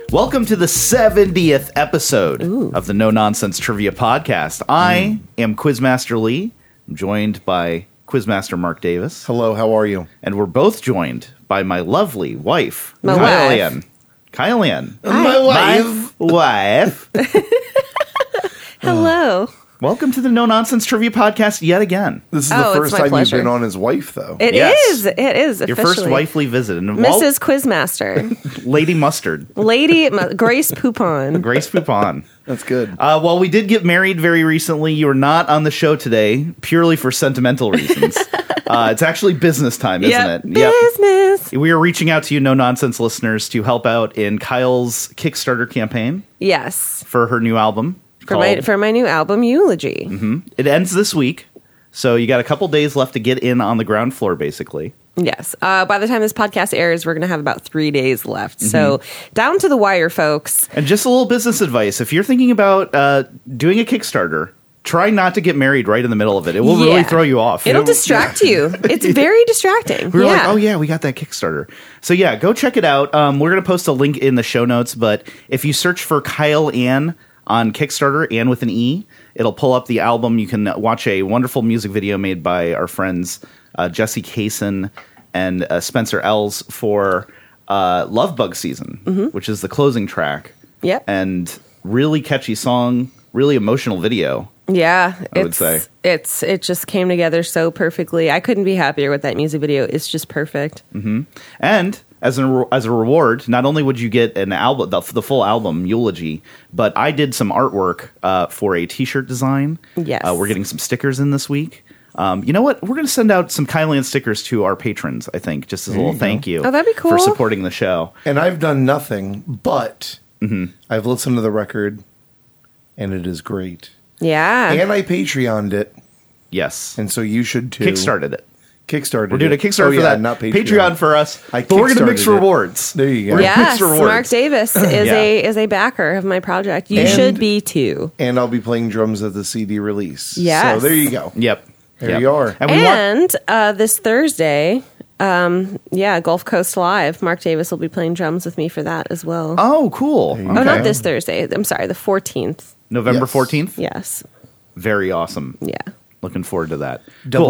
Welcome to the 70th episode of the No Nonsense Trivia Podcast. I am Quizmaster Lee. I'm joined by Quizmaster Mark Davis. Hello, how are you? And we're both joined by my lovely wife, My wife. Kyle Ann. My Wife. Hello. Welcome to the No Nonsense Trivia Podcast yet again. This is the Oh, it's first my time pleasure. you've been on his wife, though. It Yes. is. It is Your officially. first wifely visit. And Mrs. Quizmaster. Lady Mustard. Lady Grace Poupon. Grace Poupon. That's good. Well, we did get married very recently. You are not on the show today purely for sentimental reasons. It's actually business time, isn't it? Business. We are reaching out to you, No Nonsense listeners, to help out in Kyle's Kickstarter campaign Yes. for her new album. For my new album, Eulogy. It ends this week, so you got a couple days left to get in on the ground floor, basically. Yes. By the time this podcast airs, we're going to have about 3 days left. So down to the wire, folks. And just a little business advice. If you're thinking about doing a Kickstarter, try not to get married right in the middle of it. It will really Yeah. throw you off. It'll distract you. It's very distracting. We were like, oh yeah, we got that Kickstarter. So yeah, go check it out. We're going to post a link in the show notes, but if you search for Kyle Ann on Kickstarter, Ann with an E, it'll pull up the album. You can watch a wonderful music video made by our friends Jesse Kaysen and Spencer Ells for Love Bug Season, which is the closing track. Yep. And really catchy song, really emotional video. Yeah, I would say. it just came together so perfectly. I couldn't be happier with that music video. It's just perfect. And as a reward, not only would you get an album, the full album, Eulogy, but I did some artwork for a T-shirt design. Yes. We're getting some stickers in this week. You know what? We're going to send out some Kyle Ann stickers to our patrons, I think, just as a little thank you. Oh, that'd be cool. For supporting the show. And I've done nothing, but I've listened to the record, and it is great. Yeah. And I Patreoned it, Yes. and so you should too. Kickstarted it. Kickstarted We're doing a it. Kickstarter for that. not Patreon for us. I But we're going to mix kickstarted it. rewards. There you go. We're gonna Yes, mix rewards. Mark Davis is Yeah. is a backer of my project. You And- should be too. And I'll be playing drums at the CD release. Yes. So there you go. Yep. There Yep. you are. And we want... And this Thursday, Gulf Coast Live, Mark Davis will be playing drums with me for that as well. Oh, cool. you Oh, Okay. not this Thursday. I'm sorry, the 14th. November Yes. 14th? Yes. Very awesome. Yeah. Looking forward to that. Cool.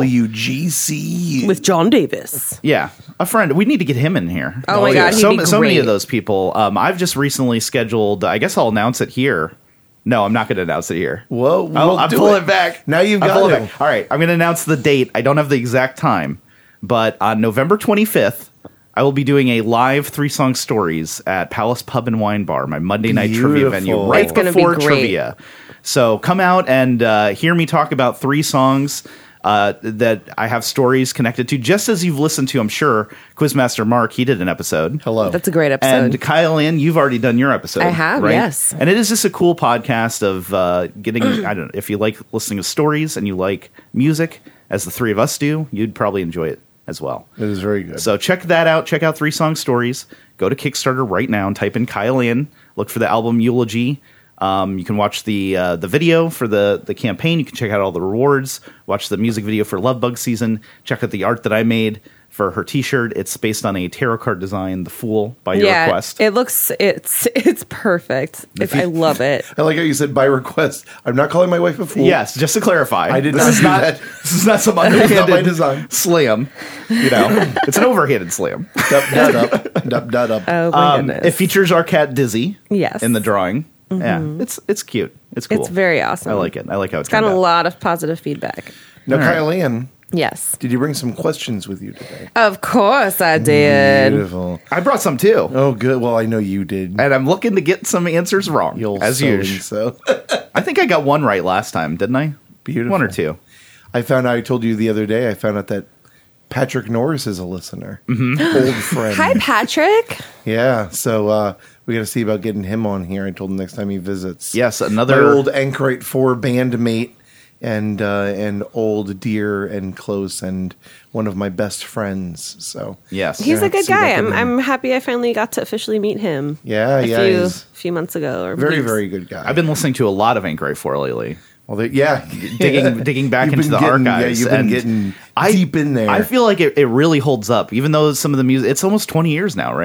WGC. With John Davis. Yeah, a friend. We need to get him in here. Oh my God, he'd so be so many great. of those people. I've just recently scheduled. I guess I'll announce it here. No, I'm not going to announce it here. Whoa, I'll pull it back. Now you've I'll got pull it. back. All right, I'm going to announce the date. I don't have the exact time, but on November 25th, I will be doing a live 3-song stories at Palace Pub and Wine Bar, my Monday night trivia venue, Beautiful. right It's gonna be before great. trivia. So come out and hear me talk about 3 songs that I have stories connected to, just as you've listened to, I'm sure, Quizmaster Mark, he did an episode. Hello. That's a great episode. And Kyle Ann, you've already done your episode. I have, right? yes. And it is just a cool podcast of getting, I don't know, if you like listening to stories and you like music, as the 3 of us do, you'd probably enjoy it as well. It is very good. So check that out. Check out 3-song stories. Go to Kickstarter right now and type in Kyle Ann. Look for the album Eulogy. You can watch the video for the campaign. You can check out all the rewards. Watch the music video for Love Bug Season. Check out the art that I made for her T-shirt. It's based on a tarot card design, The Fool, by your request. It looks it's perfect. I love it. I like how you said by request. I'm not calling my wife a fool. Yes, just to clarify, I did this not is do not that. this is not some not underhanded my design. slam. You know, it's an overhanded slam. Dup. Oh my goodness. It features our cat Dizzy. Yes. in the drawing. Yeah, it's cute. It's cool. It's very awesome. I like it. I like how It's got a turned out. lot of positive feedback. Now, All right. Kyle Ann, Yes. did you bring some questions with you today? Of course I did. Beautiful. I brought some too, Oh, good. Well, I know you did. and I'm looking to get some answers wrong, You'll as usual. so. I think I got one right last time, didn't I? Beautiful. 1 or 2. I told you the other day, I found out that Patrick Norris is a listener. Old friend. Hi, Patrick. Yeah. So we got to see about getting him on here. I told him next time he visits. Yes, My another old Anchorite 4 bandmate and old dear and close and one of my best friends. So Yes, He's Yeah, a good see guy. that in I'm happy I finally got to officially meet him. yeah, a he's few months ago. Or very, weeks. very good guy. I've been listening to a lot of Anchorite 4 lately. Well, yeah, digging back You've into been the getting- archives. Yeah, you've been and getting deep in there. I feel like it really holds up, even though some of the music. It's almost 20 years now, right?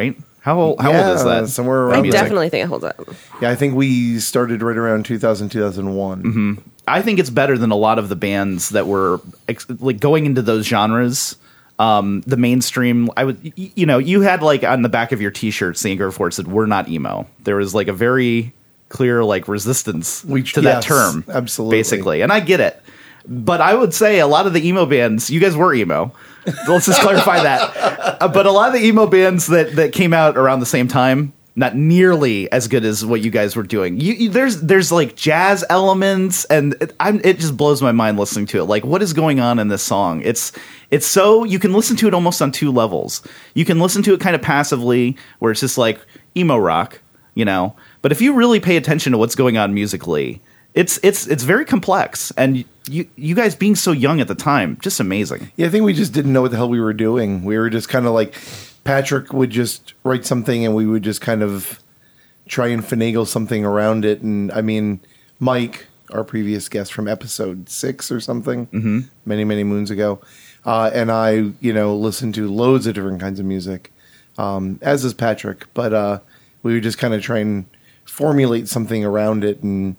How old is that? Somewhere I around there. definitely think it holds up. Yeah, I think we started right around 2000, 2001. Mm-hmm. I think it's better than a lot of the bands that were like going into those genres. The mainstream, you had like on the back of your T-shirt, St. Fort said, "We're not emo." There was like a very clear like resistance to that term, absolutely, basically, and I get it. But I would say a lot of the emo bands, you guys were emo. Let's just clarify that. But a lot of the emo bands that came out around the same time, not nearly as good as what you guys were doing. There's like jazz elements, and it just blows my mind listening to it. Like, what is going on in this song? It's so, you can listen to it almost on two levels. You can listen to it kind of passively, where it's just like emo rock, But if you really pay attention to what's going on musically, it's very complex. And you guys being so young at the time, just amazing. Yeah, I think we just didn't know what the hell we were doing. We were just kind of like, Patrick would just write something and we would just kind of try and finagle something around it. And I mean, Mike, our previous guest from episode 6 or something, many, many moons ago, and I, listened to loads of different kinds of music, as does Patrick. But we would just kind of try and formulate something around it. And,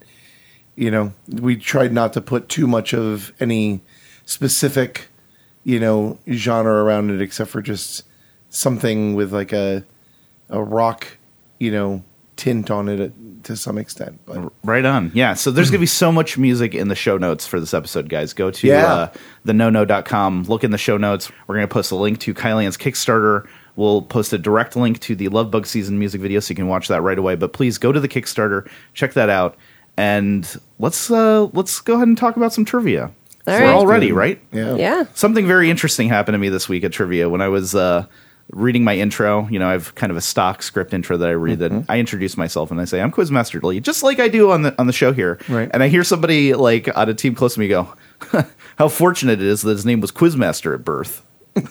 we tried not to put too much of any specific, genre around it, except for just something with like a rock, tint on it to some extent. But right on. Yeah. So there's going to be so much music in the show notes for this episode, guys. Go to thenono.com, look in the show notes. We're going to post a link to Kyle Ann's Kickstarter. We'll post a direct link to the Love Bug Season music video so you can watch that right away. But please go to the Kickstarter, check that out, and let's go ahead and talk about some trivia. We're all ready, right? Yeah. Something very interesting happened to me this week at trivia when I was reading my intro. I have kind of a stock script intro that I read that I introduce myself and I say, I'm Quizmaster Lee, just like I do on the show here. Right. And I hear somebody like on a team close to me go, how fortunate it is that his name was Quizmaster at birth.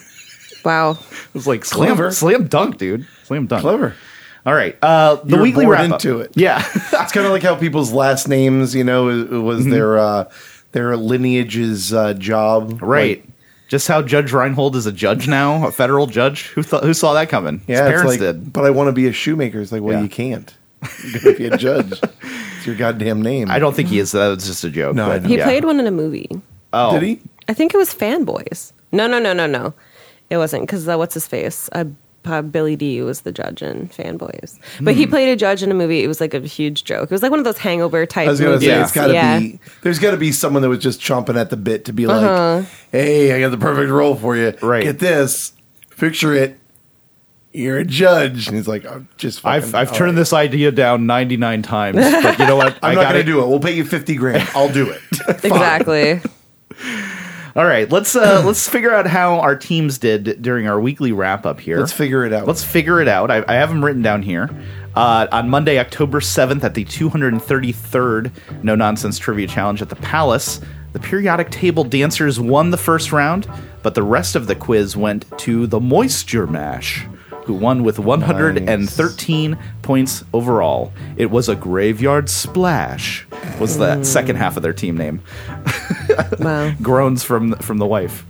Wow. It was like slam dunk, dude. Slam dunk. Clever. All right. The weekly wrap up. into it. Yeah. It's kind of like how people's last names, it was their lineage's job. Right. Just how Judge Reinhold is a judge now, a federal judge. Who saw that coming? His parents did. But I want to be a shoemaker. It's like, well, you can't. You're going to be a judge. It's your goddamn name. I don't think he is. That was just a joke. No, but, He played one in a movie. Oh. Did he? I think it was Fanboys. No. It wasn't, because what's his face? Billy D was the judge in Fanboys. But he played a judge in a movie. It was like a huge joke. It was like one of those hangover type I was going to movies. say, it's got to be, there's got to be someone that was just chomping at the bit to be like, hey, I got the perfect role for you. Right. Get this. Picture it. You're a judge. And he's like, I've turned this idea down 99 times, but you know what? I'm not going to do it. We'll pay you $50,000. I'll do it. Exactly. All right, let's figure out how our teams did during our weekly wrap up here. Let's figure it out. I have them written down here. On Monday, October 7th, at the 233rd No Nonsense Trivia Challenge at the Palace, the periodic table dancers won the first round, but the rest of the quiz went to the Moisture Mash, who won with 113 points overall. It was a graveyard splash, was the second half of their team name. Wow. Groans from the wife.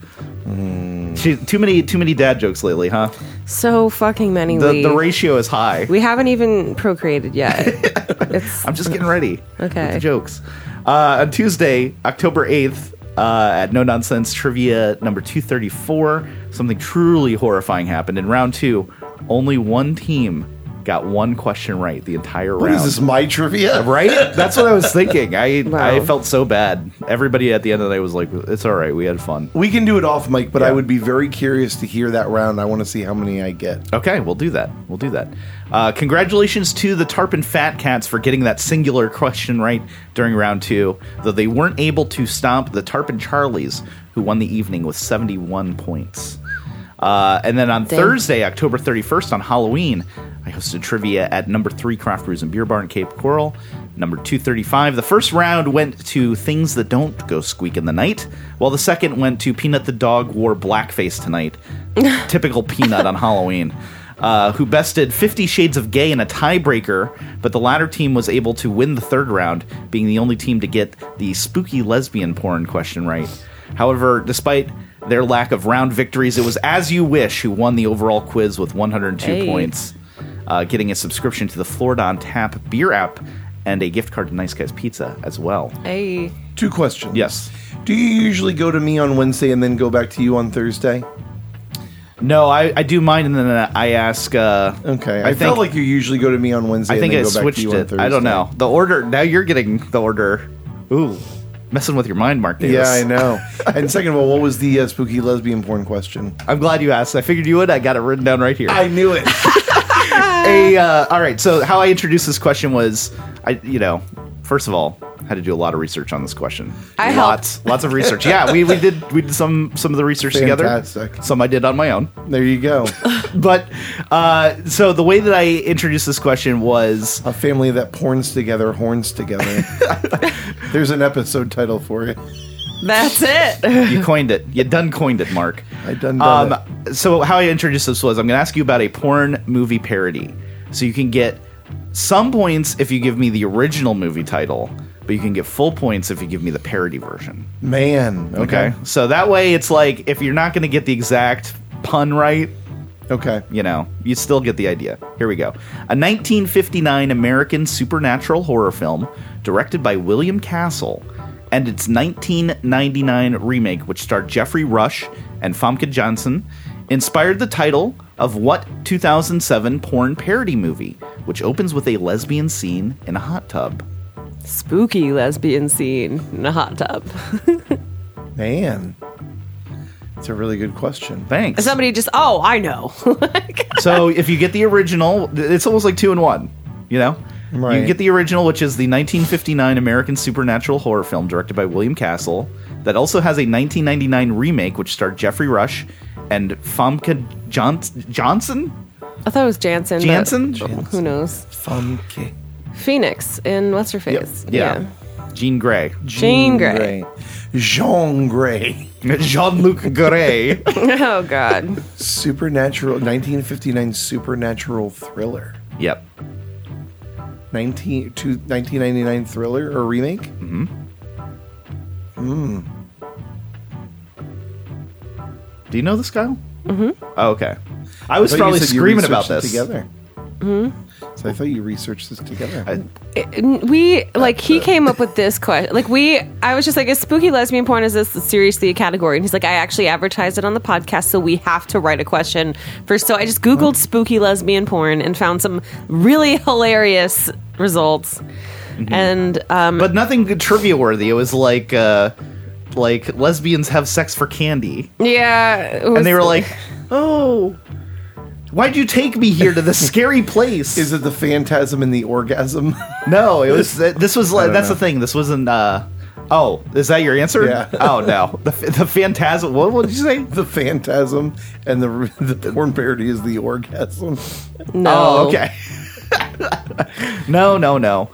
Too many dad jokes lately, huh? So fucking many. The ratio is high. We haven't even procreated yet. I'm just getting ready. Okay. With the jokes. On Tuesday, October 8th, at No Nonsense Trivia number 234, something truly horrifying happened. In round 2, only one team got one question right the entire round. What is this, my trivia? Right? That's what I was thinking. I Wow. felt so bad. Everybody at the end of the day was like, it's all right. We had fun. We can do it off mic, but Yeah. I would be very curious to hear that round. I want to see how many I get. Okay, we'll do that. Congratulations to the Tarpon Fat Cats for getting that singular question right during round 2, though they weren't able to stomp the Tarpon Charlies, who won the evening with 71 points. And then on Thursday, October 31st, on Halloween, I hosted trivia at number 3 Craft Brews and Beer Bar in Cape Coral. Number 235. The first round went to Things That Don't Go Squeak in the Night, while the second went to Peanut the Dog Wore Blackface Tonight. Typical Peanut on Halloween. Who bested 50 Shades of Gay in a tiebreaker, but the latter team was able to win the third round, being the only team to get the spooky lesbian porn question right. However, despite their lack of round victories, it was As You Wish who won the overall quiz with 102 points. getting a subscription to the Florida on Tap beer app, and a gift card to Nice Guys Pizza as well. Hey. 2 questions. Yes. Do you usually go to me on Wednesday and then go back to you on Thursday? No, I do mine, and then I ask. Okay. I think, felt like you usually go to me on Wednesday I think and I then go back to switched you on it. Thursday. I don't know. The order, now you're getting the order. Ooh. Messing with your mind, Mark Davis. Yeah, I know. And second of all, what was the spooky lesbian porn question? I'm glad you asked. I figured you would. I got it written down right here. I knew it. All right, so how I introduced this question was, first of all, had to do a lot of research on this question. I lots of research. Yeah, we did some of the research Fantastic. together. Some I did on my own. There you go. But so the way that I introduced this question was A family that porns together, horns together. There's an episode title for it. That's it. you coined it. You done coined it, Mark. I done it. So how I introduced this was I'm going to ask you about a porn movie parody. So you can get some points if you give me the original movie title, but you can get full points if you give me the parody version. Man. Okay. So that way it's like if you're not going to get the exact pun right, Okay. you still get the idea. Here we go. A 1959 American supernatural horror film directed by William Castle and its 1999 remake, which starred Jeffrey Rush and Famke Janssen, inspired the title of what 2007 porn parody movie, which opens with a lesbian scene in a hot tub? Spooky lesbian scene in a hot tub. Man. It's a really good question. Thanks. Somebody just, I know. So if you get the original, it's almost like 2 in 1, Right. You get the original, which is the 1959 American supernatural horror film directed by William Castle, that also has a 1999 remake, which starred Jeffrey Rush and Famke Johnson? I thought it was Jansen. but Jansen? Who knows? Funky. Phoenix in What's Her Face. Yeah. Jean Grey. Jean Grey. Jean Grey. Jean-Luc Grey. Oh, God. Supernatural. 1959 supernatural thriller. Yep. 1999 thriller or remake? Do you know this, Kyle? Mm-hmm. Oh, okay. I was thought probably you said you screaming about researched it this. Together. So I thought you researched this together. He came up with this question. I was just like, is spooky lesbian porn, is this seriously a category? And he's like, I actually advertised it on the podcast, so we have to write a question first. So I just Googled spooky lesbian porn and found some really hilarious results. Mm-hmm. And, But nothing trivia worthy. It was like lesbians have sex for candy. yeah. And they were like, oh, why'd you take me here to this scary place? Is it the phantasm and the orgasm? No, it was. This was like that's know. the thing. This wasn't. Oh, is that your answer? Yeah. Oh no, the phantasm. What did you say? The phantasm and the porn parody is the orgasm. No. Oh, okay. No. No.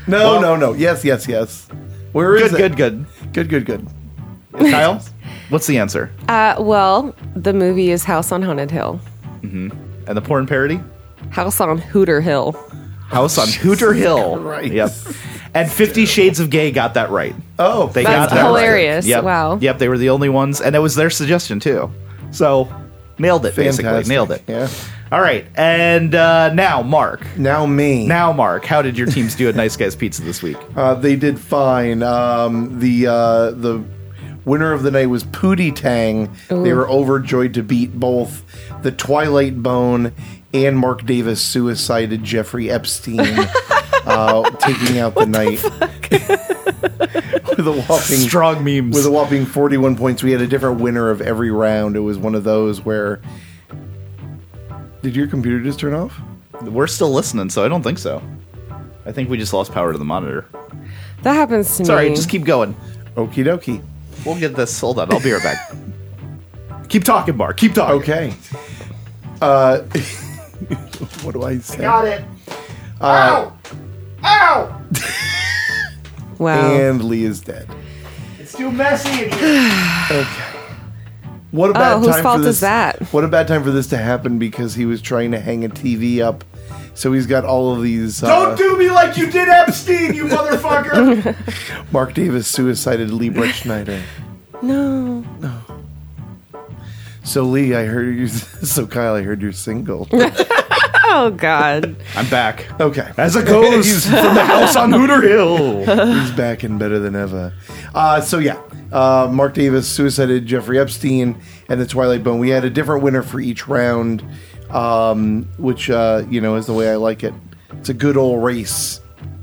Yes. Where is it? Good. Kyle, what's the answer? Well, the movie is House on Haunted Hill. And the porn parody? House on Hooter Hill. House on Hooter Hill. Christ. Yep. And 50 Shades of Gay got that right. Oh, They That's got that hilarious. Right. Yep. Wow. Yep, they were the only ones, and it was their suggestion too. So, nailed it. Basically, fantastic. nailed it. Yeah. All right, and now Mark. Now me. Now Mark, how did your teams do at Nice Guys Pizza this week? They did fine. The winner of the night was Pootie Tang. They were overjoyed to beat both the Twilight Bone and Mark Davis suicided Jeffrey Epstein, taking out the night with a whopping Strong memes. With a whopping 41 points. We had a different winner of every round. It was one of those where. Did your computer just turn off? We're still listening, so I don't think so. I think we just lost power to the monitor. That happens to Sorry, me. just keep going. Okie dokie. We'll get this. Hold on, I'll be right back. Keep talking, Mark. Keep talking. Okay. What do I say? Got it. Ow! Ow! Wow. And Lee is dead. It's too messy in here. Okay. What a bad whose time fault for this. is that? What a bad time for this to happen because he was trying to hang a TV up. So he's got all of these. Don't do me like you did Epstein, you motherfucker! Mark Davis suicided Lee Brett Schneider. No. So Lee, I heard you. So Kyle, I heard you're single. Oh, God. I'm back. Okay. As a ghost from the house on Hooter Hill. He's back and better than ever. Mark Davis suicided Jeffrey Epstein and the Twilight Bone. We had a different winner for each round, which is the way I like it. It's a good old race.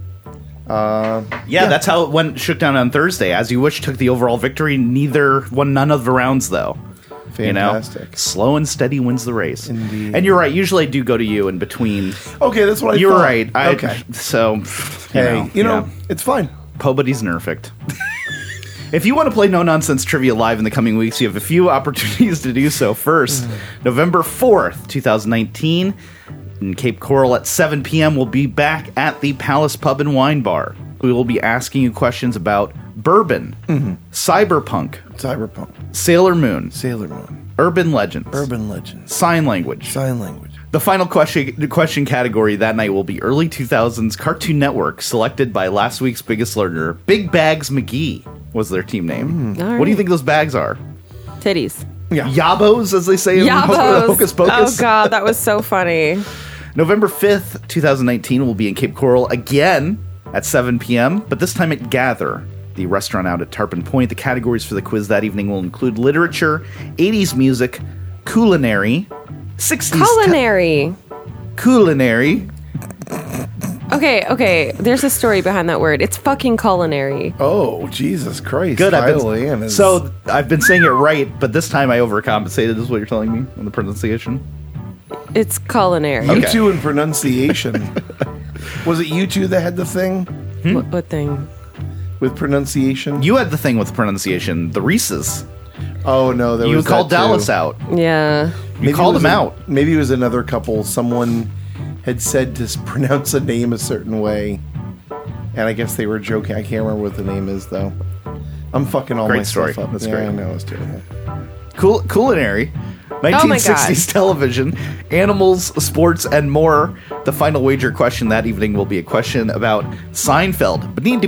That's how it shook down on Thursday. As You Wish took the overall victory. None of the rounds, though. Fantastic. Slow and steady wins the race. Indeed. And you're right. Usually I do go to you in between. Okay, that's what I You're thought. right. Okay. So, it's fine. Pobody's nerfed. If you want to play No Nonsense Trivia live in the coming weeks, you have a few opportunities to do so. First, November 4th, 2019, in Cape Coral at 7 p.m., we'll be back at the Palace Pub and Wine Bar. We will be asking you questions about bourbon, cyberpunk, Sailor Moon, urban legends, sign language. The final question category that night will be early 2000s Cartoon Network, selected by last week's biggest learner. Big Bags McGee was their team name. All What do you right. think those bags are? Titties. Yeah. Yabos, as they say in Yabos. Hocus Pocus. Oh, God, that was so funny. November 5th, 2019, will be in Cape Coral again at 7 p.m., but this time at Gather, the restaurant out at Tarpon Point. The categories for the quiz that evening will include literature, 80s music, culinary, 60s... Culinary. Okay. There's a story behind that word. It's fucking culinary. Oh, Jesus Christ. Good. So I've been saying it right, but this time I overcompensated, is what you're telling me on the pronunciation? It's culinary. you two in pronunciation. Was it you two that had the thing What thing? with pronunciation? You had the thing with pronunciation, the Reese's. Oh, no. There You was called that too. Dallas out. Yeah. You called him out. Maybe it was another couple. Someone had said to pronounce a name a certain way, and I guess they were joking. I can't remember what the name is, though. I'm fucking all Great my story. stuff up. That's yeah, great. I know, it's terrible. Culinary. Oh my 1960s television, animals, sports, and more. The final wager question that evening will be a question about Seinfeld.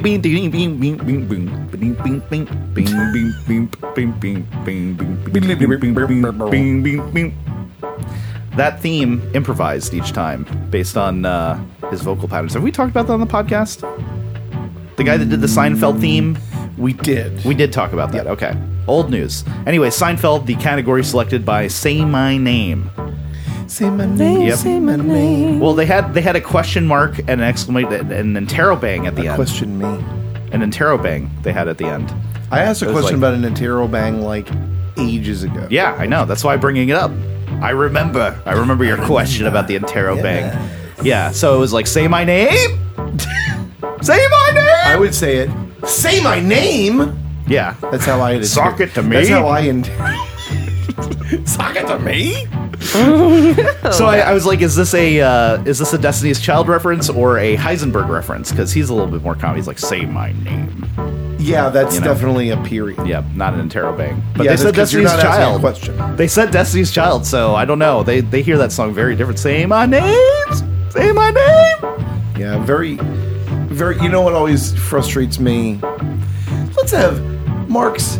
That theme improvised each time based on his vocal patterns. Have we talked about that on the podcast? The guy that did the Seinfeld theme? We did. We did talk about that. Okay. Old news. Anyway, Seinfeld, the category selected by Say My Name. Say my name. Yep. Say my name. Well, they had a question mark and an exclamation, an interrobang at the end. Question me. An interrobang they had at the end. I asked a It was question like- about an interrobang like ages ago. Yeah, I know. That's why I'm bringing it up. I remember your question about the interrobang. Yeah, so it was like, say my name? Say my name? I would say it. Say my name. Yeah. That's how I. Sock it to me? That's how I. Sock it to me. So I was like, is this a Destiny's Child reference or a Heisenberg reference? Because he's a little bit more common. He's like, say my name. Yeah, that's You know. definitely a period. Yeah, not an interrobang. But Yeah, they said that's 'cause you're Destiny's not asking a Child. question. They said Destiny's Child, so I don't know. They hear that song very different. Say my name. Say my name. Yeah, very. You know what always frustrates me? Let's have Mark's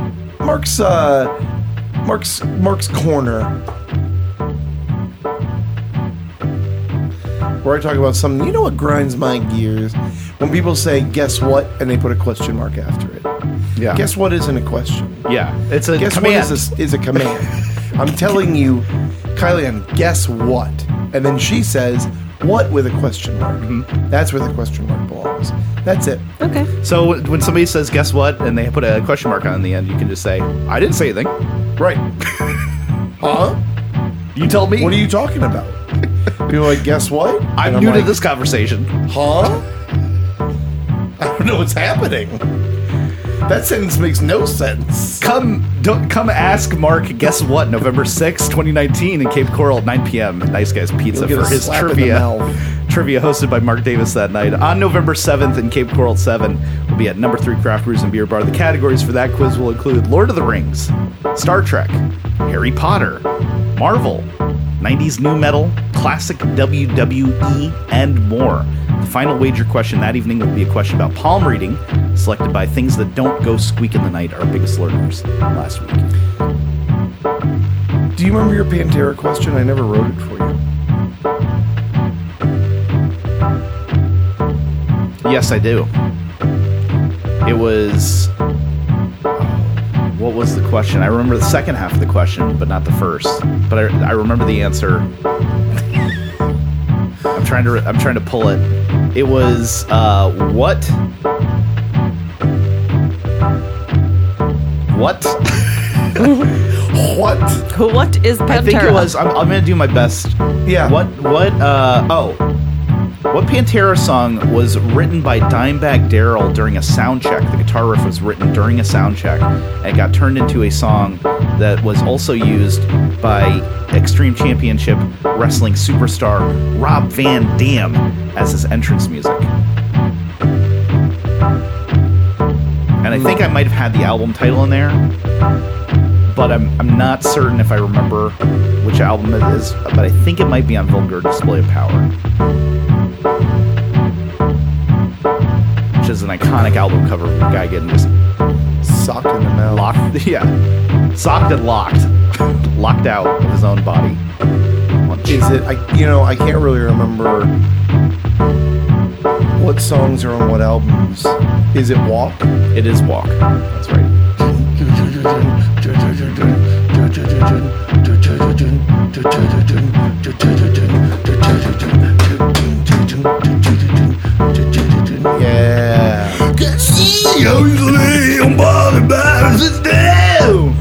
corner, where I talk about something. You know what grinds my gears? When people say, "Guess what?" and they put a question mark after it. Yeah. Guess what isn't a question. Yeah, it's a Guess command. what is a command. I'm telling you, Kylie, guess what? And then she says, what with a question mark. Mm-hmm. That's where the question mark belongs. That's it. Okay. So when somebody says "guess what" and they put a question mark on the end, you can just say, "I didn't say anything. Right. Huh? You told me." What are you talking about? People are like, guess what? I'm And new like, to this conversation. Huh? I don't know what's happening. That sentence makes no sense. Come ask Mark. Guess what? November 6th, 2019, in Cape Coral at 9 p.m. Nice Guys Pizza You'll get for a his slap in the trivia. mouth. Trivia hosted by Mark Davis that night. On November 7th in Cape Coral at 7, we'll be at number 3 Craft Brews and Beer Bar. The categories for that quiz will include Lord of the Rings, Star Trek, Harry Potter, Marvel, 90s new metal, classic WWE, and more. The final wager question that evening will be a question about palm reading, selected by Things That Don't Go Squeak in the Night, our biggest learners last week. Do you remember your Pantera question? I never wrote it for you. Yes, I do. It was... What was the question? I remember the second half of the question, but not the first. But I remember the answer. I'm trying to pull it. It was what? What? What? What is Pantera? I think it was. I'm going to do my best. Yeah. What? What Pantera song was written by Dimebag Darrell during a sound check? The guitar riff was written during a sound check, and it got turned into a song that was also used by Extreme Championship Wrestling superstar Rob Van Dam as his entrance music. And I think I might have had the album title in there, but I'm not certain if I remember which album it is, but I think it might be on Vulgar Display of Power, which is an iconic album cover of a guy getting just Socked in the mouth. locked, socked and locked out of his own body. Is it? I can't really remember what songs are on what albums. Is it Walk? It is Walk. That's right. Yeah. Can see how easily I'm bothered by this down.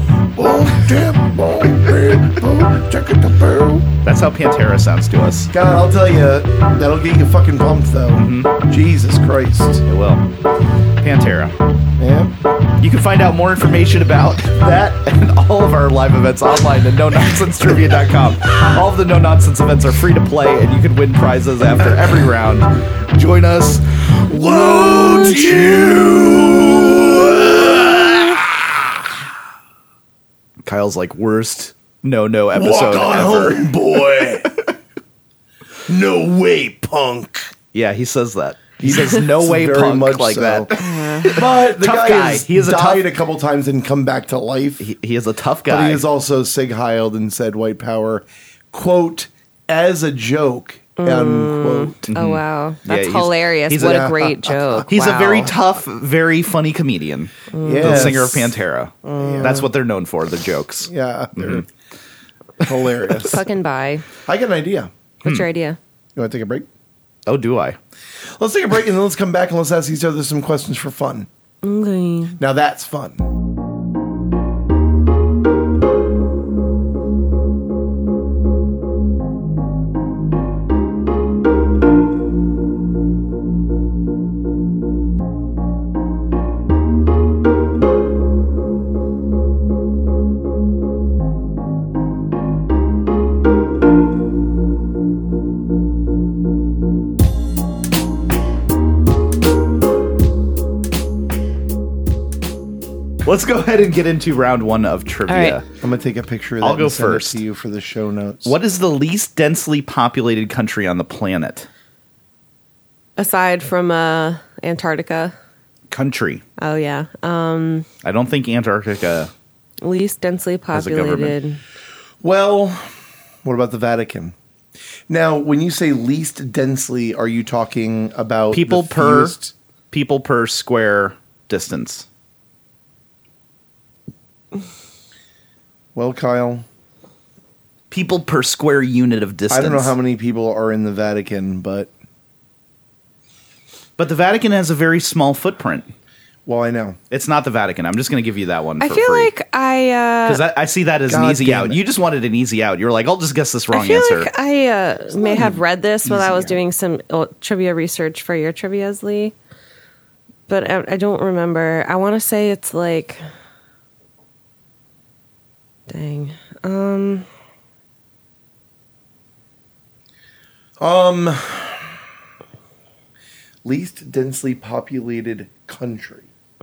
That's how Pantera sounds to us. God, I'll tell you, that'll get you fucking pumped, though. Mm-hmm. Jesus Christ. It will. Pantera. Yeah. You can find out more information about that and all of our live events online at NoNonsenseTrivia.com. All of the No Nonsense events are free to play, and you can win prizes after every round. Join us. Won't you? Kyle's like, worst no episode ever. Home, boy. No way, punk. Yeah, he says that. He says, no way, Very punk, much like so. that. But the Tough guy, guy. has He is a died tough- a couple times and come back to life. He is a tough But guy. he has also Sig Heiled and said white power, quote, as a joke, unquote. Oh wow, that's he's- hilarious! he's What a- a great joke. He's Wow. a very tough, very funny comedian. The Yes. singer of Pantera. That's what they're known for, the jokes. Yeah, they're hilarious. fucking bye. I got an idea. What's your idea? You want to take a break? Oh, do I? Let's take a break and then let's come back and let's ask each other some questions for fun. Okay. Now that's fun. Let's go ahead and get into round one of trivia. All right. I'm going to take a picture of that I'll go and send first. it to you for the show notes. What is the least densely populated country on the planet? Aside from Antarctica. Country. Oh yeah. I don't think Antarctica. Least densely a government. populated. Well, what about the Vatican? Now, when you say least densely, are you talking about People the per fewest- people per square distance. Well, Kyle, People per square unit of distance. I don't know how many people are in the Vatican, but But the Vatican has a very small footprint. well, I know. It's not the Vatican. I'm just going to give you that one. I for feel free. like Because I see that as an God easy damn out. it. You just wanted an easy out. You're like, I'll just guess this wrong I feel answer. like I may have read this while I was easy. doing some trivia research for your trivias, Lee. But I don't remember. I want to say it's like, dang, Least densely populated country.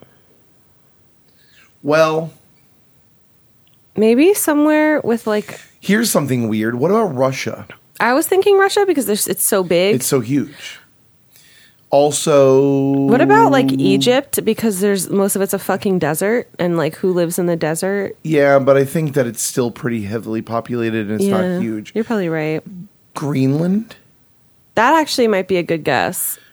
Well, maybe somewhere with like. here's something weird. What about Russia? I was thinking Russia because it's so big. It's so huge. Also, What about like Egypt? Because there's most of it's a fucking desert, and like who lives in the desert? yeah, but I think that it's still pretty heavily populated and it's not huge. You're probably right. Greenland? That actually might be a good guess.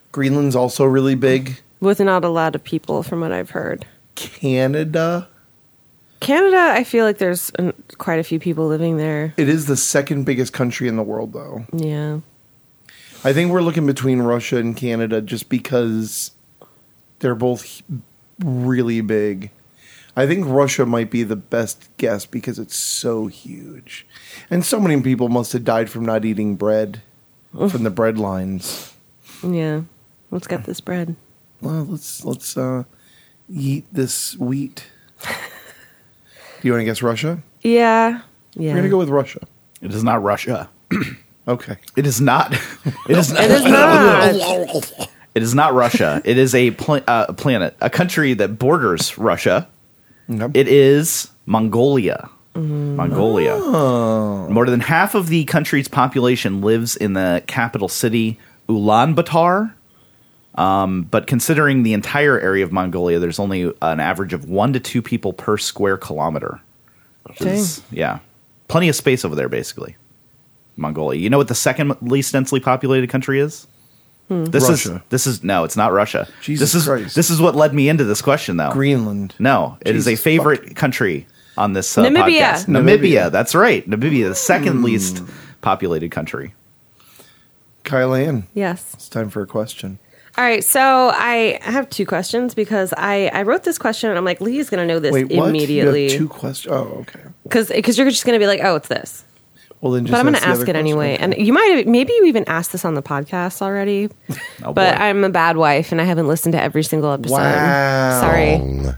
Greenland's also really big. with not a lot of people, from what I've heard. Canada. Canada, I feel like there's quite a few people living there. It is the second biggest country in the world, though. Yeah. I think we're looking between Russia and Canada just because they're both really big. I think Russia might be the best guess because it's so huge. And so many people must have died from not eating bread, from the bread lines. Yeah. Let's get this bread. Well, let's eat this wheat. Do you want to guess Russia? Yeah. Yeah. We're going to go with Russia. It is not Russia. Okay. It is not. It is not. It is not. It is not Russia. It is a planet, a country that borders Russia. Yep. It is Mongolia. Mongolia. More than half of the country's population lives in the capital city, Ulaanbaatar. But considering the entire area of Mongolia, there's only an average of 1 to 2 people per square kilometer. Yeah. Plenty of space over there, basically. Mongolia. You know what the second least densely populated country is? Russia. This is no, it's not Russia. Jesus Christ. This is what led me into this question, though. Greenland. No, it is a Jesus favorite country on this Namibia. podcast. Namibia. That's right. Namibia, the second least populated country. Kyle Ann, Yes. it's time for a question. All right. So I have 2 questions because I wrote this question and I'm like, Lee's going to know this Wait, what? immediately. You have 2 questions? Oh, okay. Because you're just going to be like, oh, it's this. Well, then just But I'm going ask to the ask other it anyway. question. And maybe you even asked this on the podcast already. Oh, But boy. I'm a bad wife and I haven't listened to every single episode. Wow. Sorry.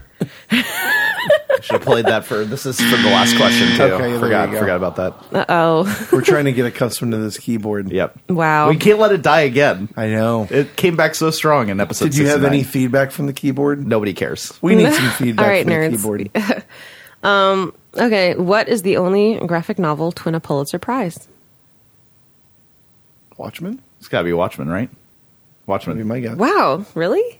Should have played that for. This is for the last question too. Okay, there forgot you go. about that. Uh-oh. We're trying to get accustomed to this keyboard. Yep. Wow. We can't let it die again. I know. It came back so strong in episode. Did you have 69. any feedback from the keyboard? Nobody cares. We need some feedback All right, from nerds. the keyboard. Okay. What is the only graphic novel to win a Pulitzer Prize? Watchmen? It's got to be Watchmen, right? That'd be Watchmen. my guess. Wow. Really?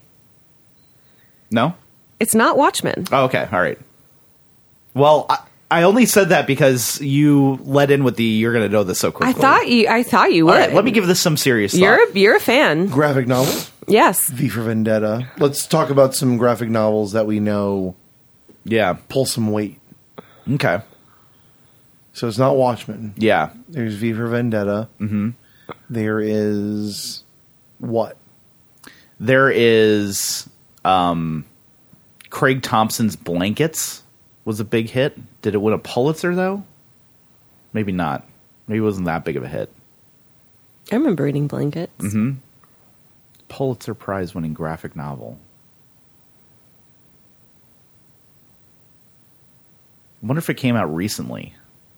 No. It's not Watchmen. Oh, okay. All right. Well, I only said that because you led in with the "you're going to know this so quickly." I thought you would. All right. Let me give this some serious thought. You're a fan. Graphic novel? Yes. V for Vendetta. Let's talk about some graphic novels that we know Yeah. pull some weight. Okay. So it's not Watchmen. Yeah. There's V for Vendetta. Mm-hmm. There is what? There is Craig Thompson's Blankets was a big hit. Did it win a Pulitzer, though? Maybe not. Maybe it wasn't that big of a hit. I remember reading Blankets. Mm-hmm. Pulitzer Prize winning graphic novel. I wonder if it came out recently.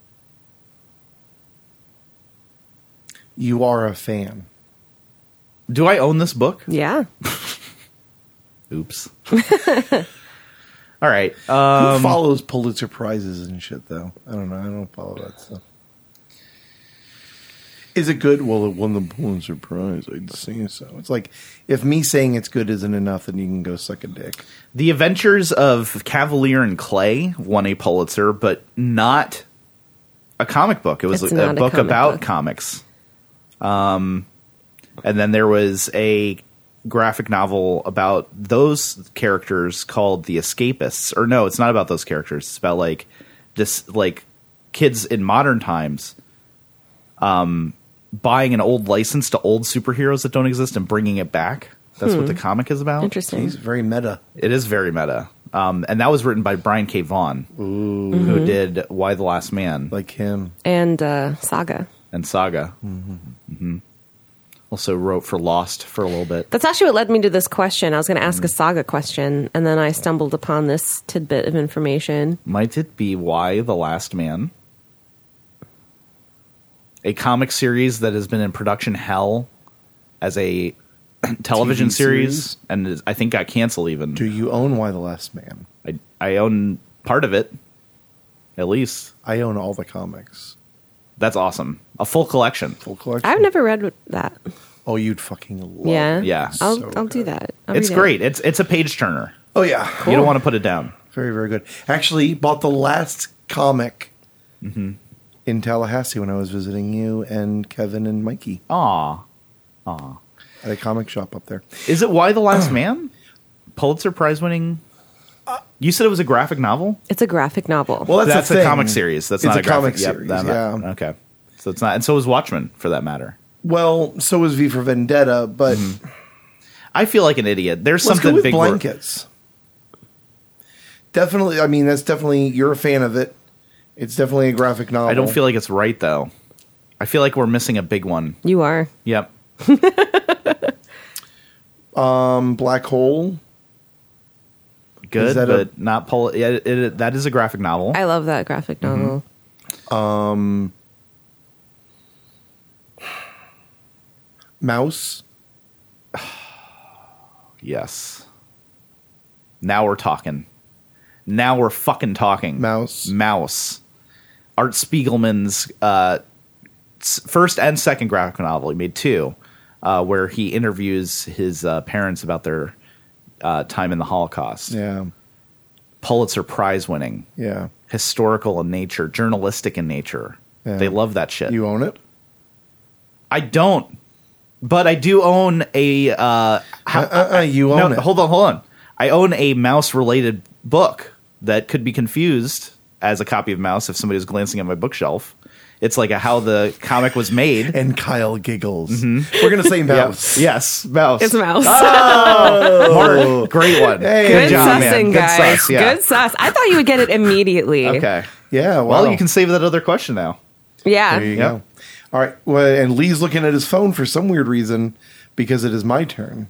You are a fan. Do I own this book? Yeah. Oops. All right. Who follows Pulitzer Prizes and shit, though? I don't know. I don't follow that stuff. Is it good? Well, it won the Pulitzer Prize. I'd say so. It's like, if me saying it's good isn't enough, then you can go suck a dick. The Adventures of Cavalier and Clay won a Pulitzer, but not a comic book. It was It's a not a book comic about book. comics. And then there was a graphic novel about those characters called The Escapists. Or no, it's not about those characters. It's about like kids in modern times buying an old license to old superheroes that don't exist and bringing it back. That's what the comic is about. Interesting. He's very meta. It is very meta. And that was written by Brian K. Vaughan, who did Why the Last Man Like him. And Saga. and Saga. Mm-hmm. Also wrote for Lost for a little bit. That's actually what led me to this question. I was going to ask a Saga question, and then I stumbled upon this tidbit of information. Might it be Why the Last Man? A comic series that has been in production hell as a television TV series, series? and I think got canceled even. Do you own Why the Last Man? I own part of it, at least. I own all the comics. That's awesome. A full collection. Full collection. I've never read that. Oh, you'd fucking love Yeah. it. Yeah. I'll So do good. that. I'll It's read it. great. It's a page turner. Oh, yeah. You don't want to put it down. Very, very good. Actually, bought the last comic in Tallahassee when I was visiting you and Kevin and Mikey. Aw. at a comic shop up there. Is it Why the Last Man? Pulitzer Prize winning. You said it was a graphic novel. It's a graphic novel. Well, That's the a thing. comic series. That's It's not a comic graphic. series, Yeah. Okay. So it's not, and so is Watchmen for that matter. Well, so was V for Vendetta, but I feel like an idiot. There's let's go something with big. Blankets. Definitely, I mean, that's definitely, you're a fan of it. It's definitely a graphic novel. I don't feel like it's right though. I feel like we're missing a big one. You are. Yep. Black Hole. Good, Is that but not that is a graphic novel. I love that graphic novel. Mouse. Yes. Now we're talking. Now we're fucking talking. Mouse. Art Spiegelman's first and second graphic novel. He made two, where he interviews his parents about their time in the Holocaust. Yeah. Pulitzer Prize winning. Yeah. Historical in nature, journalistic in nature. Yeah. They love that shit. You own it? I don't, but I do own a. You own it. Hold on. I own a mouse-related book that could be confused as a copy of Mouse if somebody was glancing at my bookshelf. It's like how the comic was made. And Kyle giggles. We're going to say Mouse. Yes, Mouse. It's Mouse. Mark, great one. Hey. Good Good job, man. sussing, Good guys. sus, yeah. Good sus. I thought you would get it immediately. Okay. Yeah, wow. Well, you can save that other question now. Yeah. There you Yep. go. All right. Well, and Lee's looking at his phone for some weird reason because it is my turn.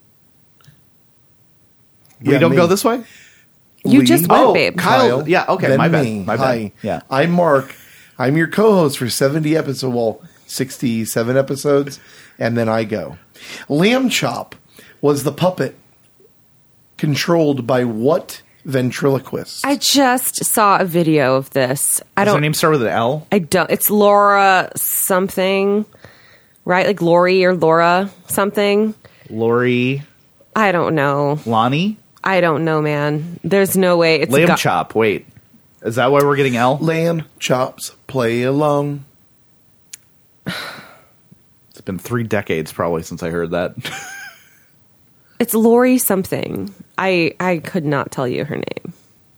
We don't go this way? You Lee? just went, babe. Kyle. Yeah, okay, then my bad. me. My bad. Hi. Yeah. I'm Mark. I'm your co-host for 70 episodes, well, 67 episodes, and then I go. Lamb Chop was the puppet controlled by what ventriloquist? I just saw a video of this. I Does her don't. name start with an L? I don't. It's Laura something, right? Like Lori or Laura something. Lori I don't know. Lonnie? I don't know, man. There's no way. It's Lamb Chop. Wait. Is that why we're getting L? Lamb Chops, play along. It's been 3 decades probably since I heard that. It's Lori something. I could not tell you her name.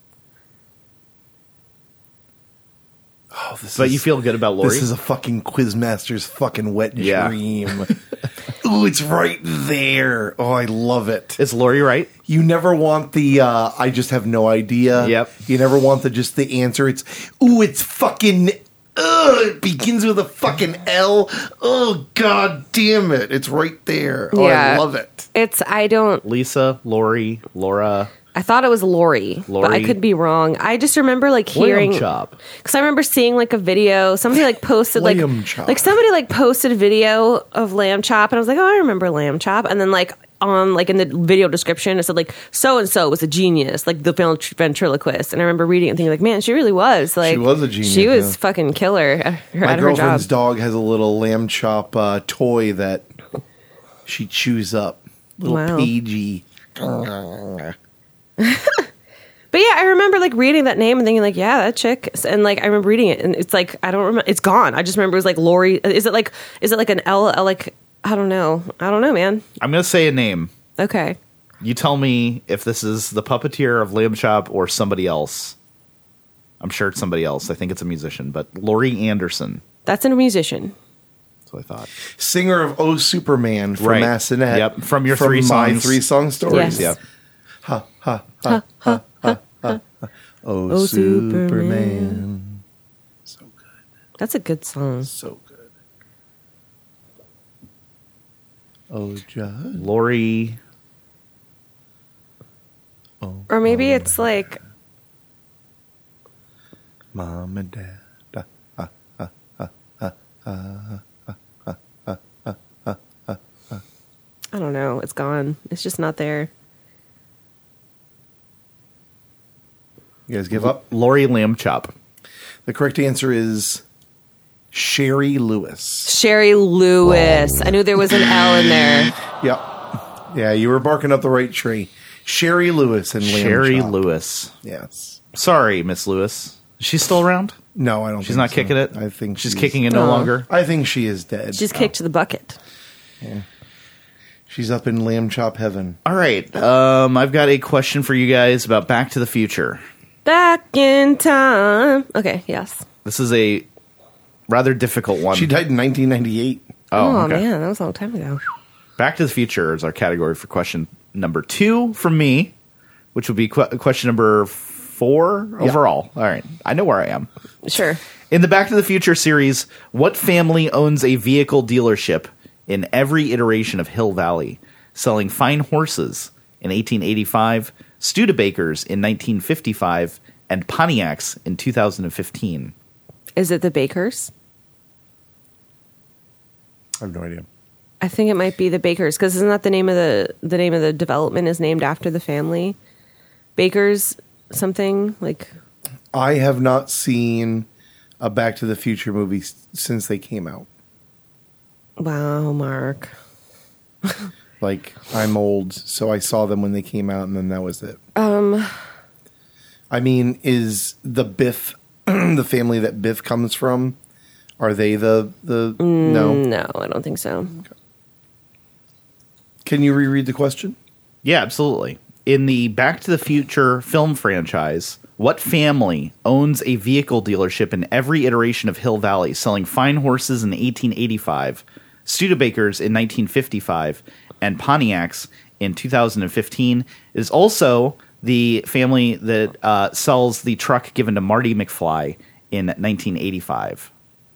Oh, But you feel good about Lori? This is a fucking Quizmaster's fucking wet Yeah. dream. Ooh, it's right there. Oh, I love it. Is Lori right? You never want the I just have no idea. Yep. You never want just the answer. It's it's fucking it begins with a fucking L. Oh, god damn it. It's right there. Oh, I Yeah. love it. I don't. Lisa, Lori, Laura, I thought it was Lori, but I Lori. could be wrong. I just remember like hearing Lamb Chop. because I remember seeing like a video. Somebody like posted Lamb Chop. like somebody like posted a video of Lamb Chop, and I was like, oh, I remember Lamb Chop. And then like on like in the video description, it said like so and so was a genius, like the ventriloquist. And I remember reading it and thinking like, man, she really was like She was a genius, She was yeah. fucking killer at My her job. girlfriend's dog has a little Lamb Chop toy that she chews up. Little Wow. PG. But yeah, I remember like reading that name and thinking like, yeah, that chick. And like I remember reading it, and it's like I don't remember. It's gone. I just remember it was like Lori. Is it like an L? Like I don't know, man. I'm going to say a name. Okay, You tell me if this is the puppeteer of Lamb Chop or somebody else. I'm sure it's somebody else. I think it's a musician, but Laurie Anderson. that's a musician. That's what I thought. Singer of Oh Superman from Right. Massonet. Yep, from your my 3 songs. 3 song stories. Yes. Yep. Oh, Superman. So good. That's a good song. So good. Oh, Judd. Laurie. Or maybe it's like Mom and Dad. I don't know. It's gone. It's just not there. You guys give up? Laurie Lamb Chop. The correct answer is Sherry Lewis. Sherry Lewis. I knew there was an L in there. Yep. Yeah, you were barking up the right tree. Sherry Lewis and Lamb Sherry Chop. Lewis. Yes. Sorry, Miss Lewis. Is she still around? No, I don't. She's think not so. kicking it? I think she's kicking it no Oh. longer. I think she is dead. She's kicked to the bucket. She's up in lamb chop heaven. All right. I've got a question for you guys about Back to the Future. Back in time. Okay, yes. This is a rather difficult one. She died in 1998. Oh, okay. man, that was a long time ago. Back to the Future is our category for question number 2 from me, which would be question number 4 overall. All right. I know where I am. Sure. In the Back to the Future series, what family owns a vehicle dealership in every iteration of Hill Valley, selling fine horses in 1885, Studebakers in 1955, and Pontiacs in 2015? Is it the Bakers? I have no idea. I think it might be the Bakers, because isn't that the name of the name of the development is named after the family? Bakers something like. I have not seen a Back to the Future movie since they came out. Wow, Mark. Like, I'm old, so I saw them when they came out, and then that was it. I mean, is the Biff, the family that Biff comes from, are they the no? No, I don't think so. Can you reread the question? Yeah, absolutely. In the Back to the Future film franchise, what family owns a vehicle dealership in every iteration of Hill Valley, selling fine horses in 1885, Studebakers in 1955, and Pontiacs in 2015? It is also the family that sells the truck given to Marty McFly in 1985.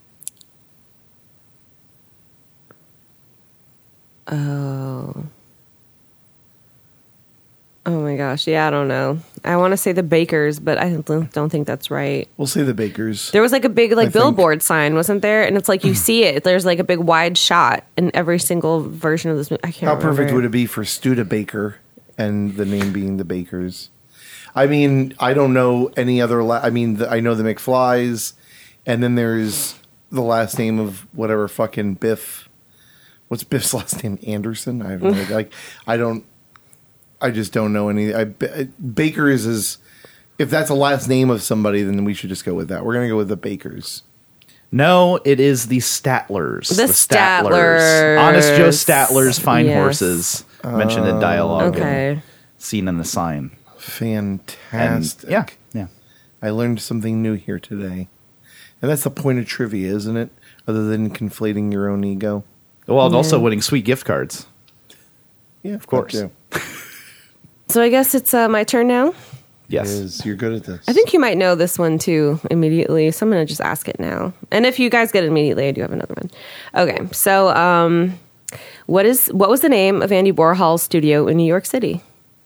Oh my gosh, yeah, I don't know. I want to say the Bakers, but I don't think that's right. We'll say the Bakers. There was like a big I think- billboard sign, wasn't there? And it's like you see it. There's like a big wide shot in every single version of this movie. I can't How remember. perfect would it be for Studebaker and the name being the Bakers? I mean, I don't know any other. I know the McFlys, and then there's the last name of whatever fucking Biff. What's Biff's last name? Anderson? I have no idea. Like, I just don't know any. Baker is if that's a last name of somebody, then we should just go with that. We're gonna go with the Bakers. No, it is the Statlers. The Statlers. Honest Joe Statler's fine Yes. horses mentioned in dialogue. Okay. And seen in the sign. And Fantastic. yeah. I learned something new here today, and that's the point of trivia, isn't it? Other than conflating your own ego. Well, and also winning sweet gift cards. Yeah, Of course. that too. So I guess it's my turn now. Yes. You're good at this. I think you might know this one too immediately, so I'm going to just ask it now. And if you guys get it immediately, I do have another one. Okay, so what was the name of Andy Warhol's studio in New York City?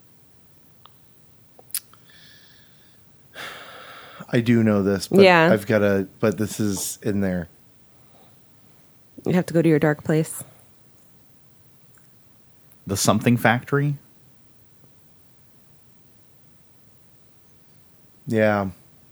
I do know this, but Yeah. but this is in there. You have to go to your dark place. The Something Factory? Yeah.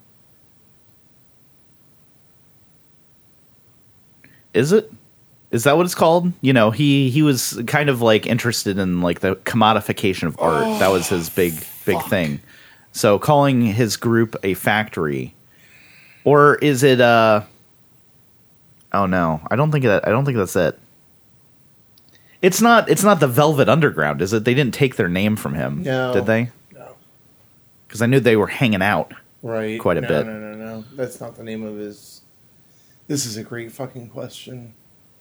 Is it? Is that what it's called? You know, he was kind of like interested in like the commodification of art. That was his big thing. So calling his group a factory, or is it? Oh no, I don't think that's it. It's not the Velvet Underground, is it? They didn't take their name from him, No. did they? No. Because I knew they were hanging out. Right. Quite a bit. No. That's not the name of his. This is a great fucking question.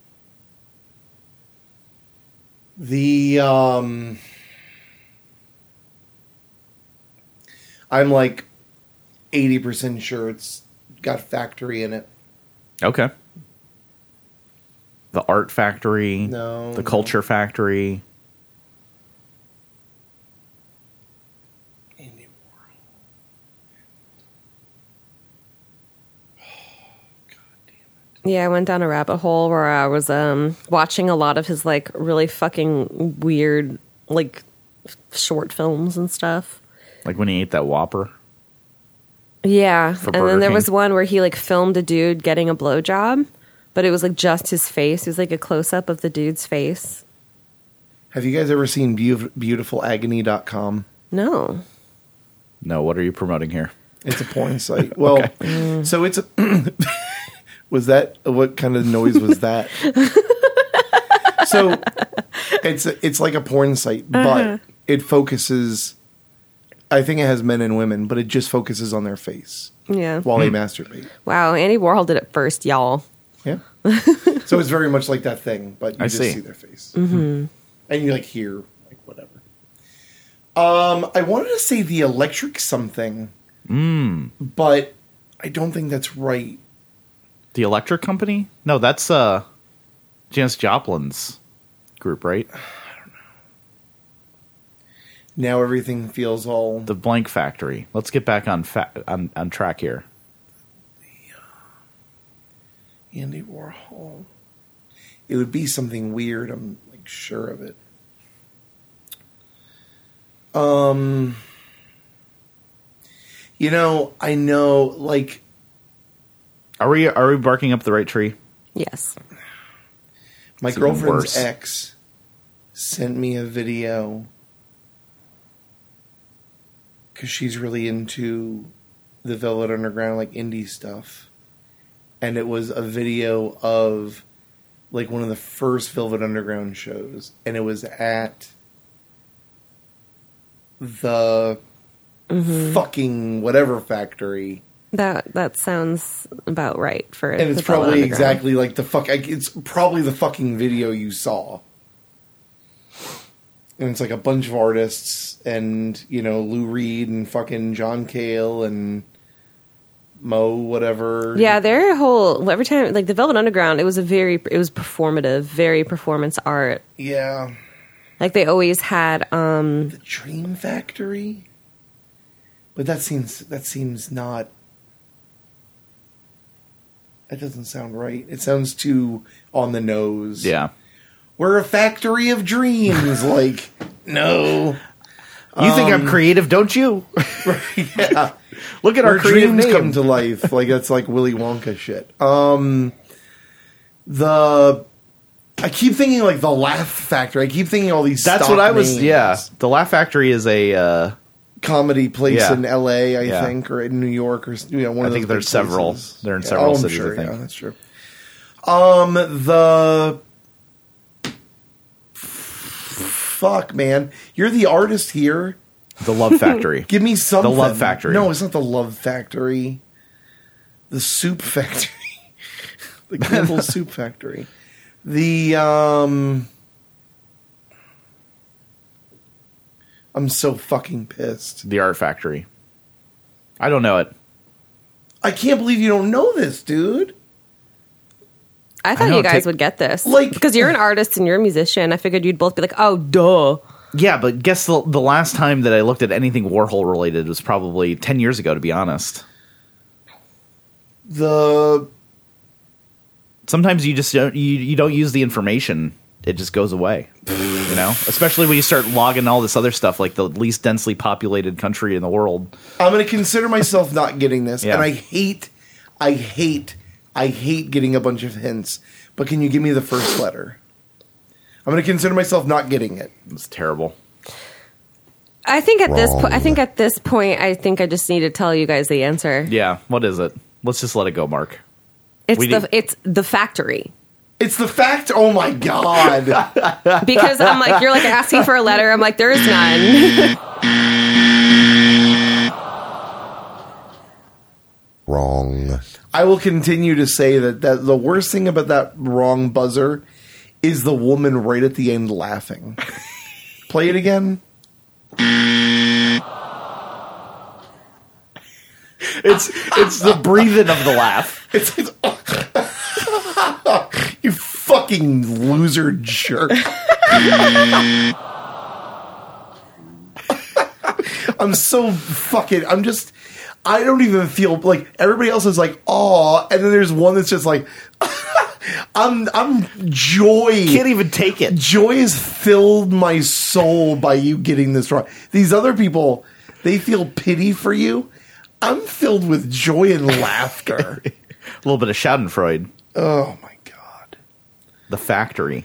I'm like 80% sure it's got factory in it. Okay. The Art Factory. No, The no. Culture Factory. Andy Warhol. God damn it. Yeah, I went down a rabbit hole where I was watching a lot of his like really fucking weird like short films and stuff. Like when he ate that Whopper. Yeah, For and then Burger there King? was one where he like filmed a dude getting a blowjob, but it was like just his face. It was like a close up of the dude's face. Have you guys ever seen beautifulagony.com? No. No, what are you promoting here? It's a porn site. Well, so it's a. Was that what kind of noise was that? So It's like a porn site, but it focuses. I think it has men and women, but it just focuses on their face Yeah. while they masturbate. Wow. Andy Warhol did it first, y'all. Yeah. So it's very much like that thing, but you I just see. see their face. Mm-hmm. And you like hear like whatever. I wanted to say the electric something, but I don't think that's right. The Electric Company? No, that's Janis Joplin's group, right? Now everything feels all. The Blank Factory. Let's get back on on track here. Andy Warhol. It would be something weird. I'm like sure of it. You know, I know. Like, Are we barking up the right tree? Yes. my It's even girlfriend's worse. ex sent me a video because she's really into the Velvet Underground, like indie stuff. And it was a video of like one of the first Velvet Underground shows, and it was at the fucking whatever factory, That sounds about right for and it's the Velvet probably Underground. exactly like the fuck. It's probably the fucking video you saw, and it's like a bunch of artists, and you know Lou Reed and fucking John Cale and Mo whatever. Yeah, their whole every time like the Velvet Underground, it was performative, very performance art. Yeah. Like they always had The Dream Factory, but that seems not. That doesn't sound right. It sounds too on the nose. Yeah. We're a factory of dreams. Like, no. You think I'm creative, don't you? Yeah. Look at Our our creative dreams name. come to life. Like, that's like Willy Wonka shit. I keep thinking like the Laugh Factory. I keep thinking all these That's stock what I was. names. Yeah, the Laugh Factory is a. Comedy place Yeah. in L.A., I Yeah. think, or in New York, or you know, one I of those. think there's big several. places. They're in several I'm cities, Sure, I think. Yeah, that's true. The fuck, man, you're the artist here. The Love Factory. Give me something. The Love Factory. No, it's not the Love Factory. The Soup Factory. The Campbell Soup Factory. The I'm so fucking pissed. The Art Factory. I don't know it. I can't believe you don't know this, dude. I thought know, you guys take- would get this. Like- because you're an artist and you're a musician. I figured you'd both be like, oh, duh. Yeah, but guess the last time that I looked at anything Warhol related was probably 10 years ago, to be honest. Sometimes you just don't you don't use the information. It just goes away. You know? Especially when you start logging all this other stuff, like the least densely populated country in the world. I'm going to consider myself not getting this, Yeah. and I hate getting a bunch of hints. But can you give me the first letter? I'm going to consider myself not getting it. It's terrible. I think at this point, I think I just need to tell you guys the answer. Yeah, what is it? Let's just let it go, Mark. It's We it's the factory. It's the fact. Oh my god! Because I'm like, you're like asking for a letter. I'm like, there is none. Wrong. I will continue to say that the worst thing about that wrong buzzer is the woman right at the end laughing. Play it again. It's the breathing of the laugh. It's you fucking loser jerk. I'm so fucking. I don't even feel like everybody else is like, aw, and then there's one that's just like, I'm joy. Can't even take it. Joy has filled my soul by you getting this wrong. These other people, they feel pity for you. I'm filled with joy and laughter. A little bit of Schadenfreude. Oh my god. The Factory.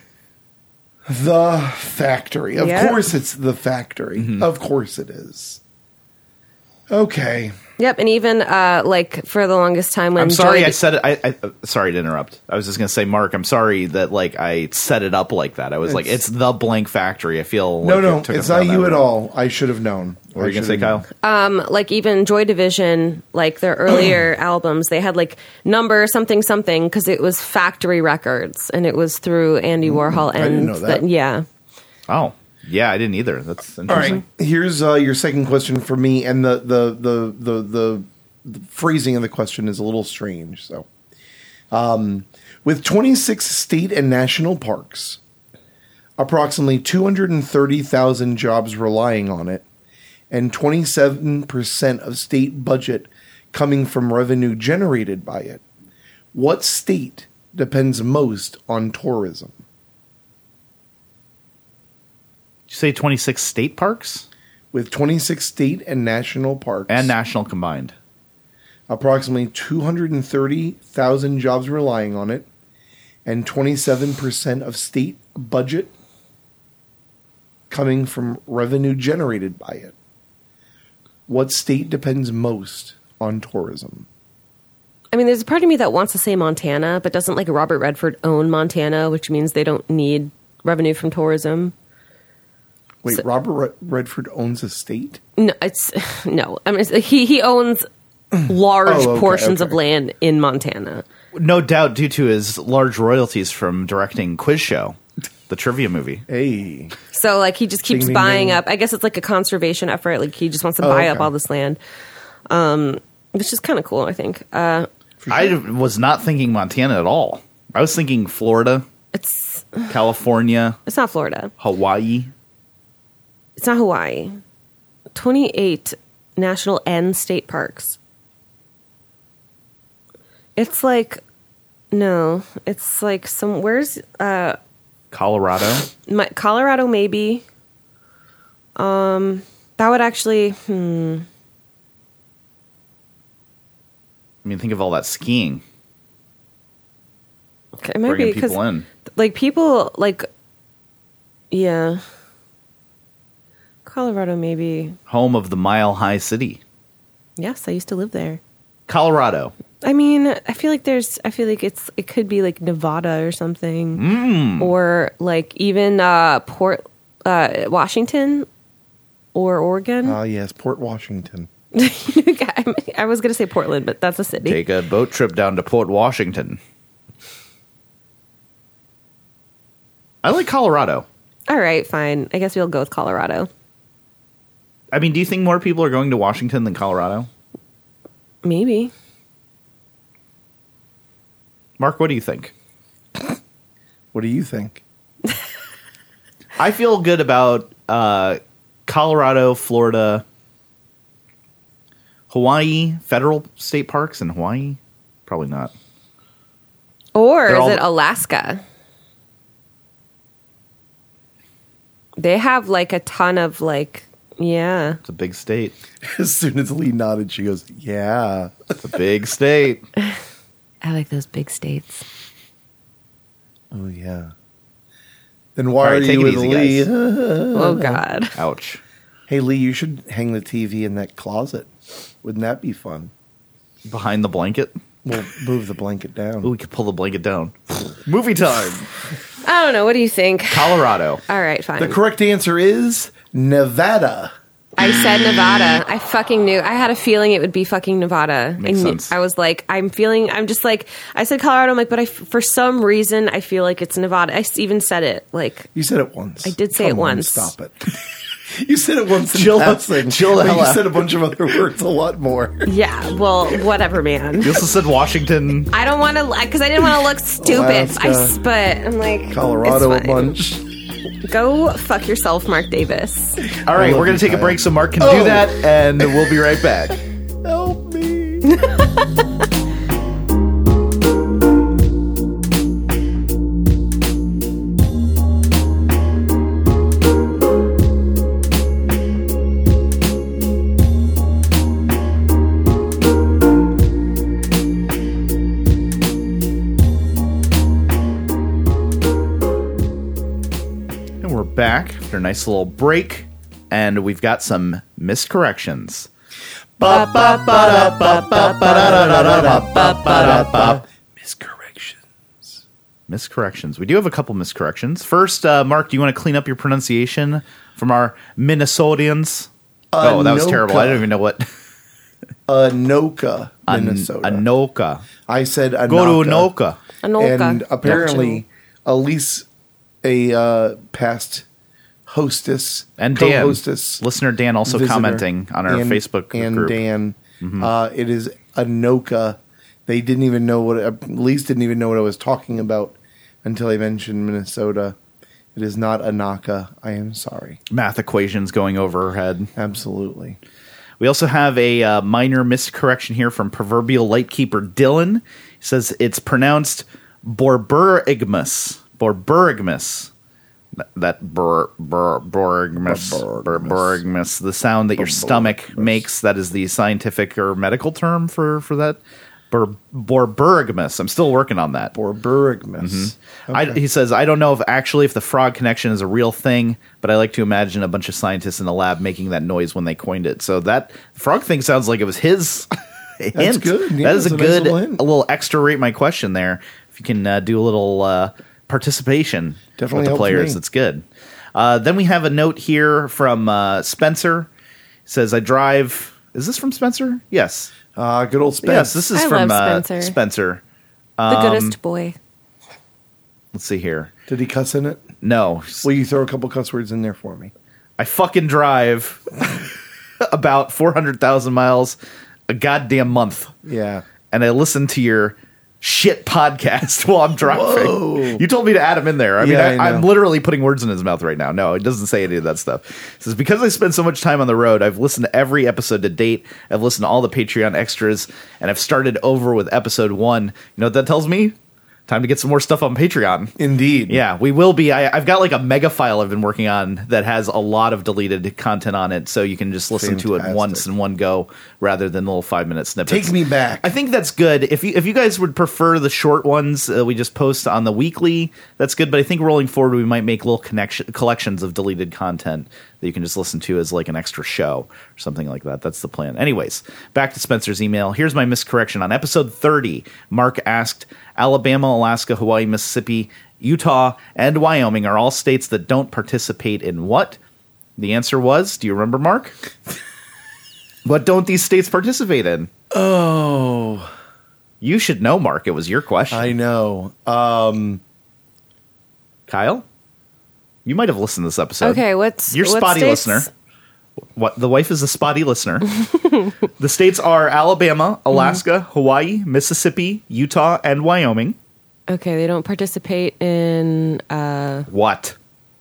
The Factory. Of Yep. course it's The Factory. Mm-hmm. Of course it is. Okay. Yep, and even like for the longest time when I'm sorry Joy I said it. I sorry to interrupt. I was just going to say, Mark, I'm sorry that like I set it up like that. I was like, it's the blank factory. I feel like No, it took it's us not down that you at road. all. I should have known. What were you going to say, Kyle? like even Joy Division, like their earlier albums, they had like number something something because it was factory records and it was through Andy Warhol. And didn't know that. yeah. Oh, yeah, I didn't either. That's All interesting. right. Here's your second question for me, and the phrasing of the question is a little strange. So, with 26 state and national parks, approximately 230,000 jobs relying on it, and 27% of state budget coming from revenue generated by it, what state depends most on tourism? Did you say 26 state parks With 26 state and national parks, and national combined? approximately 230,000 jobs relying on it, and 27% of state budget coming from revenue generated by it. What state depends most on tourism? I mean, there's a part of me that wants to say Montana, but doesn't like Robert Redford own Montana, which means they don't need revenue from tourism. Wait, So- Robert Redford owns a state? No, it's no. I mean, he owns large Oh, okay, portions of okay. land in Montana. No doubt due to his large royalties from directing Quiz Show, the trivia movie. Hey. So like he just keeps Ding, ding, buying ding. up. I guess it's like a conservation effort. Like he just wants to Oh, buy okay. up all this land, which is kind of cool. I think I was not thinking Montana at all. I was thinking Florida, it's California, not Florida. Hawaii. It's not Hawaii. 28 national and state parks. It's like no. It's like some. Where's Colorado. Colorado? Maybe. That would actually. I mean, think of all that skiing, Okay, it might be bringing because people in. like people like. Yeah. Colorado, maybe. Home of the Mile High City. Yes, I used to live there. Colorado. I mean, I feel like it could be like Nevada or something, or like even Washington or Oregon. Ah, yes, Port Washington. I was gonna say Portland, but that's a city. Take a boat trip down to Port Washington. I like Colorado. All right, fine. I guess we'll go with Colorado. I mean, do you think more people are going to Washington than Colorado? Maybe. Mark, what do you think? What do you think? I feel good about Colorado, Florida, Hawaii, federal state parks in Hawaii. Probably not. Or They're is all- it Alaska? They have like a ton of like, yeah. It's a big state. As soon as Lee nodded, she goes, yeah. It's a big state. I like those big states. Oh, yeah. Then why All right, are take you it with easy, Lee? guys. Oh God. Ouch. Hey, Lee, you should hang the TV in that closet. Wouldn't that be fun? Behind the blanket. We'll move the blanket down. Ooh, we could pull the blanket down. Movie time. I don't know. What do you think? Colorado. All right, fine. The correct answer is Nevada. I said Nevada. I fucking knew. I had a feeling it would be fucking Nevada. Makes I knew- sense. I was like, I'm just like, I said Colorado. I'm like, but for some reason, I feel like it's Nevada. I even said it. Like, You said it once. I did say Come it on, once. Stop it. You said it once in Chill the- passing. chill the but hell You out. said a bunch of other words a lot more. yeah, well, whatever, man. You also said Washington. I don't want to, because I didn't want to look stupid. Alaska. But I'm like, Colorado a it's fine. bunch. Go fuck yourself, Mark Davis. All right, love we're going you, to take a Kyle. break so Mark can Oh. do that, and we'll be right back. Help me. And we're back after a nice little break, and we've got some missed corrections. Miscorrections. We do have a couple miscorrections. First, Mark, do you want to clean up your pronunciation from our Minnesotans? Oh, that was terrible. I don't even know what. Anoka, Minnesota. Anoka. I said Anoka. Go to Anoka. Anoka. And apparently, Elise, a past hostess And Dan, co-hostess, listener Dan, also visitor, commenting on our Facebook and group. Dan, it is Anoka. They didn't even know what. Elise didn't even know what I was talking about until I mentioned Minnesota. It is not Anaka. I am sorry. Math equations going over her head. Absolutely. We also have a minor miscorrection here from proverbial lightkeeper Dylan. He says it's pronounced Borborygmus. Borborygmus. That Borborygmus. The sound that your stomach makes. That is the scientific or medical term for that. Borborygmus. I'm still working on that. Borborygmus. Okay. He says, I don't know if the frog connection is a real thing, but I like to imagine a bunch of scientists in the lab making that noise when they coined it. So that frog thing sounds like it was his hint. That's good. Yeah, that is that's a nice good, little hint. a little extra rate my question there. If you can do a little participation Definitely with the helps players, me. that's good. Then we have a note here from Spencer. It says, I drive. Is this from Spencer? Yes. Good old Spence. Yes, this is I from love Spencer. Spencer. The goodest boy. Let's see here. Did he cuss in it? No. Will you throw a couple cuss words in there for me? I fucking drive about 400,000 miles a goddamn month. Yeah. And I listen to your shit podcast while I'm driving. Whoa. You told me to add him in there. I mean, Yeah, I know. I'm literally putting words in his mouth right now. No, it doesn't say any of that stuff. It says, because I spend so much time on the road, I've listened to every episode to date. I've listened to all the Patreon extras, and I've started over with episode 1. You know what that tells me? Time to get some more stuff on Patreon. Indeed. Yeah, we will be. I've got like a mega file I've been working on that has a lot of deleted content on it, so you can just listen to it Fantastic. once in one go rather than little 5-minute snippets. Take me back. I think that's good. If you guys would prefer the short ones, we just post on the weekly. That's good. But I think rolling forward, we might make little collections of deleted content that you can just listen to as like an extra show or something like that. That's the plan. Anyways, back to Spencer's email. Here's my miscorrection. On episode 30, Mark asked, Alabama, Alaska, Hawaii, Mississippi, Utah, and Wyoming are all states that don't participate in what? The answer was, do you remember, Mark? What don't these states participate in? Oh, You should know, Mark. It was your question. I know. Kyle? You might have listened to this episode. Okay, You're what spotty states? listener. What? The wife is a spotty listener. The states are Alabama, Alaska, Hawaii, Mississippi, Utah, and Wyoming. Okay, they don't participate in. What?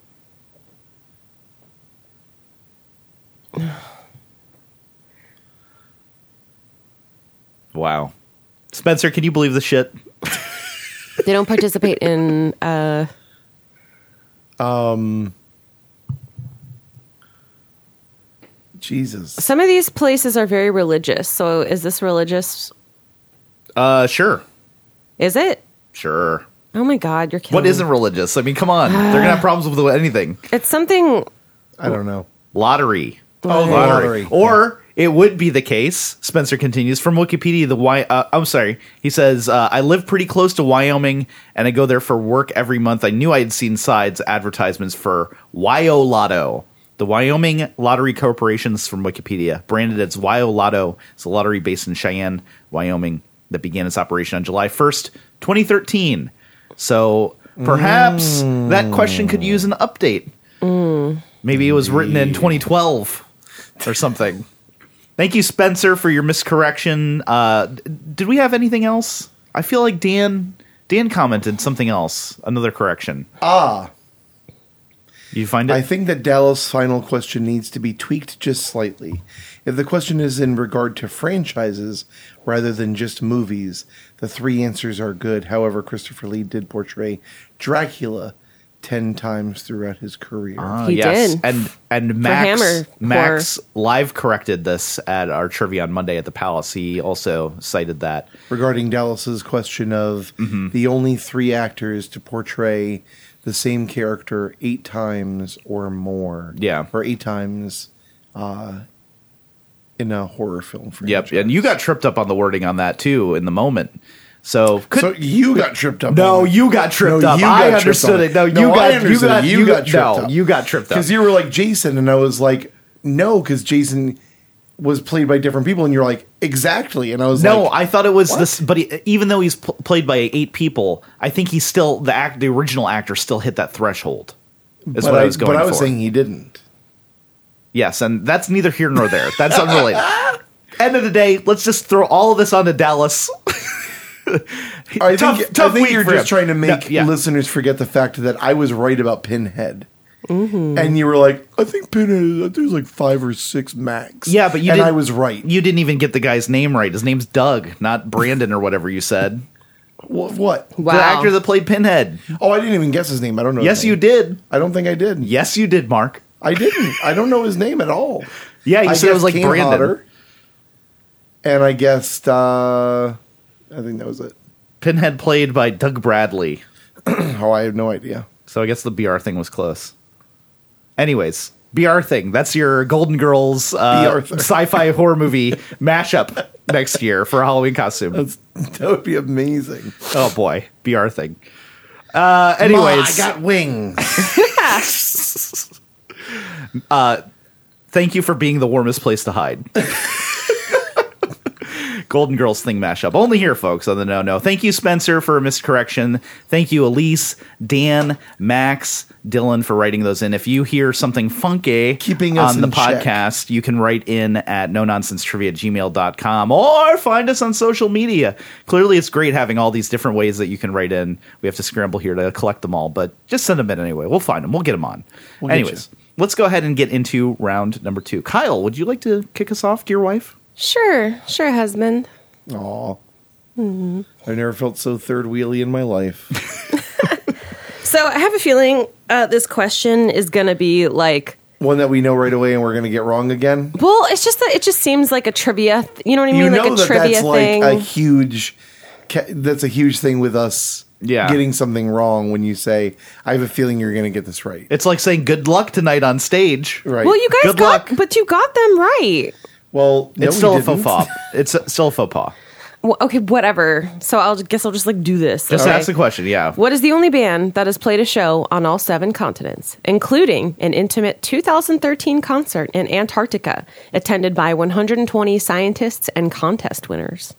Wow. Spencer, can you believe this shit? They don't participate in. Jesus. Some of these places are very religious. So is this religious? Sure. Is it? Sure. Oh my God, you're killing What me. isn't religious? I mean, come on. They're going to have problems with anything. It's something. I don't know. Lottery. Oh, lottery. Or it would be the case, Spencer continues, from Wikipedia, I'm sorry. He says, I live pretty close to Wyoming, and I go there for work every month. I knew I had seen sides advertisements for Wyo Lotto. The Wyoming Lottery Corporation's from Wikipedia, branded as Wyo Lotto. It's a lottery based in Cheyenne, Wyoming, that began its operation on July 1st, 2013. So perhaps that question could use an update. Maybe it was written in 2012 or something. Thank you, Spencer, for your miscorrection. Did we have anything else? I feel like Dan commented something else, another correction. You find it? I think that Dallas' final question needs to be tweaked just slightly. If the question is in regard to franchises rather than just movies, the three answers are good. However, Christopher Lee did portray Dracula 10 times throughout his career. He did. And Hammer Max live corrected this at our trivia on Monday at the Palace. He also cited that. Regarding Dallas's question of the only three actors to portray the same character 8 times or more. Yeah. Or 8 times in in a horror film franchise. Yep, and you got tripped up on the wording on that too in the moment. So you got tripped up. No, on it. you got tripped No, up. you I got tripped understood on it. No, you No, I got understood it. You got tripped up. You got tripped up. Because you were like Jason, and I was like, no, because Jason was played by different people, and you're like, exactly. And I was No, like, I thought it was what? this, but even though he's played by 8 people, I think he's still the original actor still hit that threshold. Is what I was going for. But I was saying he didn't. Yes, and that's neither here nor there. That's unrelated. End of the day, let's just throw all of this onto Dallas. I Tough think week you're for just him. trying to make No, yeah. listeners forget the fact that I was right about Pinhead. Mm-hmm. And you were like, I think Pinhead, there's like 5 or 6 max. Yeah, but I was right. You didn't even get the guy's name right. His name's Doug, not Brandon or whatever you said. What? Wow. The actor that played Pinhead. Oh, I didn't even guess his name. I don't know. Yes, his you name. did. I don't think I did. Yes, you did, Mark. I didn't. I don't know his name at all. Yeah, you I said it was guessed like Kane Brandon. Hodder, and I guessed, I think that was it. Pinhead played by Doug Bradley. Oh, I have no idea. So I guess the BR thing was close. Anyways, BR thing. That's your Golden Girls thing. sci-fi horror movie mashup next year for a Halloween costume. That would be amazing. Oh boy, BR thing. Anyways, I got wings. thank you for being the warmest place to hide. Golden Girls thing mashup. Only here, folks, on the No. Thank you, Spencer, for a miscorrection. Thank you, Elise, Dan, Max, Dylan, for writing those in. If you hear something funky Keeping us on the in check. podcast, you can write in at nononsensetrivia@gmail.com or find us on social media. Clearly, it's great having all these different ways that you can write in. We have to scramble here to collect them all, but just send them in anyway. We'll find them. We'll get them on. We'll get Anyways, let's go ahead and get into round number 2. Kyle, would you like to kick us off, dear wife? Sure, husband. Aw. I've never felt so third wheelie in my life. So I have a feeling this question is going to be like, One that we know right away and we're going to get wrong again. well, it's just that it just seems like a trivia. You know what I mean? You Like know a that trivia that's like thing. a huge. That's a huge thing with us. Yeah. Getting something wrong when you say, "I have a feeling you're going to get this right." It's like saying good luck tonight on stage. Right. Well, you guys Good luck. but you got them right. Well, no, It's we still a didn't. faux pas. It's still a faux pas. Well, okay, whatever. So I'll just like do this. Just okay? ask the question, yeah. What is the only band that has played a show on all 7 continents, including an intimate 2013 concert in Antarctica, attended by 120 scientists and contest winners?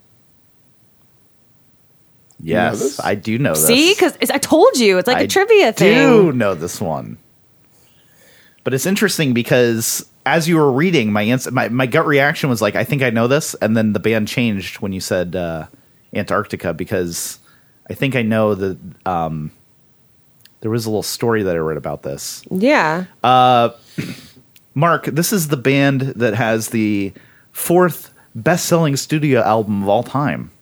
You know Yes, this? I do know this. See, because I told you, it's like I a trivia thing. do know this one. But it's interesting because as you were reading, my gut reaction was like, I think I know this. And then the band changed when you said Antarctica because I think I know that there was a little story that I read about this. Yeah. Mark, this is the band that has the 4th best-selling studio album of all time,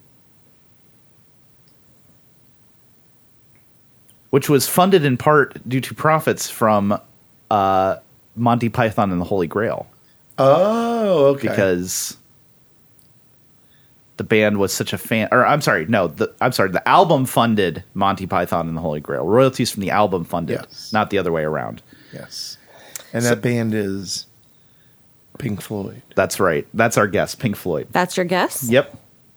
which was funded in part due to profits from Monty Python and the Holy Grail, Oh, okay. because the band was such a fan. Or the album funded Monty Python and the Holy Grail. Royalties from the album funded, Yes. not the other way around. Yes. And that band is Pink Floyd. That's right. That's our guess, Pink Floyd. That's your guess? Yep.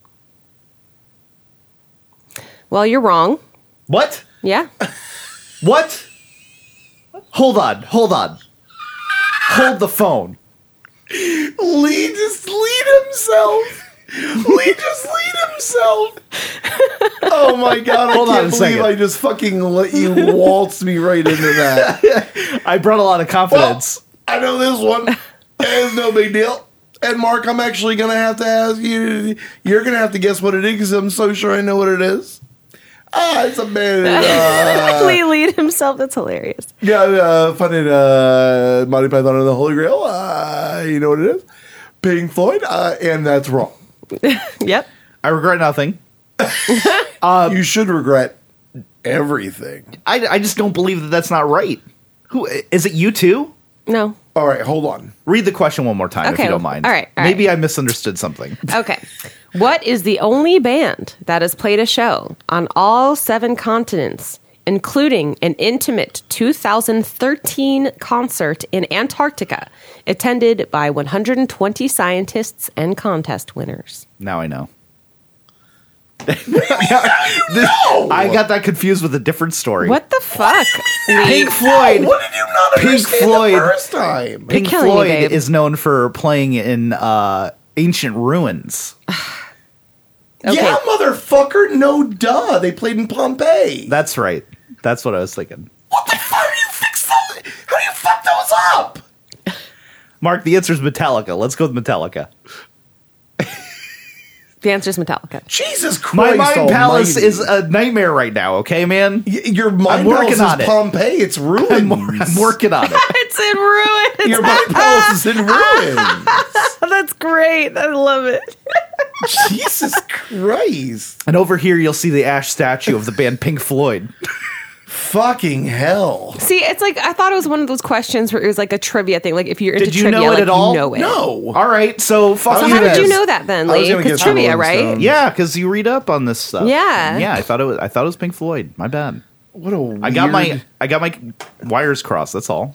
Well, you're wrong. What? Yeah. What? Hold on. Hold the phone. Lee just lead himself. Lee just lead himself. Oh my god! Hold on I a can't believe second. I just fucking let you waltz me right into that. I brought a lot of confidence. I know this one. It's no big deal. And Mark, I'm actually gonna have to ask you. You're gonna have to guess what it is because I'm so sure I know what it is. It's a band. Lee lead himself. That's hilarious. Funded Monty Python and the Holy Grail. You know what it is? Pink Floyd, and that's wrong. Yep. I regret nothing. You should regret everything. I just don't believe that that's not right. Who is it? You too? No. All right, hold on. Read the question one more time if Okay, you don't mind. all right. Maybe I misunderstood something. Okay. What is the only band that has played a show on all 7 continents, including an intimate 2013 concert in Antarctica, attended by 120 scientists and contest winners. Now I know. I got that confused with a different story. What the fuck? Pink Floyd. What did you not Pink understand Floyd. the first time? Pink killing me, Floyd babe. is known for playing in ancient ruins. Okay. Yeah, motherfucker. No, duh. They played in Pompeii. That's right. That's what I was thinking. What the fuck? How do you fix that? How do you fuck those up? Mark, the answer is Metallica. Let's go with Metallica. The answer is Metallica. Jesus Christ! My mind palace almighty. is a nightmare right now, okay, man? Your mind I'm working palace on is it. Pompeii. It's ruins. I'm working on it. It's in ruins. Your mind palace is in ruins. That's great. I love it. Jesus Christ! And over here, you'll see the ash statue of the band Pink Floyd. Fucking hell! See, it's like I thought it was one of those questions where it was like a trivia thing. Like if you're into Did you trivia, know it like at all? you know it. No. All right, so fuck So you how did you guys. know that then, I was Lee? gonna Because guess trivia, Rolling right? Stones. Yeah, because you read up on this stuff. Yeah. yeah. I thought it was Pink Floyd. My bad. What a weird... I got my wires crossed. That's all.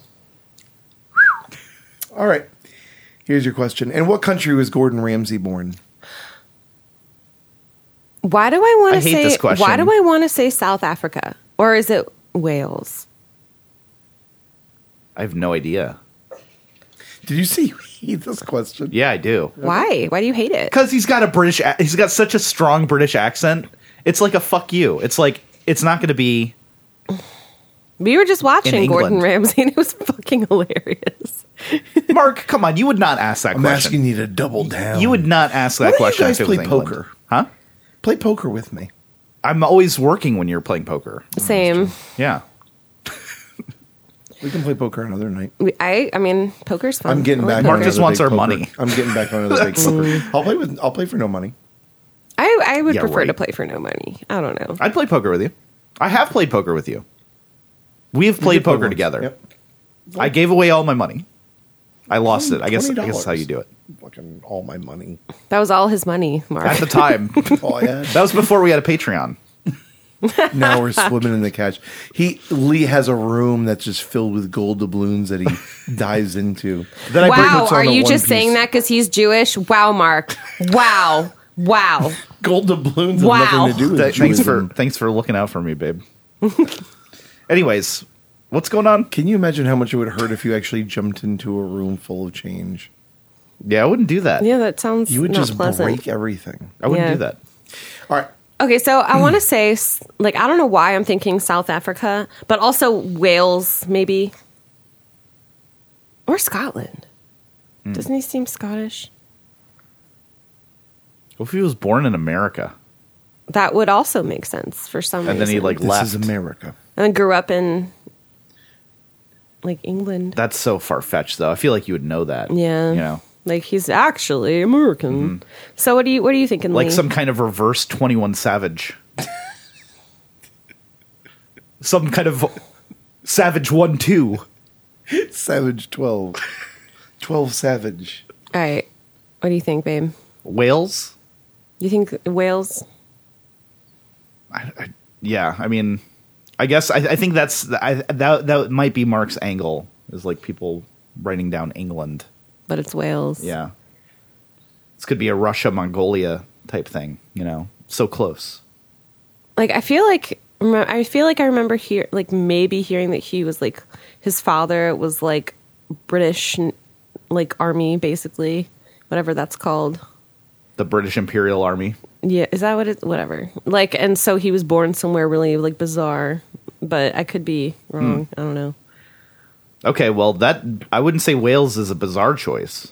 All right. Here's your question. In what country was Gordon Ramsay born? Why do I want I to hate say? this question. Why do I want to say South Africa, or is it Wales? I have no idea. Did you see this question? Yeah, I do. Why? Why do you hate it? Because he's got such a strong British accent. It's like a fuck you. It's like it's not going to be. We were just watching In Gordon England. Ramsay, and it was fucking hilarious. Mark, come on, you would not ask that I'm question. asking you to double down. You would not ask that Why don't you question. guys if it was play England. poker? Huh? Play poker with me. I'm always working when you're playing poker. Same. Yeah. We can play poker another night. I mean, poker's fun. I'm getting I like back. Mark on poker. just another wants big our poker. money. I'm getting back on another big poker. I'll play for no money. I would Yeah, prefer right. to play for no money. I don't know. I'd play poker with you. I have played poker with you. We have played did play poker once. together. Yep. I gave away all my money. I lost it. I guess that's how you do it. Fucking all my money. That was all his money, Mark. At the time. All I had. That was before we had a Patreon. Now we're swimming in the cash. Lee has a room that's just filled with gold doubloons that he dives into. Then I Wow, puts on are a you one just piece. saying that because he's Jewish? Wow, Mark. Wow. Wow. Gold doubloons Wow. have nothing to do with Thanks for looking out for me, babe. Anyways, what's going on? Can you imagine how much it would hurt if you actually jumped into a room full of change? Yeah, I wouldn't do that. Yeah, that sounds You would not just pleasant. break everything. I wouldn't Yeah. do that. All right. Okay, so I want to say, like, I don't know why I'm thinking South Africa, but also Wales, maybe. Or Scotland. Doesn't he seem Scottish? What if he was born in America That would also make sense for some and reason. then he like This left? is America. And then grew up in, like, England. That's so far fetched, though. I feel like you would know that. Yeah. You know, Like, he's actually American. So what are you thinking, like Lee? some kind of reverse 21 Savage. Some kind of Savage 1-2. Savage 12. 12 Savage. All right. What do you think, babe? Wales? You think Wales? Yeah, I mean, I guess I think that might be Mark's angle, is like people writing down England. But it's Wales. Yeah. This could be a Russia-Mongolia type thing, you know? So close. Like, I feel like I remember maybe hearing that he was like, his father was like British, like army, basically, whatever that's called. The British Imperial Army. Yeah, is that what it? Whatever. Like, and so he was born somewhere really like bizarre, but I could be wrong. I don't know. Okay, well, that I wouldn't say Wales is a bizarre choice.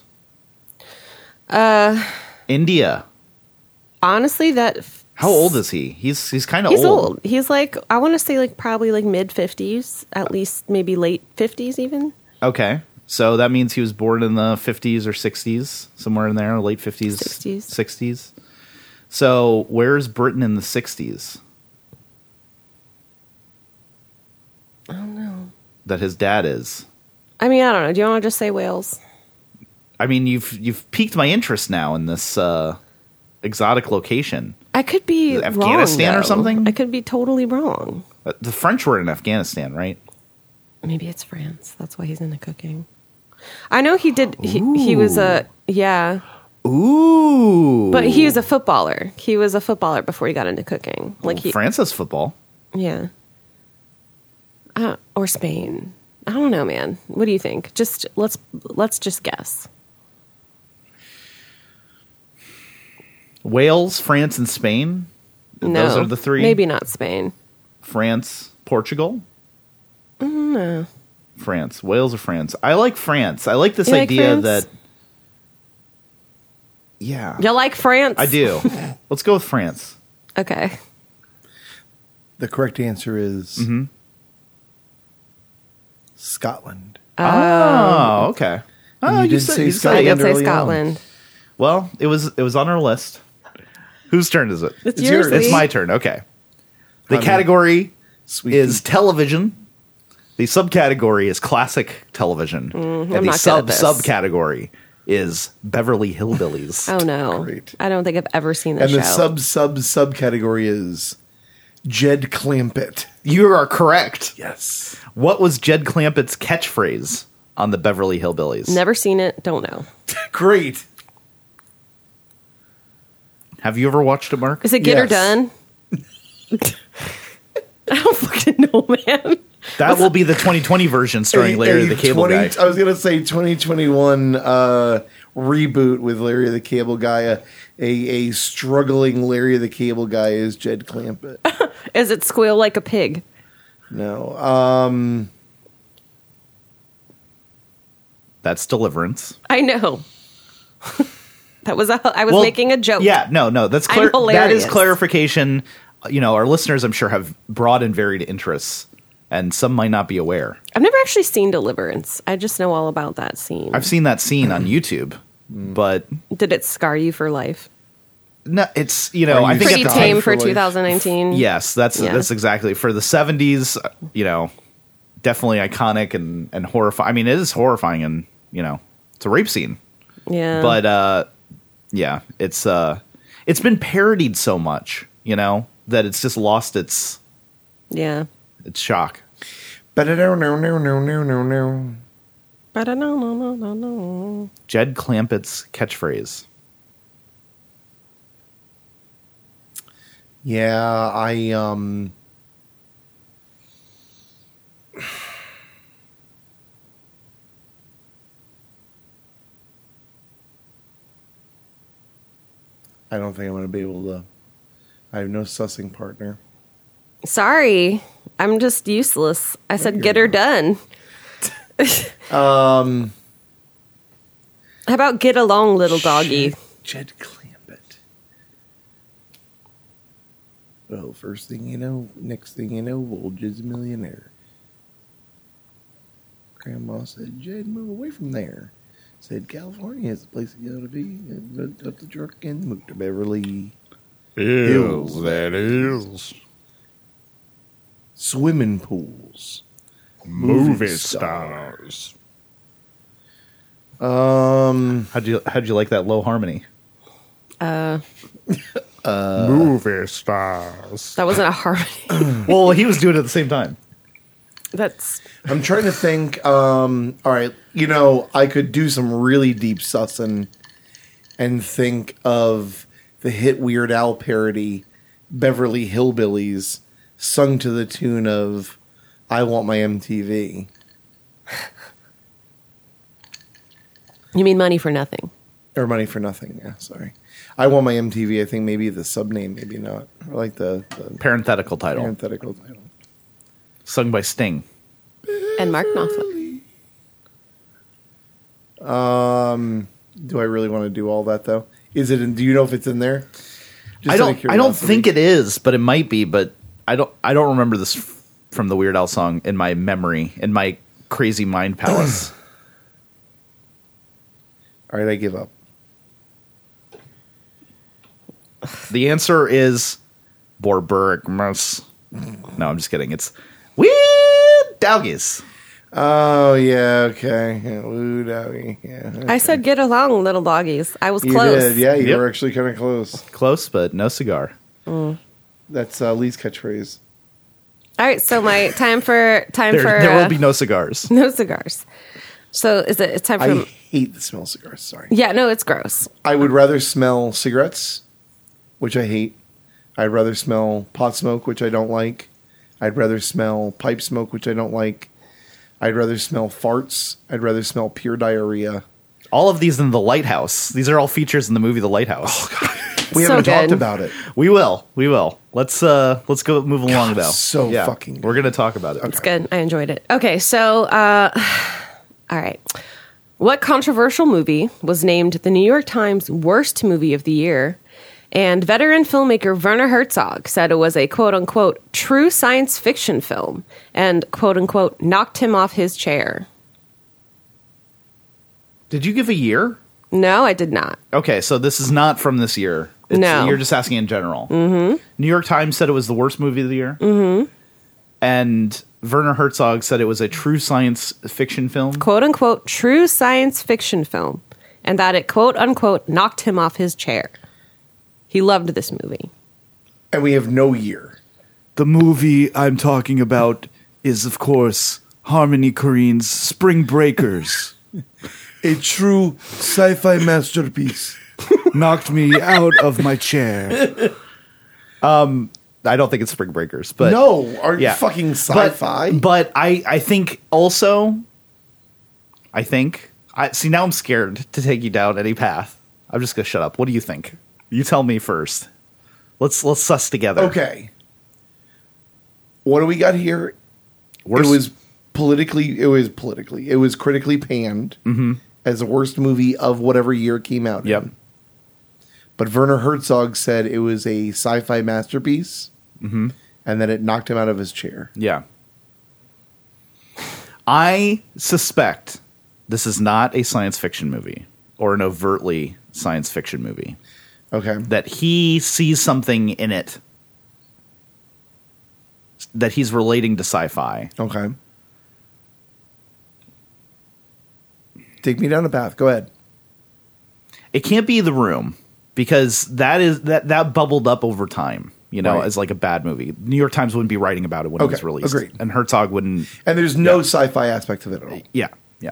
India. Honestly, How old is he? He's kind of he's old. old. He's like, I want to say like probably like mid 50s, at least maybe late 50s even. Okay. So that means he was born in the 50s or 60s, somewhere in there, late 50s, 60s. 60s. So where's Britain in the 60s? I don't know. That his dad is. I mean, I don't know. Do you want to just say Wales? I mean, you've piqued my interest now in this exotic location. I could be Afghanistan wrong, or though. something? I could be totally wrong. The French were in Afghanistan, right? Maybe it's France. That's why he's into cooking. I know he did. He was a Ooh. but he was a footballer. He was a footballer before he got into cooking. Like France has football. Yeah. Or Spain. I don't know, man. What do you think? Just let's just guess. Wales, France, and Spain. No, Those are the three. Maybe not Spain. France, Portugal. No. France, Wales, or France. I like France. I like this You like idea France? that. Yeah, You like France? I do. Let's go with France. Okay. The correct answer is Scotland. Oh, okay. Oh, you did say I Scotland did say early on. Scotland. Well, it was on our list. Whose turn is it? It's It's yours. yours. It's Lee. my turn. Okay. The Honey. category Sweet. is television. The subcategory is classic television. I'm and the not good at this. subcategory is Beverly Hillbillies. Oh no. Great. I don't think I've ever seen this and show. the subcategory is Jed Clampett. You are correct. Yes. What was Jed Clampett's catchphrase on the Beverly Hillbillies? Never seen it. Don't know. Great. Have you ever watched it, Mark? Is it Get Her Yes. Done? I don't fucking know, man. That will be the 2020 version starring Larry the Cable Guy. I was going to say 2021 reboot with Larry the Cable Guy. A struggling Larry the Cable Guy is Jed Clampett. Is it Squeal Like a Pig? No. That's Deliverance. I know. I was making a joke. Yeah, no, that's I'm that is hilarious. clarification. You know, our listeners, I'm sure, have broad and varied interests, and some might not be aware. I've never actually seen Deliverance. I just know all about that scene. I've seen that scene on YouTube, but Did it scar you for life? no, it's I think Pretty at the tame time, for for life. 2019. yes, that's Yeah. exactly for the 70s. Definitely iconic and horrifying. I mean, it is horrifying, and it's a rape scene. Yeah. But yeah, it's been parodied so much, that it's just lost its yeah. shock. But no. But no. Jed Clampett's catchphrase. Yeah, I don't think I'm going to be able to. I have no sussing partner. Sorry. I'm just useless. I said Get Her Done. How about Get Along, Little Doggy? Jed Clampett. Well, first thing you know, next thing you know, Volge's a millionaire. Grandma said, Jed, move away from there. Said, California is the place you gotta be. Up the truck and moved to Beverly Hills. That is. Swimming pools. Movie stars. How'd you like that low harmony? Movie stars. That wasn't a harmony. Well, he was doing it at the same time. That's I'm trying to think. All right, I could do some really deep sussing and think of the hit Weird Al parody, Beverly Hillbillies, sung to the tune of "I Want My MTV." You mean Money for Nothing? Or Money for Nothing. Yeah, sorry. I Want My MTV. I think maybe the subname, maybe not. I like the Parenthetical title. parenthetical title. Sung by Sting. And Mark Knopfler. Do I really want to do all that though? Is it? Do you know if it's in there? I don't think it is, but it might be. But I don't remember this from the Weird Al song in my memory, in my crazy mind palace. All right, I give up. The answer is Borbergmus. No, I'm just kidding. It's Weird Doggies. Oh yeah, okay. Yeah, woo doggy. Yeah, I said Get Along, Little Doggies. I was you close. did. Yeah, you Yep. were actually kind of close. Close, but no cigar. That's Lee's catchphrase. All right, so my time for There will be no cigars. no cigars. So it's time for I hate the smell of cigars. Sorry. yeah, no, it's gross. I would rather smell cigarettes, which I hate. I'd rather smell pot smoke, which I don't like. I'd rather smell pipe smoke, which I don't like. I'd rather smell farts. I'd rather smell pure diarrhea. All of these in The Lighthouse. These are all features in the movie The Lighthouse. We So haven't talked good. about it. We will. Let's go move along though. so fucking good. We're gonna talk about it. It's good. I enjoyed it. Okay, so all right. What controversial movie was named the New York Times worst movie of the year? And veteran filmmaker Werner Herzog said it was a quote-unquote true science fiction film and quote-unquote knocked him off his chair. Did you give a year? No, I did not. Okay, so this is not from this year. No. You're just asking in general. Mm-hmm. New York Times said it was the worst movie of the year. Mm-hmm. And Werner Herzog said it was a true science fiction film. Quote-unquote true science fiction film and that it quote-unquote knocked him off his chair. He loved this movie. And we have no year. The movie I'm talking about is, of course, Harmony Korine's Spring Breakers. A true sci-fi masterpiece. Knocked me out of my chair. I don't think it's Spring Breakers, but No, are you yeah. fucking sci-fi? But I think also, see, now I'm scared to take you down any path. I'm just gonna shut up. What do you think? You tell me first. Let's suss together. Okay. What do we got here? Worst- It was critically panned as the worst movie of whatever year it came out. Yep. in. But Werner Herzog said it was a sci-fi masterpiece, and that it knocked him out of his chair. Yeah. I suspect this is not a science fiction movie or an overtly science fiction movie. Okay. That he sees something in it that he's relating to sci-fi. Okay. Take me down a path. Go ahead. It can't be The Room because that bubbled up over time, Right. as like a bad movie. New York Times wouldn't be writing about it when it was Okay, released. agreed. And Herzog wouldn't. And there's no sci-fi aspect of it at all. Yeah.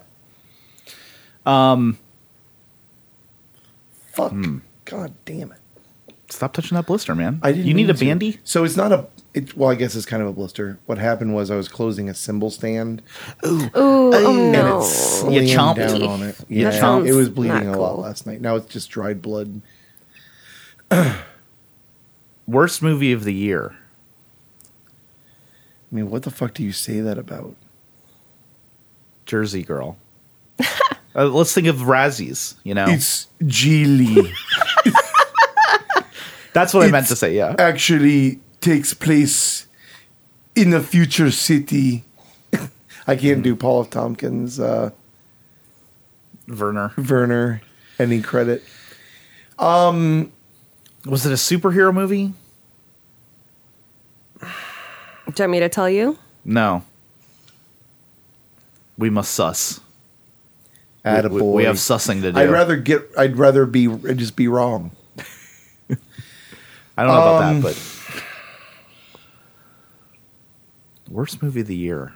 Fuck. God damn it. Stop touching that blister, man. I didn't You need mean a to. bandy? So it's not a. Well, I guess it's kind of a blister. What happened was I was closing a cymbal stand Oh and no. it slammed chomped? down on it. That Yeah, sounds it was bleeding not a lot cool. last night. Now it's just dried blood. Worst movie of the year. I mean, what the fuck do you say that about? Jersey Girl. Let's think of Razzies, It's Geely. That's what I meant to say, yeah. Actually takes place in a future city. I can't do Paul F. Tompkins, Werner. Werner, any credit. Was it a superhero movie? Do you want me to tell you? No. We must suss. Attaboy. We have sussing to do. I'd rather just be wrong. I don't know about that, but worst movie of the year.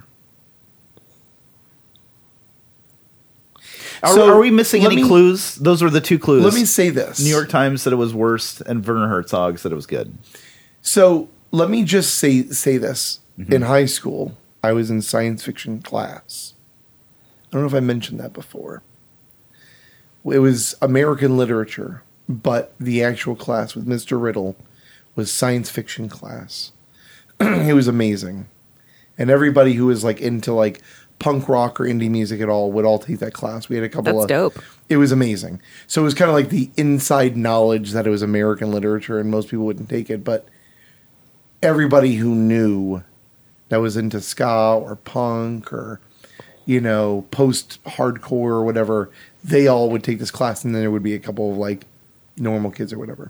Are we missing any clues? Those were the two clues. Let me say this. New York Times said it was worst, and Werner Herzog said it was good. So let me just say this. Mm-hmm. In high school, I was in science fiction class. I don't know if I mentioned that before. It was American literature, but the actual class with Mr. Riddle was science fiction class. It was amazing. And everybody who was like into like punk rock or indie music at all would all take that class. We had a couple That's of dope. It was amazing. So it was kind of like the inside knowledge that it was American literature and most people wouldn't take it, but everybody who knew that was into ska or punk or post-hardcore or whatever, they all would take this class, and then there would be a couple of, like, normal kids or whatever.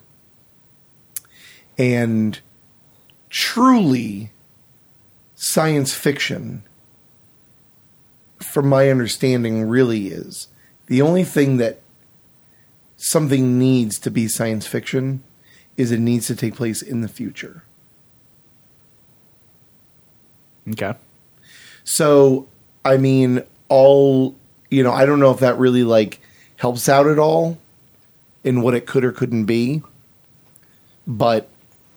And truly, science fiction, from my understanding, really is the only thing that something needs to be science fiction is it needs to take place in the future. Okay. So, I mean, I don't know if that really like helps out at all in what it could or couldn't be, but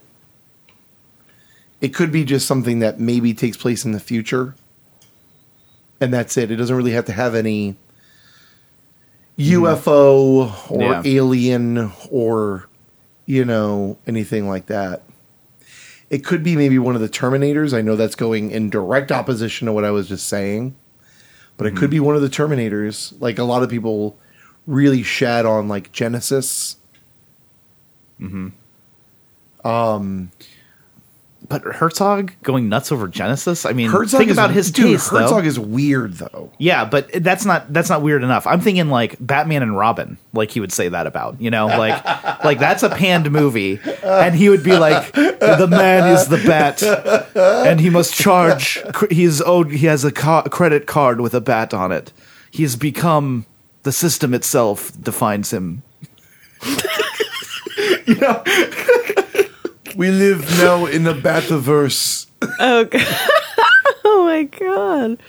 it could be just something that maybe takes place in the future. And that's it. It doesn't really have to have any UFO or alien or, anything like that. It could be maybe one of the Terminators. I know that's going in direct opposition to what I was just saying. But it could be one of the Terminators. Like a lot of people really shat on like Genesis. But Herzog going nuts over Genesis? I mean, Herzog think about his taste, Herzog though. is weird, though. Yeah, but that's not weird enough. I'm thinking like Batman and Robin, like he would say that about, like that's a panned movie, and he would be like, the man is the bat, and he must charge. He has a credit card with a bat on it. He has become the system itself defines him. We live now in the Bativerse. Oh, God. Oh my God.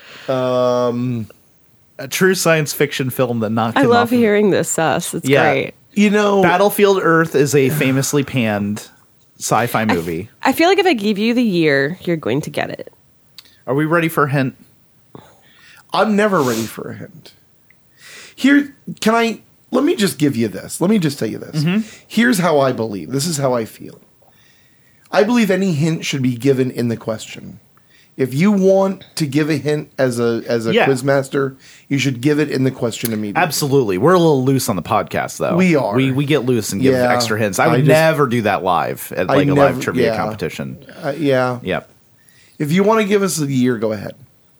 A true science fiction film that knocked I him love off. hearing this sus. It's great. Battlefield Earth is a famously panned sci-fi movie. I feel like if I give you the year, you're going to get it. Are we ready for a hint? I'm never ready for a hint. Let me just give you this. Let me just tell you this. Here's how I believe. This is how I feel. I believe any hint should be given in the question. If you want to give a hint as a quizmaster, you should give it in the question immediately. Absolutely. We're a little loose on the podcast, though. We are. We get loose and give extra hints. I would never do that live at like a live trivia competition. Yeah. Yep. If you want to give us the year, go ahead.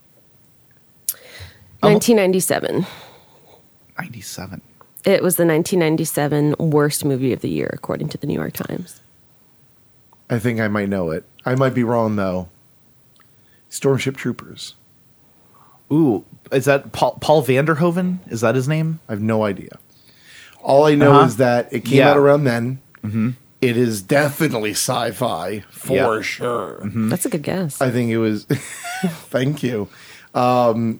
1997. 97. It was the 1997 worst movie of the year, according to the New York Times. I think I might know it. I might be wrong, though. Starship Troopers. Ooh, is that Paul Vanderhoven? Is that his name? I have no idea. All I know is that it came out around then. It is definitely sci-fi for sure. That's a good guess. I think it was. Thank you. I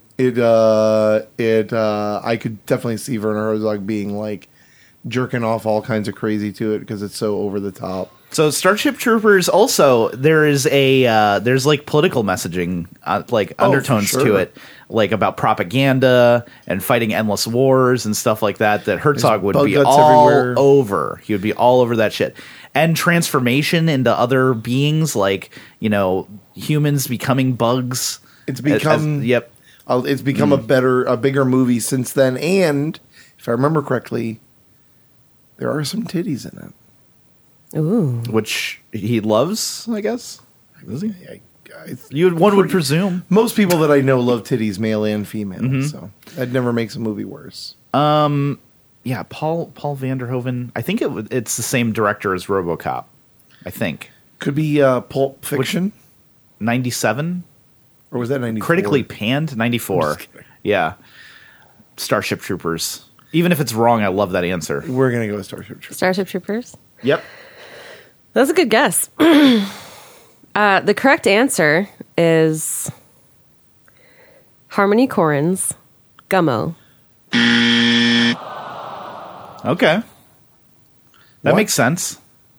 could definitely see Werner Herzog being like jerking off all kinds of crazy to it because it's so over the top. So Starship Troopers also there's like political messaging undertones to it, like about propaganda and fighting endless wars and stuff like that Herzog would be all everywhere. Over. He would be all over that shit. And transformation into other beings, like, humans becoming bugs. It's become it's become a bigger movie since then, and if I remember correctly, there are some titties in it. Ooh. Which he loves, I guess. Does he? One would presume. Most people that I know love titties, male and female, so that never makes a movie worse. Yeah, Paul Vanderhoven. I think it's the same director as RoboCop. I think could be Pulp Fiction. 97, or was that 94? Critically panned 94. Yeah, Starship Troopers. Even if it's wrong, I love that answer. We're gonna go with Starship Troopers. Starship Troopers. Yep. That's a good guess. The correct answer is Harmony Korines' Gummo. Okay. That makes sense.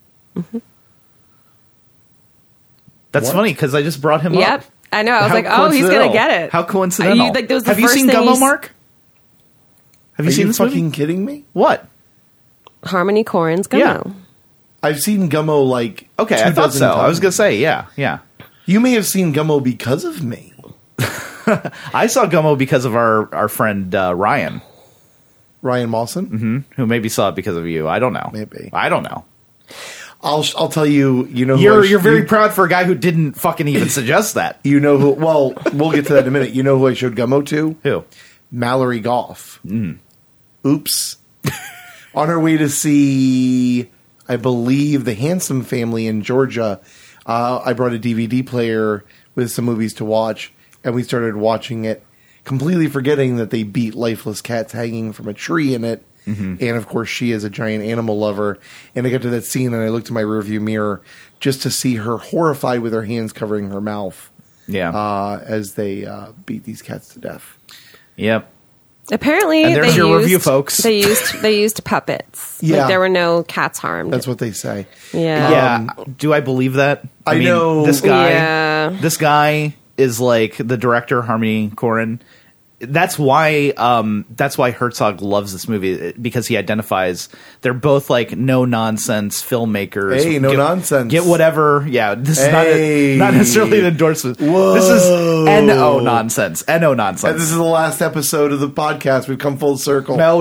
That's funny because I just brought him up. Yep. I know. I was like, oh, he's going to get it. How coincidental. Have you seen Gummo, Mark? Have you seen this fucking movie? Kidding me? What? Harmony Korines' Gummo. Yeah. I've seen Gummo like I thought so. times. I was going to say, yeah. You may have seen Gummo because of me. I saw Gummo because of our friend Ryan Mawson, who maybe saw it because of you. I don't know. Maybe. I don't know. I'll tell you. You're very proud for a guy who didn't fucking even suggest that. You know who? Well, we'll get to that in a minute. You know who I showed Gummo to? Who? Mallory Goff. Oops. On her way to see, I believe, The Handsome Family in Georgia, I brought a DVD player with some movies to watch, and we started watching it, completely forgetting that they beat lifeless cats hanging from a tree in it. And, of course, she is a giant animal lover. And I got to that scene, and I looked in my rearview mirror just to see her horrified with her hands covering her mouth. Yeah. as they beat these cats to death. Yep. Apparently, And there's they your used, review, folks. They used puppets. Yeah. Like there were no cats harmed. That's what they say. yeah. Yeah. Do I believe that? I know- this guy. Yeah. This guy is like the director, Harmony Korine. That's why Herzog loves this movie, because he identifies they're both like no nonsense filmmakers. Hey, no nonsense. Get whatever. Yeah, this Hey. is not necessarily an endorsement. Whoa. This is no nonsense. No And nonsense. this is the last episode of the podcast. We've come full circle. No.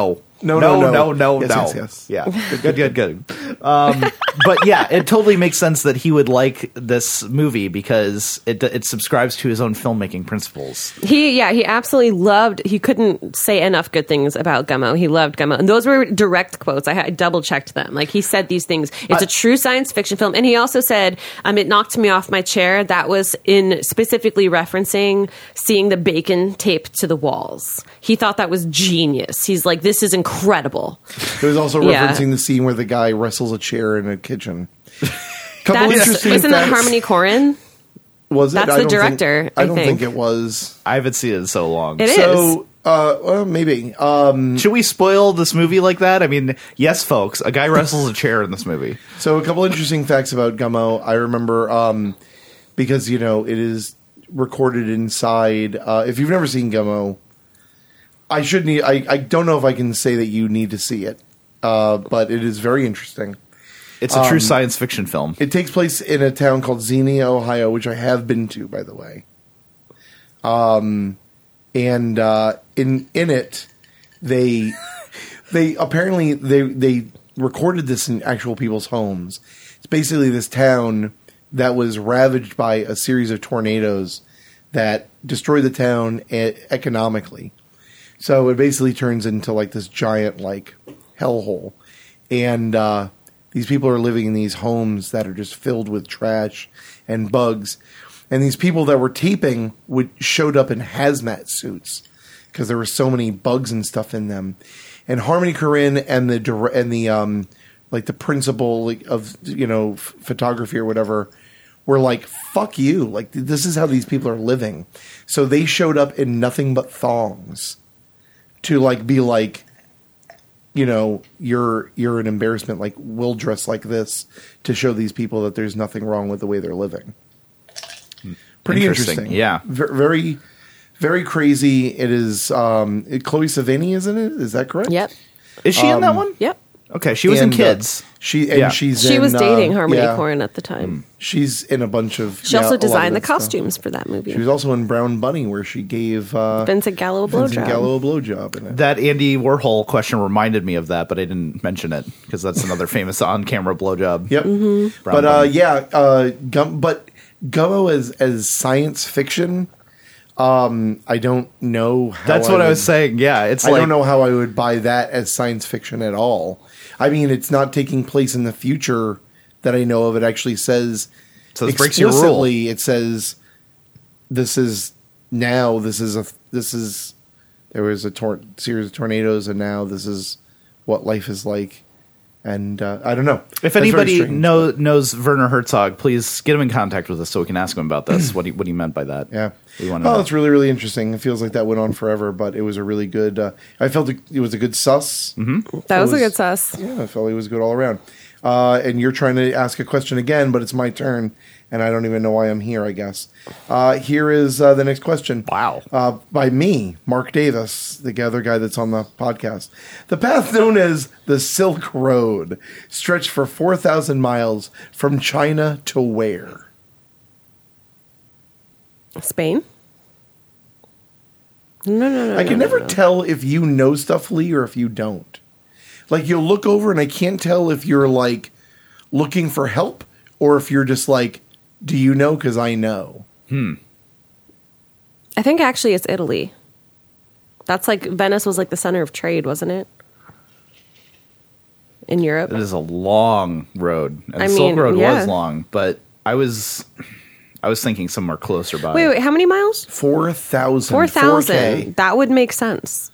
Yes. Yeah, good. But yeah, it totally makes sense that he would like this movie because it subscribes to his own filmmaking principles. He absolutely loved. He couldn't say enough good things about Gummo. He loved Gummo, and those were direct quotes. I double checked them. Like he said these things. It's a true science fiction film, and he also said, "It knocked me off my chair." That was in specifically referencing seeing the bacon taped to the walls. He thought that was genius. He's like, "This is incredible." It was also Yeah. referencing the scene where the guy wrestles a chair in a kitchen. Couple That's, interesting isn't that facts. Harmony Korine? Was it? That's I the don't director, Think, I I don't think. think it was. I haven't seen it in so long. It is. So, well, maybe. Should we spoil this movie like that? I mean, yes, folks. A guy wrestles a chair in this movie. So a couple interesting facts about Gummo. I remember because it is recorded inside. If you've never seen Gummo, I don't know if I can say that you need to see it, but it is very interesting. It's a true science fiction film. It takes place in a town called Xenia, Ohio, which I have been to, by the way. And in it, they apparently they recorded this in actual people's homes. It's basically this town that was ravaged by a series of tornadoes that destroyed the town economically. So it basically turns into like this giant like hellhole, and these people are living in these homes that are just filled with trash and bugs. And these people that were taping showed up in hazmat suits because there were so many bugs and stuff in them. And Harmony Korine and the principal of photography or whatever were like, "Fuck you! Like this is how these people are living." So they showed up in nothing but thongs to like be like, you're an embarrassment. Like we'll dress like this to show these people that there's nothing wrong with the way they're living. Pretty interesting. Yeah. Very, very crazy. It is Chloe Sevigny, isn't it? Is that correct? Yep. Is she in that one? Yep. Okay, she was in And, Kids. She She was dating Harmony yeah, Korine at the time. She's in a bunch of. She a also lot of designed the that stuff. costumes for that movie. She was also in Brown Bunny, where she gave Vincent Gallo a Vincent blowjob. Gallo a blowjob in it. That Andy Warhol question reminded me of that, but I didn't mention it because that's another famous on-camera blowjob. Yep. Mm-hmm. Brown But Bunny. but Gummo as science fiction, I don't know how That's what I was saying. Yeah, it's I like don't know how I would buy that as science fiction at all. I mean, it's not taking place in the future that I know of. It actually says So this breaks your rule. explicitly. It says this is now. There was a series of tornadoes, and now this is what life is like. And I don't know. If That's very anybody strange. knows Werner Herzog, please get him in contact with us so we can ask him about this. what he meant by that? Yeah. We want to Oh, know. it's really, really interesting. It feels like that went on forever, but it was a really good. I felt it was a good sus. Mm-hmm. That was a was- good sus. Yeah, I felt it was good all around. And you're trying to ask a question again, but it's my turn, and I don't even know why I'm here, I guess. Here is the next question. Wow. By me, Mark Davis, the other guy that's on the podcast. The path known as the Silk Road stretched for 4,000 miles from China to where? Spain? No. I can never tell if you know stuff, Lee, or if you don't. Like, you'll look over and I can't tell if you're, like, looking for help or if you're just like, do you know? Because I know. I think actually it's Italy. That's like Venice was like the center of trade, wasn't it? In Europe. It is a long road, and I the Silk mean, Road yeah. was long, but I was thinking somewhere closer by. Wait, how many miles? 4,000. 4,000. 4K. That would make sense.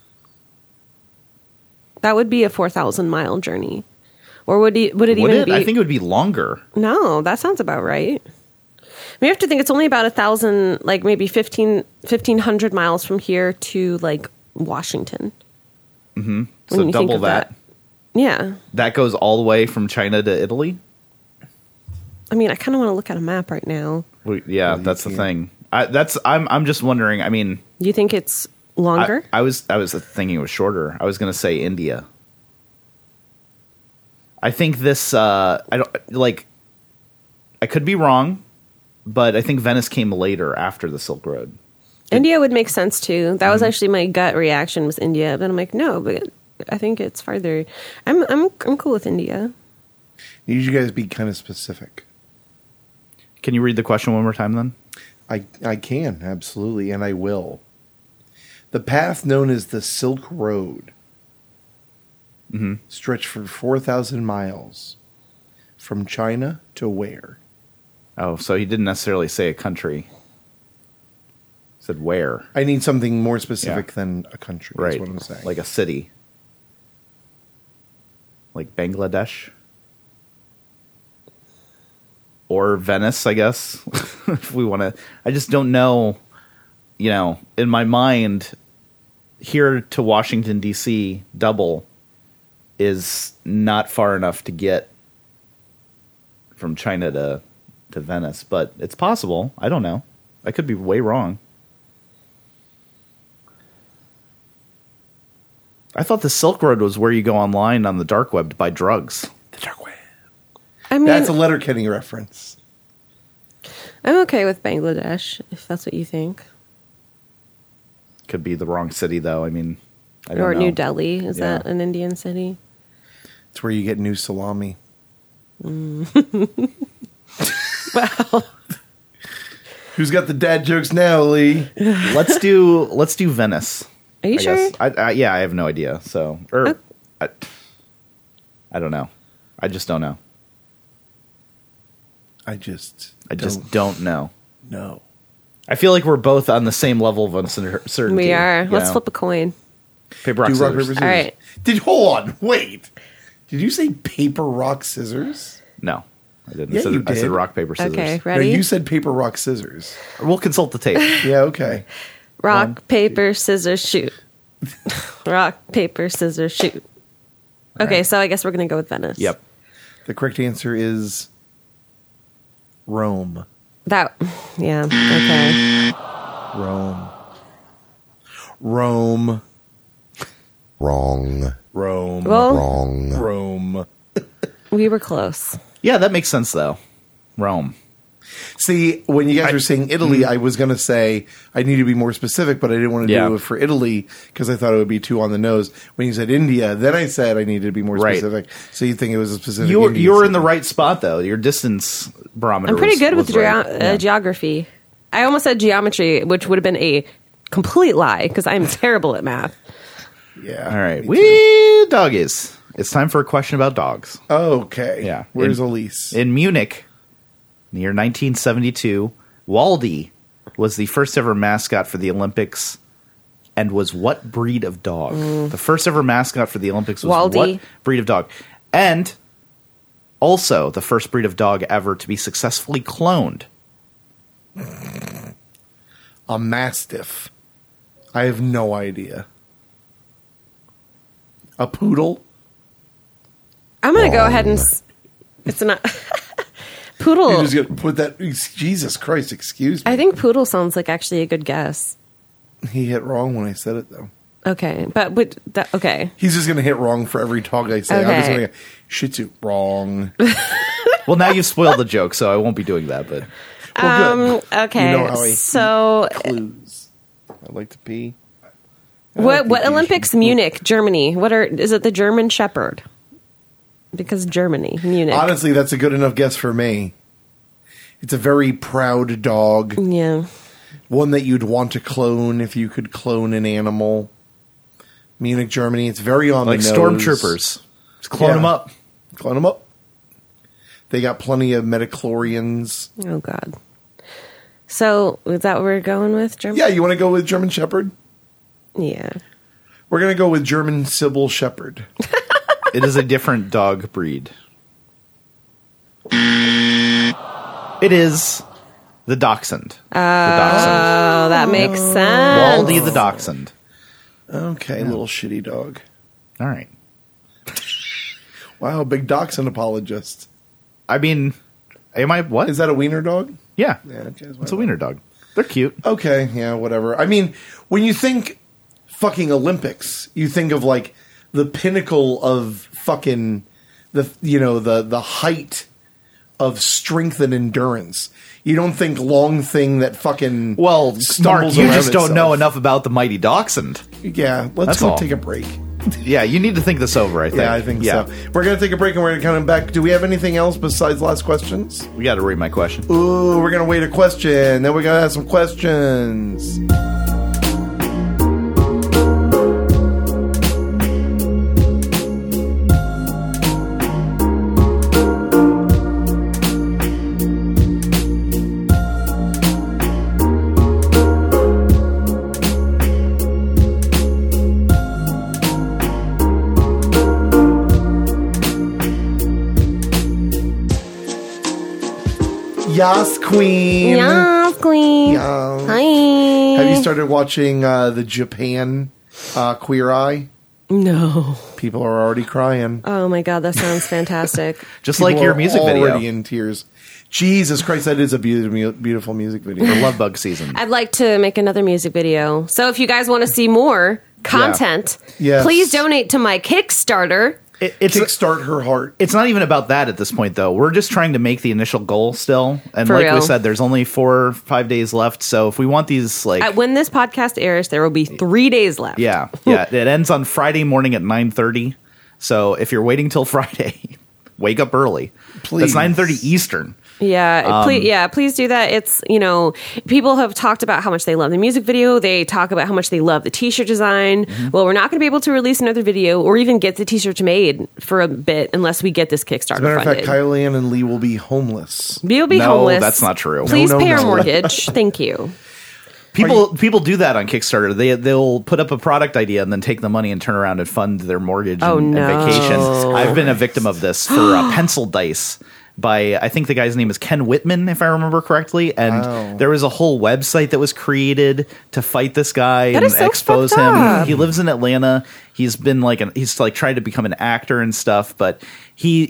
That would be a 4,000-mile journey. Or would it Would even it? be? I think it would be longer. No, that sounds about right. You have to think it's only about 1,000, like maybe 1,500 miles from here to like Washington. So When you think double of that. Yeah. That goes all the way from China to Italy. I mean, I kind of want to look at a map right now. Yeah, that's the thing. I'm just wondering. I mean, Do you think it's longer? I was thinking it was shorter. I was going to say India. I think this. I don't like. I could be wrong, but I think Venice came later after the Silk Road. India would make sense too. That was actually my gut reaction was India, but I'm like, no, but I think it's farther. I'm cool with India. Need you guys to be kind of specific. Can you read the question one more time then? I can, absolutely, and I will. The path known as the Silk Road stretched for 4,000 miles from China to where? Oh, so he didn't necessarily say a country. He said where. I need something more specific Yeah. than a country, Right. is what I'm saying. Like a city. Like Bangladesh. Or Venice, I guess. If we want to. I just don't know. You know, in my mind, here to Washington, D.C., double is not far enough to get from China to Venice. But it's possible. I don't know. I could be way wrong. I thought the Silk Road was where you go online on the dark web to buy drugs. the dark web. I mean, That's a Letterkenny reference. I'm okay with Bangladesh if that's what you think, Could be the wrong city, though. I mean, I don't or know. New Delhi. Is Yeah. that an Indian city? It's where you get new salami. Wow. Who's got the dad jokes now, Lee? Let's do Venice. Are you I sure? guess. Yeah, I have no idea. So, I don't know. I just don't know. I just don't know. know. I feel like we're both on the same level of uncertainty. We are. you Let's know? flip a coin. Paper, rock, Do rock, scissors. paper, scissors. All right. Hold on, wait. Did you say paper, rock, scissors? No, I didn't. Yeah, I said, you I said did. rock, paper, scissors. Okay, No, ready? you said paper, rock, scissors. We'll consult the tape. Yeah, okay. Rock, paper, scissors, shoot. Rock, paper, scissors, shoot. Okay, so I guess we're going to go with Venice. Yep. The correct answer is Rome. Yeah, okay. Rome. Rome. Wrong. Rome. Well, Wrong. Rome. we were close. Yeah, that makes sense, though. Rome. See, when you guys were saying Italy, I was going to say I need to be more specific, but I didn't want to Yeah. do it for Italy because I thought it would be too on the nose. When you said India, then I said I needed to be more Right. specific. So you think it was a specific You Indian were in the city. right spot, though. Your distance barometer I'm pretty was- good with was right. Yeah. geography. I almost said geometry, which would have been a complete lie because I'm terrible at math. Yeah. All right. me too. Wee doggies. It's time for a question about dogs. Okay. Yeah. Where's In- Elise? In Munich, in the year 1972, Waldy was the first ever mascot for the Olympics and was what breed of dog? The first ever mascot for the Olympics was Waldy. what breed of dog? And also the first breed of dog ever to be successfully cloned. A Mastiff. I have no idea. A poodle? I'm going to go ahead and. It's not. Poodle. You're just going to put that. Jesus Christ, excuse me. I think poodle sounds like actually a good guess. He hit wrong when I said it, though. Okay, okay. He's just going to hit wrong for every dog I say. I'm just Okay. going to go, Shih Tzu, wrong. Well, now you've spoiled the joke, so I won't be doing that. But Well, good. Okay, You know how I so clues. I like to pee. what think you Olympics? should- Munich, Germany. Is it the German Shepherd? Because Germany, Munich. Honestly, that's a good enough guess for me. It's a very proud dog. Yeah. One that you'd want to clone if you could clone an animal. Munich, Germany. It's very on like the nose. stormtroopers, just clone Yeah. them up. Clone them up. They got plenty of metachlorians. Oh God. So is that what we're going with, German? Yeah, you want to go with German Shepherd? Yeah. We're going to go with German Sybil Shepherd. It is a different dog breed. It is The Dachshund. The Dachshund. Oh, that makes sense. Waldy the Dachshund. Okay, little shitty dog. All right. Wow, big dachshund apologist. I mean, am I what? Is that a wiener dog? Yeah. Yeah, okay, It's a wiener dog. They're cute. Okay, yeah, whatever. I mean, when you think fucking Olympics, you think of like the pinnacle of fucking the height of strength and endurance. You don't think long thing that fucking Well, Mark, stumbles you around just don't itself. know enough about the mighty Dachshund. Yeah, let's That's go all. take a break. Yeah, you need to think this over, I think. Yeah, I think so. We're going to take a break and we're going to come back. Do we have anything else besides last questions? We got to read my question. Ooh, we're going to wait a question. Then we're going to have some questions. Yas, queen. Yes, queen. Yas. Hi. Have you started watching the Japan Queer Eye? No. People are already crying. Oh my god, that sounds fantastic. Just People like your are music already video. in tears. Jesus Christ, that is a beautiful music video. The Love Bug season. I'd like to make another music video. So if you guys want to see more content, Yes. please donate to my Kickstarter. It's Kickstart her heart. It's not even about that at this point, though. We're just trying to make the initial goal still. And For like we real. said, there's only 4 or 5 days left. So if we want these, like, When this podcast airs, there will be 3 days left. yeah, it ends on Friday morning at 9:30. So if you're waiting till Friday, wake up early. Please. That's 9:30 Eastern. Yeah, please do that. It's, people have talked about how much they love the music video. They talk about how much they love the t-shirt design. Mm-hmm. Well, we're not going to be able to release another video or even get the t-shirts made for a bit unless we get this Kickstarter As a matter of funded. fact, Kyle Ann and Lee will be homeless. We'll be No, homeless. that's not true. Please No, pay our no. mortgage. Thank you. People do that on Kickstarter. They'll put up a product idea and then take the money and turn around and fund their mortgage Oh, and no. vacation. I've been a victim of this for Pencil Dice by, I think the guy's name is Ken Whitman, if I remember correctly. And there was a whole website that was created to fight this guy That and is so expose fucked him. up. He lives in Atlanta. He's been he's tried to become an actor and stuff, but he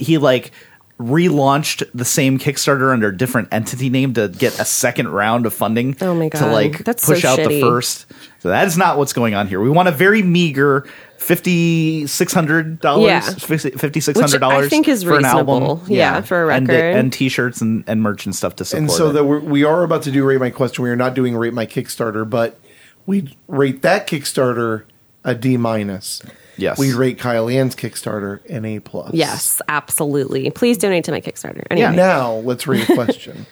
relaunched the same Kickstarter under a different entity name to get a second round of funding. Oh my To God. That's push so out the shitty. first. So that is not what's going on here. We want a very meager $5,600. Yeah. $5,600 Which I think is for an reasonable. album. Yeah, for a record. and t-shirts and merch and stuff to support. And so it. that we are about to do Rate My Question. We are not doing Rate My Kickstarter, but we rate that Kickstarter a D-. Yes. We rate Kyle Ann's Kickstarter an A+. Yes, absolutely. Please donate to my Kickstarter. Anyway. Now let's rate a question.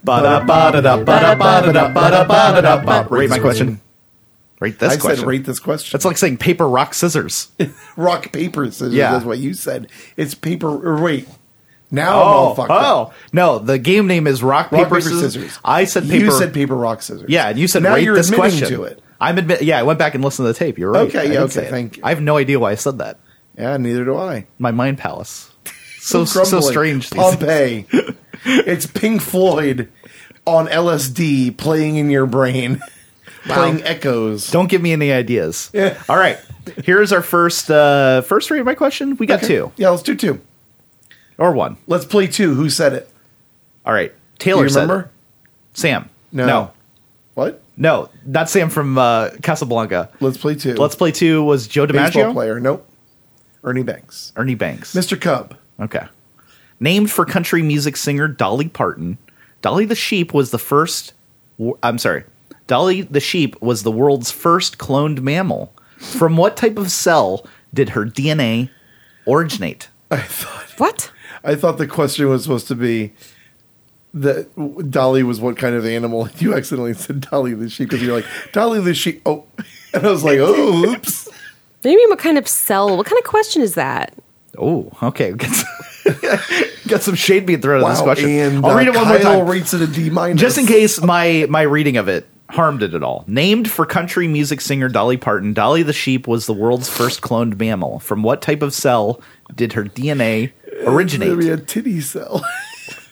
Rate my question. Rate this I question. said rate this question. That's like saying paper, rock, scissors. rock, paper, scissors. Yeah. That's what you said. It's paper. Or wait. Now I'm all fucked up. No, the game name is rock, paper, scissors. I said paper. You said paper, rock, scissors. Yeah, and you said now rate you're this admitting question. to it. I'm admit. Yeah, I went back and listened to the tape. You're right. Okay, I yeah, did okay, say it. thank you. I have no idea why I said that. Yeah, neither do I. My mind palace. So Crumbling. strange. these days. Pompeii. It's Pink Floyd on LSD playing in your brain, playing echoes. Don't give me any ideas. Yeah. All right. Here's our first rate my question. We got Okay. 2 Yeah, let's do 2. or 1. Let's play 2. Who said it? All right. Do Taylor you said remember? it. Sam. No. What? No, not Sam from Casablanca. Let's play 2. Let's play 2 was Joe Baseball DiMaggio. player. Nope. Ernie Banks. Ernie Banks. Mr. Cub. Okay. Named for country music singer Dolly Parton, Dolly the sheep was the first. I'm sorry. Dolly the sheep was the world's first cloned mammal. From what type of cell did her DNA originate? What? I thought the question was supposed to be that Dolly was what kind of animal. You accidentally said Dolly the sheep because you're like, Dolly the sheep. Oh. And I was like, oh, oops. Maybe what kind of cell? What kind of question is that? Oh, okay. Got some shade being thrown at this Wow. question. And I'll read it one more Kyle time. rates it a D-. Just in case my reading of it harmed it at all. Named for country music singer Dolly Parton, Dolly the sheep was the world's first cloned mammal. From what type of cell did her DNA originate? Maybe a titty cell.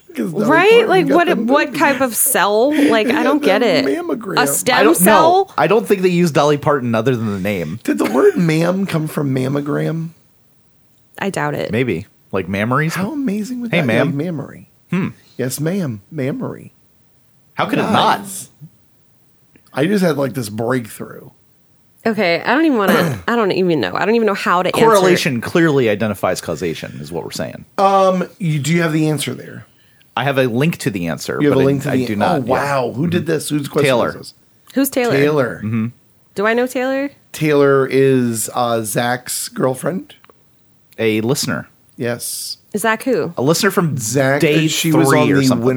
Right? Like what type of cell? Like I don't get it. Mammogram. A I stem don't cell? know. I don't think they use Dolly Parton other than the name. Did the word "ma'am" come from mammogram? I doubt it. Maybe like mammaries. How amazing would Hey, that ma'am. be? Mammary. Yes, ma'am. Mammary. How could it not? I just had like this breakthrough. Okay, I don't even want to. I don't even know. I don't even know how to answer. Correlation clearly identifies causation, is what we're saying. Do you have the answer there? I have a link to the answer. You have but a link to the I do not. Oh, wow. Who did this? Whose question Taylor. was this? Who's Taylor? Taylor. Do I know Taylor? Taylor is Zach's girlfriend. A listener. Yes. Zach who? A listener from Zach. day She 3 was on or the something.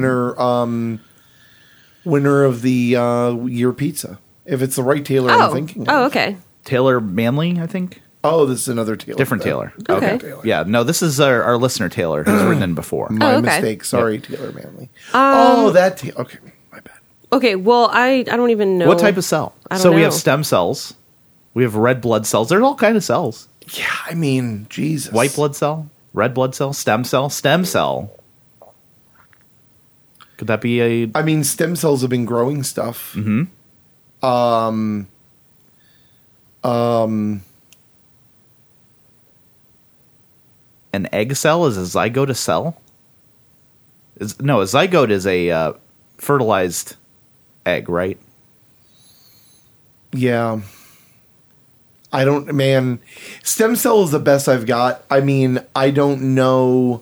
winner of the year pizza. If it's the right Taylor I'm thinking of. Oh, okay. Taylor Manley, I think. Oh, this is another Taylor. Different then. Taylor. Okay. Taylor. Yeah, no, this is our listener Taylor who's written in before. My Oh, okay. mistake. Sorry, Taylor Manley. That Taylor. Okay, my bad. Okay, well, I don't even know. What type of cell? I don't So we know. have stem cells. We have red blood cells. There's all kind of cells. Yeah, I mean, Jesus. White blood cell, red blood cell, stem cell, stem cell. Could that be a I mean, stem cells have been growing stuff. an egg cell? Is a zygote a cell? A zygote is a fertilized egg, right? Yeah. I don't, man. Stem cell is the best I've got. I mean, I don't know.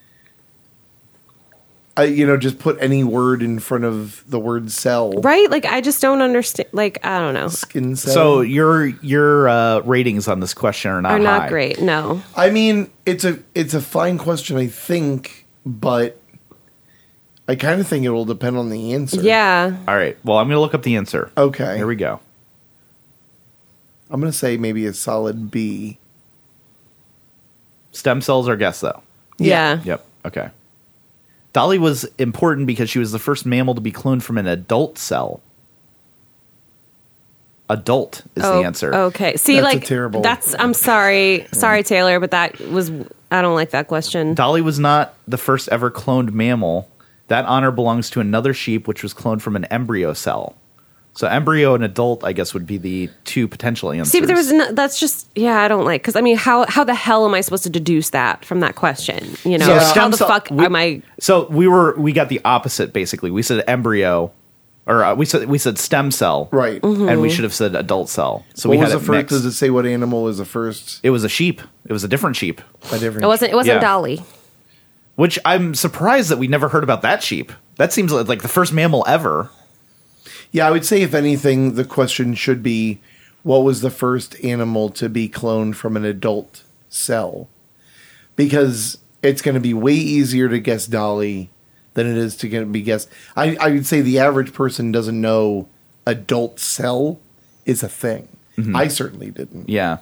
Just put any word in front of the word cell. Right? Like, I just don't understand. Like, I don't know. Skin cell. So your ratings on this question are not Are not high. great. No. I mean, it's a fine question, I think, but I kind of think it will depend on the answer. Yeah. All right. Well, I'm going to look up the answer. Okay. Here we go. I'm going to say maybe a solid B. Stem cells are guess though. Yeah. Yep. Okay. Dolly was important because she was the first mammal to be cloned from an adult cell. Adult is the answer. Okay. See, That's a like, terrible- I'm sorry. Sorry, Taylor, but I don't like that question. Dolly was not the first ever cloned mammal. That honor belongs to another sheep, which was cloned from an embryo cell. So embryo and adult, I guess, would be the two potential answers. See, but that's just, I don't like, because I mean, how the hell am I supposed to deduce that from that question? You know, So how stem the cell- fuck am I? So we got the opposite basically. We said embryo, or we said stem cell, Right. Mm-hmm. And we should have said adult cell. So What we was had the it first? mixed. Does it say what animal was the first? It was a sheep. It was a different sheep, A different. It wasn't Yeah. Dolly. which I'm surprised that we never heard about that sheep. That seems like the first mammal ever. Yeah, I would say if anything, the question should be, what was the first animal to be cloned from an adult cell? Because it's going to be way easier to guess Dolly than it is to be guessed. I would say the average person doesn't know adult cell is a thing. I certainly didn't. Yeah.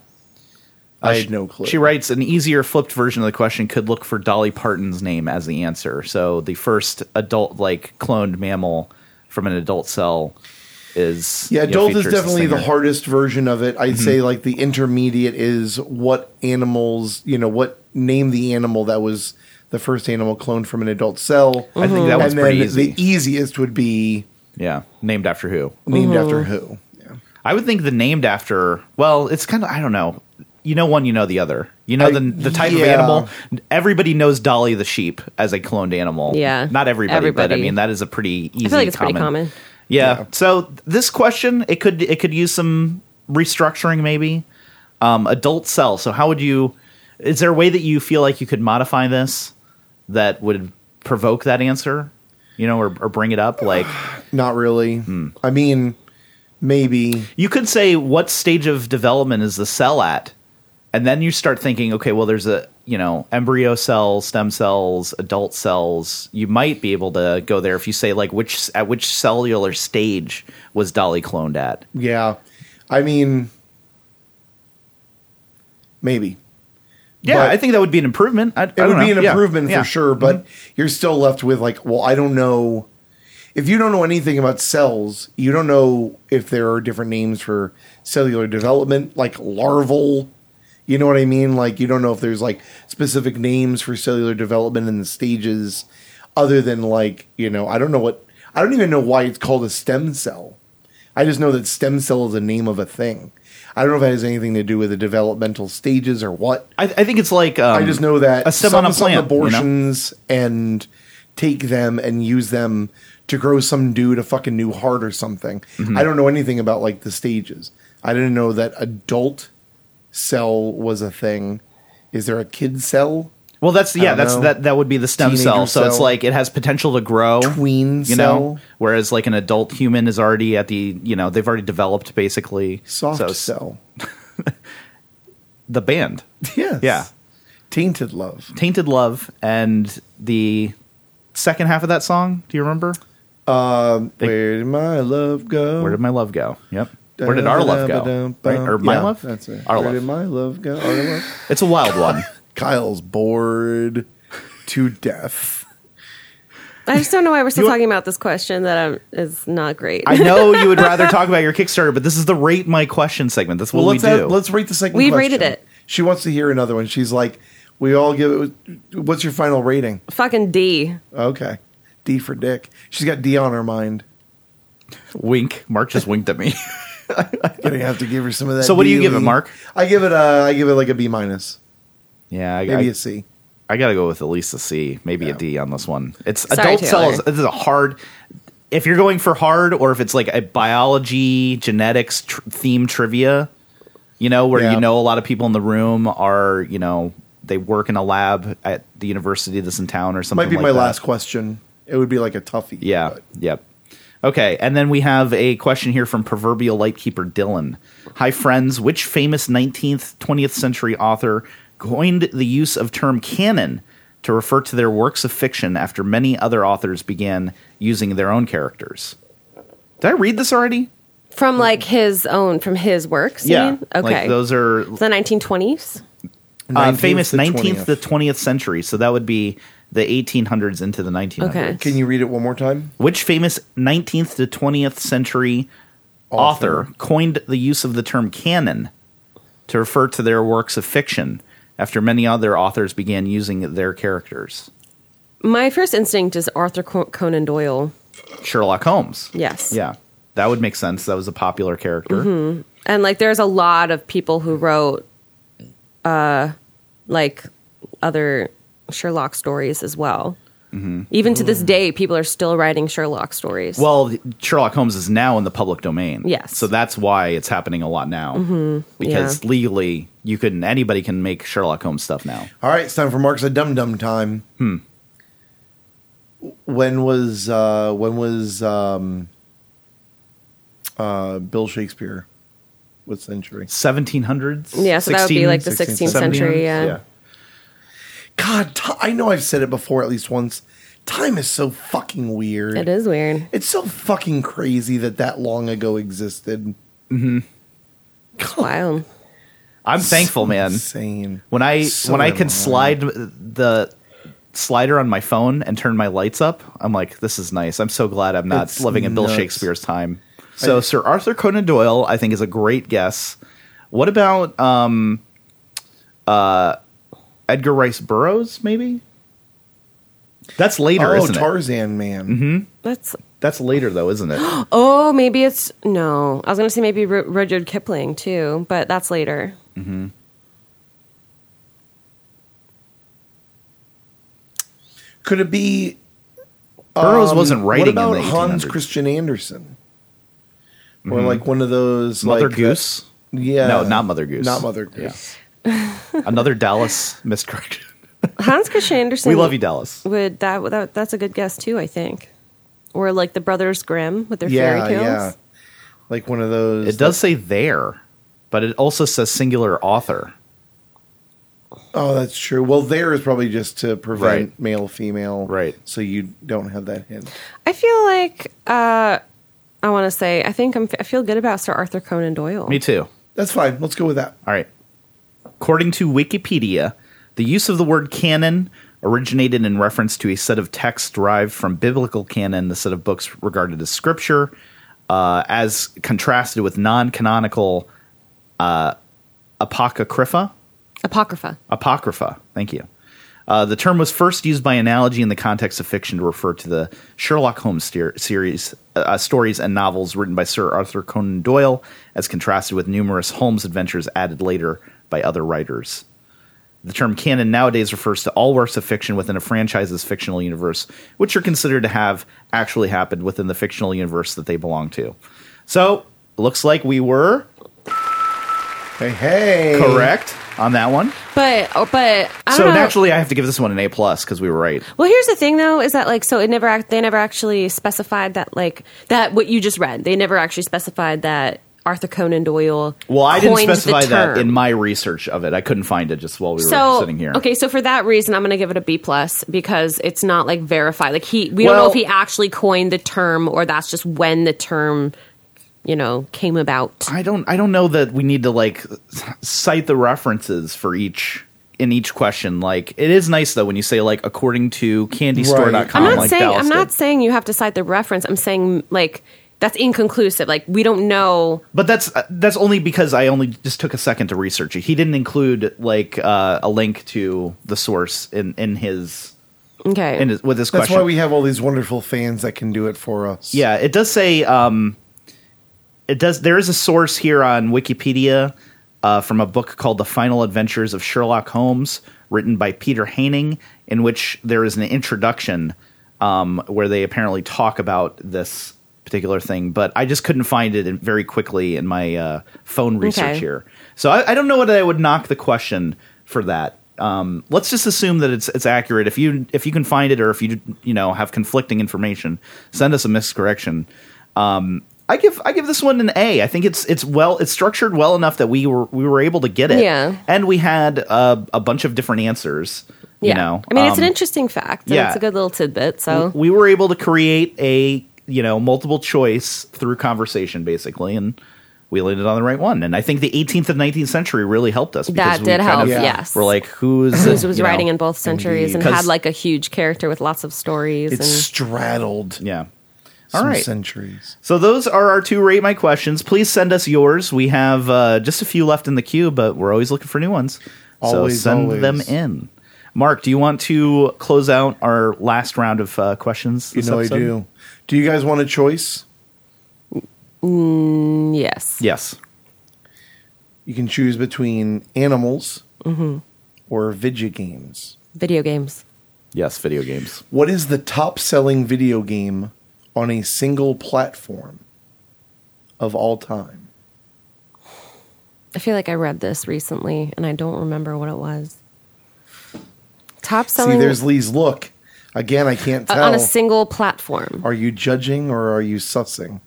I had no clue. She writes, an easier flipped version of the question could look for Dolly Parton's name as the answer. So the first adult, cloned mammal from an adult cell is... Yeah, adult is features definitely the singer. hardest version of it. I'd say the intermediate is what animals, name the animal that was the first animal cloned from an adult cell. I think that one's and pretty then easy. the easiest would be Yeah, named after who? named after who. Yeah. I would think the named after... Well, it's kind of... I don't know. You know one, you know the other. You know the type of yeah. animal. Everybody knows Dolly the sheep as a cloned animal. Yeah. Not everybody, but I Everybody. mean that is a pretty easy. I feel like it's pretty common. Yeah. So this question, it could use some restructuring maybe. Adult cell. So how would you? Is there a way that you feel like you could modify this that would provoke that answer? Or bring it up like. Not really. I mean, maybe. You could say what stage of development is the cell at? And then you start thinking, okay, well, there's embryo cells, stem cells, adult cells. You might be able to go there if you say at which cellular stage was Dolly cloned at? Yeah. I mean, maybe. Yeah, But I think that would be an improvement. It would be an improvement for sure, but Mm-hmm. you're still left with I don't know. If you don't know anything about cells, you don't know if there are different names for cellular development, like larval. You know what I mean? You don't know if there's specific names for cellular development and the stages. other than like, I don't even know why it's called a stem cell. I just know that stem cell is the name of a thing. I don't know if it has anything to do with the developmental stages or what. I think it's like I just know that a stem on a plant, abortions and take them and use them to grow some dude a fucking new heart or something. I don't know anything about like the stages. I didn't know that adult cell was a thing. Is there a kid cell? Well, that would be the stem Teenager cell. So it's cell. like it has potential to grow. Tween you cell. know, whereas like an adult human is already at the, they've already developed basically. Soft So cell. the band. Yes. Yeah. Tainted Love. Tainted Love, and the second half of that song, do you remember? Where did my love go? Where did my love go? Yep. Where did our love go? Right? Or my Yeah, love? That's it. Our Where love. did my love go? Our love. It's a wild one. Kyle's bored to death. I just don't know why we're still talking about this question that is not great. I know you would rather talk about your Kickstarter, but this is the Rate My Question segment. That's what we do. Let's rate the second We've question. rated it. She wants to hear another one. She's like, we all give it. What's your final rating? Fucking D. Okay. D for dick. She's got D on her mind. Wink. Mark just winked at me. Gonna have to give her some of that. So what do you D, give it, Lee. Mark? I give it like a B minus. Yeah, Maybe a C. I got to go with at least a C, maybe a D on this one. It's Sorry, adult cell. Taylor. This is a hard. If you're going for hard, or if it's like a biology, genetics theme trivia, where Yeah. a lot of people in the room are, they work in a lab at the university that's in town or something. Might be like my that. last question. It would be like a toughie. Yeah. but- Yep. Okay, and then we have a question here from proverbial lightkeeper Dylan. Hi, friends. Which famous 19th, 20th century author coined the use of term canon to refer to their works of fiction after many other authors began using their own characters? Did I read this already? From like from his works? you Yeah. mean? Okay. Like those are the 1920s? 19th famous to 19th 20th. to 20th century. So that would be the 1800s into the 1900s. Okay. Can you read it one more time? Which famous 19th to 20th century author coined the use of the term canon to refer to their works of fiction after many other authors began using their characters? My first instinct is Arthur Conan Doyle. Sherlock Holmes. Yes. Yeah, that would make sense. That was a popular character. And like there's a lot of people who wrote like other Sherlock stories as well. Even to this day, people are still writing Sherlock stories. Well, Sherlock Holmes is now in the public domain. Yes. So that's why it's happening a lot now. Because legally, anybody can make Sherlock Holmes stuff now. All right, it's time for Mark's a dum dum time. When was Bill Shakespeare? What century? 1700s? yeah, so that would be like the 16th, 16th century. Yeah. God, I know I've said it before at least once. Time is so fucking weird. It is weird. It's so fucking crazy that long ago existed. It's wild. I'm thankful, man. Insane. When I So could slide the slider on my phone and turn my lights up, I'm like, this is nice. I'm so glad I'm not It's living in Bill nuts. Shakespeare's time. So Sir Arthur Conan Doyle, I think, is a great guess. What about Edgar Rice Burroughs? Maybe that's later, isn't it? Tarzan Man. That's later, though, isn't it? Oh, maybe it's no. I was going to say maybe Rudyard Kipling too, but that's later. Could it be Burroughs wasn't writing What about in the Hans 1800s. Christian Andersen? Or like one of those Mother like, Goose. Yeah. No, not Mother Goose. Not Mother Goose. Another Dallas miscorrection. Hans Christian Andersen. We love you, Dallas. Would that's a good guess too? I think, or like the Brothers Grimm with their Yeah, fairy tales. yeah. Like one of those. It does say there, but it also says singular author. Oh, that's true. Well, there is probably just to prevent Right. male, female. Right. So you don't have that hint. I feel like I want to say I feel good about Sir Arthur Conan Doyle. Me too. That's fine. Let's go with that. All right. According to Wikipedia, the use of the word canon originated in reference to a set of texts derived from biblical canon, the set of books regarded as scripture, as contrasted with non-canonical apocrypha. Apocrypha. Apocrypha. Thank you. The term was first used by analogy in the context of fiction to refer to the Sherlock Holmes series, stories and novels written by Sir Arthur Conan Doyle, as contrasted with numerous Holmes adventures added later by other writers. The term canon nowadays refers to all works of fiction within a franchise's fictional universe, which are considered to have actually happened within the fictional universe that they belong to. So, looks like we were Hey. correct on that one. But I don't So know. naturally, I have to give this one an A+ because we were right. Well, here's the thing, though, is that like so they never actually specified that that what you just read. They never actually specified that Arthur Conan Doyle. Well, I didn't coined the specify that term. in my research of it. I couldn't find it just while we were sitting here. Okay, so for that reason, I'm going to give it a B+ because it's not like verified. Like we don't know if he actually coined the term or that's just when the term, came about. I don't know that we need to like cite the references for each question. Like, it is nice though when you say like according to candystore.com. I'm not saying you have to cite the reference. I'm saying like that's inconclusive. Like we don't know. But that's only because I only just took a second to research it. He didn't include like a link to the source in his with his That's question. why we have all these wonderful fans that can do it for us. Yeah, it does say there is a source here on Wikipedia from a book called The Final Adventures of Sherlock Holmes, written by Peter Haining, in which there is an introduction where they apparently talk about this particular thing, but I just couldn't find it very quickly in my phone research here. So I don't know whether I would knock the question for that. Let's just assume that it's accurate. If you can find it, or if you have conflicting information, send us a miscorrection. I give this one an A. I think it's structured well enough that we were able to get it. Yeah. And we had a bunch of different answers. Yeah. I mean, it's an interesting fact. And it's a good little tidbit. So we were able to create a multiple choice through conversation, basically, and we landed on the right one. And I think the 18th and 19th century really helped us. That did help. Yes. We're like, who was writing in both centuries and Because- had like a huge character with lots of stories. It's straddled Yeah. some All right. centuries. So those are our 2 Rate My Questions. Please send us yours. We have just a few left in the queue, but we're always looking for new ones. Always, so send always. them in. Mark, do you want to close out our last round of questions? You this know episode? I do. Do you guys want a choice? Yes. Yes. You can choose between animals or video games. Video games. Yes, video games. What is the top-selling video game on a single platform of all time? I feel like I read this recently and I don't remember what it was. Top selling See, there's Lee's look. Again, I can't tell. on a single platform. Are you judging or are you sussing?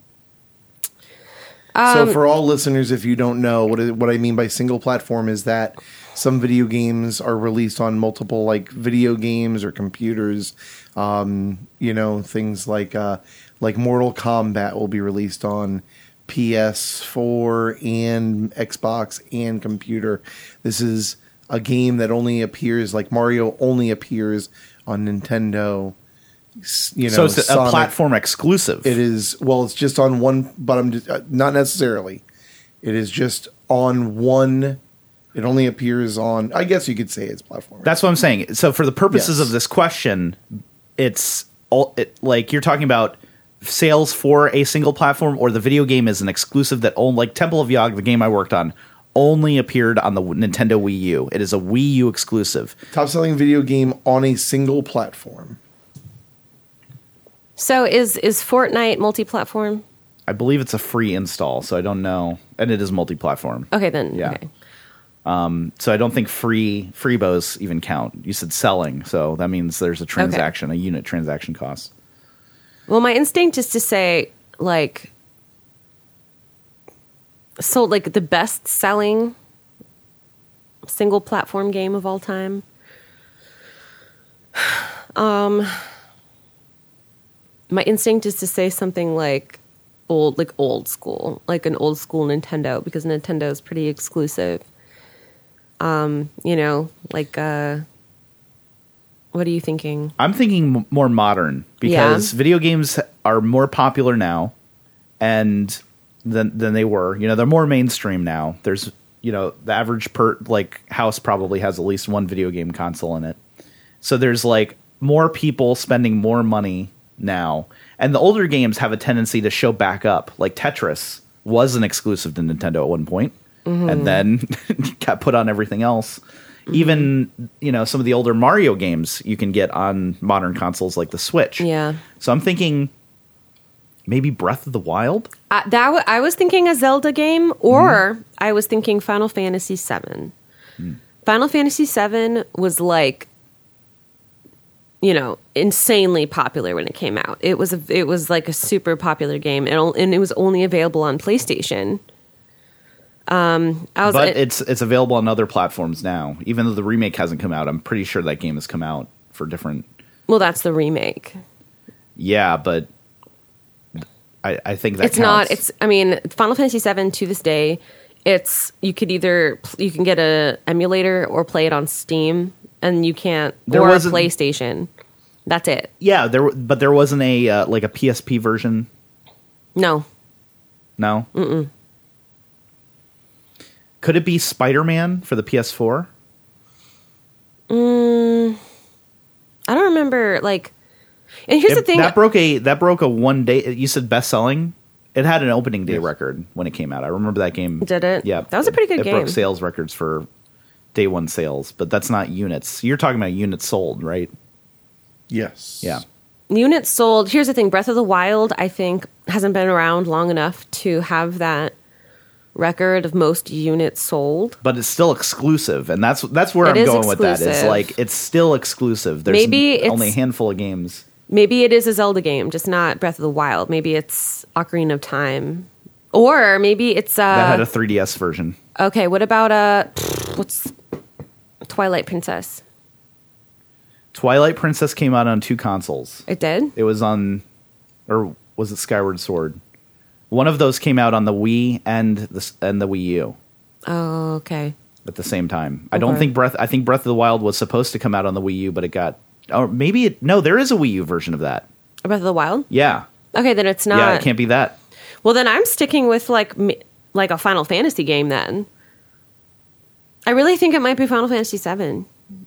So for all listeners, if you don't know, what I mean by single platform is that some video games are released on multiple like video games or computers. Things like Mortal Kombat will be released on PS4 and Xbox and computer. This is a game that only appears, like Mario only appears on Nintendo. So it's a Sonic. platform exclusive. It is, well, it's just on one, but I'm just, not necessarily. It is just on one. It only appears on, I guess you could say it's platform. That's what I'm saying. So for the purposes Yes. of this question, it's like you're talking about sales for a single platform, or the video game is an exclusive that only, like Temple of Yog, the game I worked on, only appeared on the Nintendo Wii U. It is a Wii U exclusive. Top selling video game on a single platform. So is Fortnite multi-platform? I believe it's a free install, so I don't know. And it is multi-platform. Okay, then. Yeah. Okay. So I don't think freebos even count. You said selling, so that means there's a transaction, a unit transaction cost. Well, my instinct is to say like the best selling single platform game of all time. My instinct is to say something like old school, like an old school Nintendo, because Nintendo is pretty exclusive. What are you thinking? I'm thinking more modern because video games are more popular now, and than they were. They're more mainstream now. There's the average house probably has at least one video game console in it, So there's like more people spending more money now. And the older games have a tendency to show back up. Like Tetris was an exclusive to Nintendo at one point, and then got put on everything else. Even, some of the older Mario games you can get on modern consoles like the Switch. Yeah. So I'm thinking maybe Breath of the Wild? I was thinking a Zelda game, or I was thinking Final Fantasy VII. Final Fantasy VII was like, insanely popular when it came out. It was like a super popular game, and it was only available on PlayStation. It's available on other platforms now. Even though the remake hasn't come out, I'm pretty sure that game has come out for different. Well, that's the remake. Yeah, but I think that it's counts. not. Final Fantasy VII to this day, you can get a emulator or play it on Steam, and you can't or a PlayStation. That's it. Yeah, but there wasn't a like a PSP version. No. No. Mm-mm. Could it be Spider-Man for the PS4? I don't remember. Like, and here's the thing: that broke a 1 day. You said best-selling. It had an opening day record when it came out. I remember that game. Did it? Yeah, that was a pretty good game. It broke sales records for day one sales, but that's not units. You're talking about units sold, right? Yes. Yeah. Units sold. Here's the thing: Breath of the Wild, I think, hasn't been around long enough to have that record of most units sold. But it's still exclusive, and that's where I'm going with that. Is like it's still exclusive. There's only a handful of games. Maybe it is a Zelda game, just not Breath of the Wild. Maybe it's Ocarina of Time, or maybe it's that had a 3DS version. Okay, what about what's Twilight Princess? Twilight Princess came out on 2 consoles. It did? It was on, or was it Skyward Sword? One of those came out on the Wii and the Wii U. Oh, okay. At the same time. I think Breath of the Wild was supposed to come out on the Wii U, but it got, or maybe no, there is a Wii U version of that. Breath of the Wild? Yeah. Okay, then it's not. Yeah, it can't be that. Well, then I'm sticking with like a Final Fantasy game then. I really think it might be Final Fantasy VII.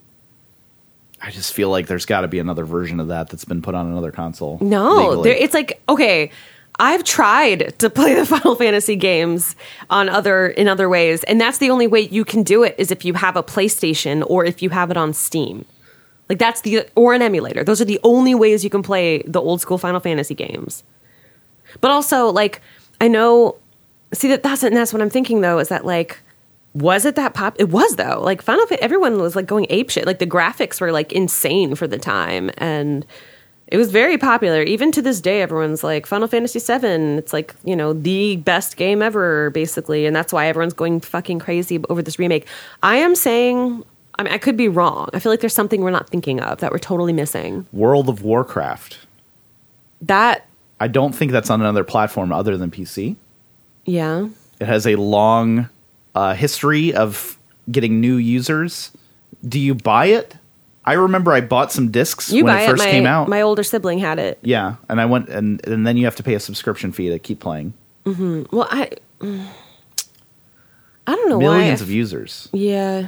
I just feel like there's got to be another version of that's been put on another console. No, it's like, okay, I've tried to play the Final Fantasy games in other ways, and that's the only way you can do it is if you have a PlayStation or if you have it on Steam. Like or an emulator. Those are the only ways you can play the old school Final Fantasy games. But also, like, I know, that's what I'm thinking though, is that like, was it that pop? It was though. Like everyone was like going apeshit. Like the graphics were like insane for the time, and it was very popular. Even to this day, everyone's like Final Fantasy VII. It's like the best game ever, basically, and that's why everyone's going fucking crazy over this remake. I am saying, I could be wrong. I feel like there's something we're not thinking of that we're totally missing. World of Warcraft. That I don't think that's on another platform other than PC. Yeah, it has a long history of getting new users. Do you buy it? I remember I bought some discs when it first came out. My older sibling had it. Yeah, and I went, and then you have to pay a subscription fee to keep playing. Mm-hmm. Well, I don't know why. Millions of users. Yeah.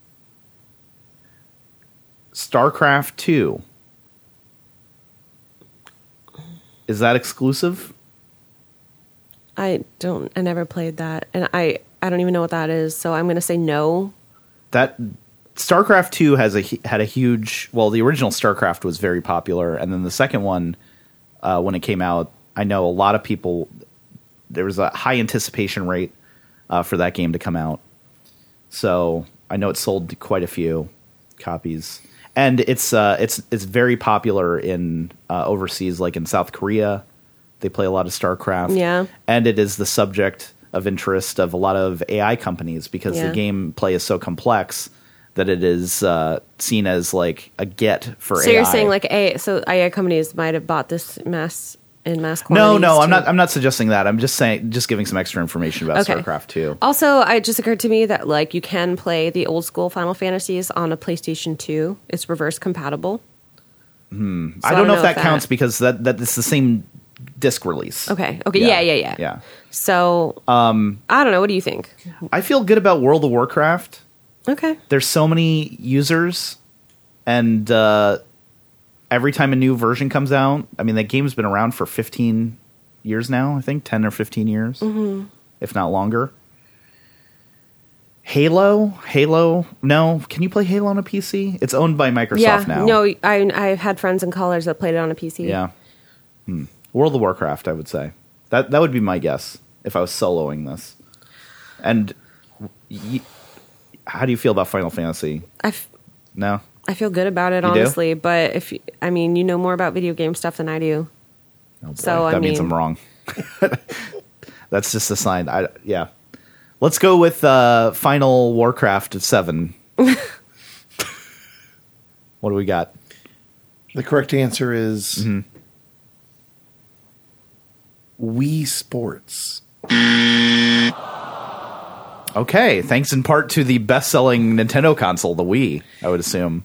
StarCraft 2. Is that exclusive? I never played that, and I don't even know what that is, so I'm going to say no. That StarCraft 2 had a huge. Well, the original StarCraft was very popular, and then the second one, when it came out, I know a lot of people. There was a high anticipation rate for that game to come out, so I know it sold quite a few copies, and it's very popular in overseas, like in South Korea. They play a lot of StarCraft, yeah, and it is the subject of interest of a lot of AI companies because the gameplay is so complex that it is seen as like a get for AI. So you're saying like AI companies might have bought this mass quantities? No, I'm not suggesting that. I'm just giving some extra information about StarCraft 2. Also, it just occurred to me that like you can play the old school Final Fantasies on a PlayStation 2. It's reverse compatible. So I don't know if that counts because that it's the same disc release. Okay. Yeah. So, I don't know. What do you think? I feel good about World of Warcraft. Okay. There's so many users, And every time a new version comes out, I mean, that game's been around for 15 years now, I think, 10 or 15 years, if not longer. Halo, no. Can you play Halo on a PC? It's owned by Microsoft now. No, I've had friends in college that played it on a PC. Yeah. World of Warcraft, I would say. That would be my guess if I was soloing this. And how do you feel about Final Fantasy? No? I feel good about it, You do? honestly. But you know more about video game stuff than I do. Oh boy, So, that means I'm wrong. That's just a sign. Yeah. Let's go with Final Warcraft 7. What do we got? The correct answer is Wii Sports. Okay, thanks in part to the best-selling Nintendo console, the Wii, I would assume.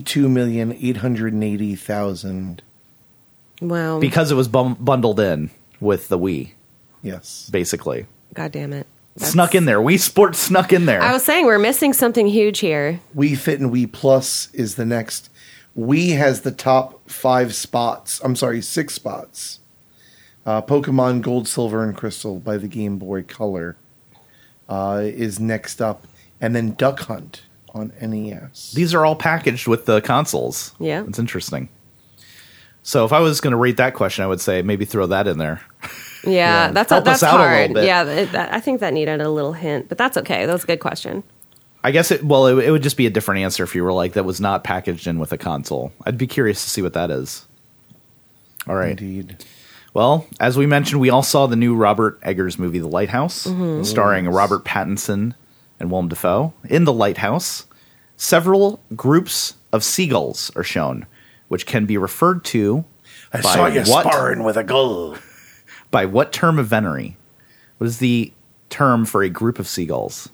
82,880,000. Wow. Because it was bundled in with the Wii, Yes. basically. God damn it. Snuck in there. Wii Sports snuck in there. I was saying we're missing something huge here. Wii Fit and Wii Plus is the next. Wii has the top 5 spots. I'm sorry, 6 spots. Pokemon Gold, Silver, and Crystal by the Game Boy Color is next up. And then Duck Hunt on NES. These are all packaged with the consoles. Yeah. It's interesting. So if I was going to rate that question, I would say maybe throw that in there. Yeah, that's Help us that's out a little hard. bit. Yeah, I think that needed a little hint, but that's okay. That was a good question. I guess it would just be a different answer if you were like, that was not packaged in with a console. I'd be curious to see what that is. All right. Indeed. Well, as we mentioned, we all saw the new Robert Eggers movie, The Lighthouse, starring Robert Pattinson and Willem Dafoe. In The Lighthouse, several groups of seagulls are shown, which can be referred to I by saw you what? sparring with a gull. By what term of venery? What is the term for a group of seagulls?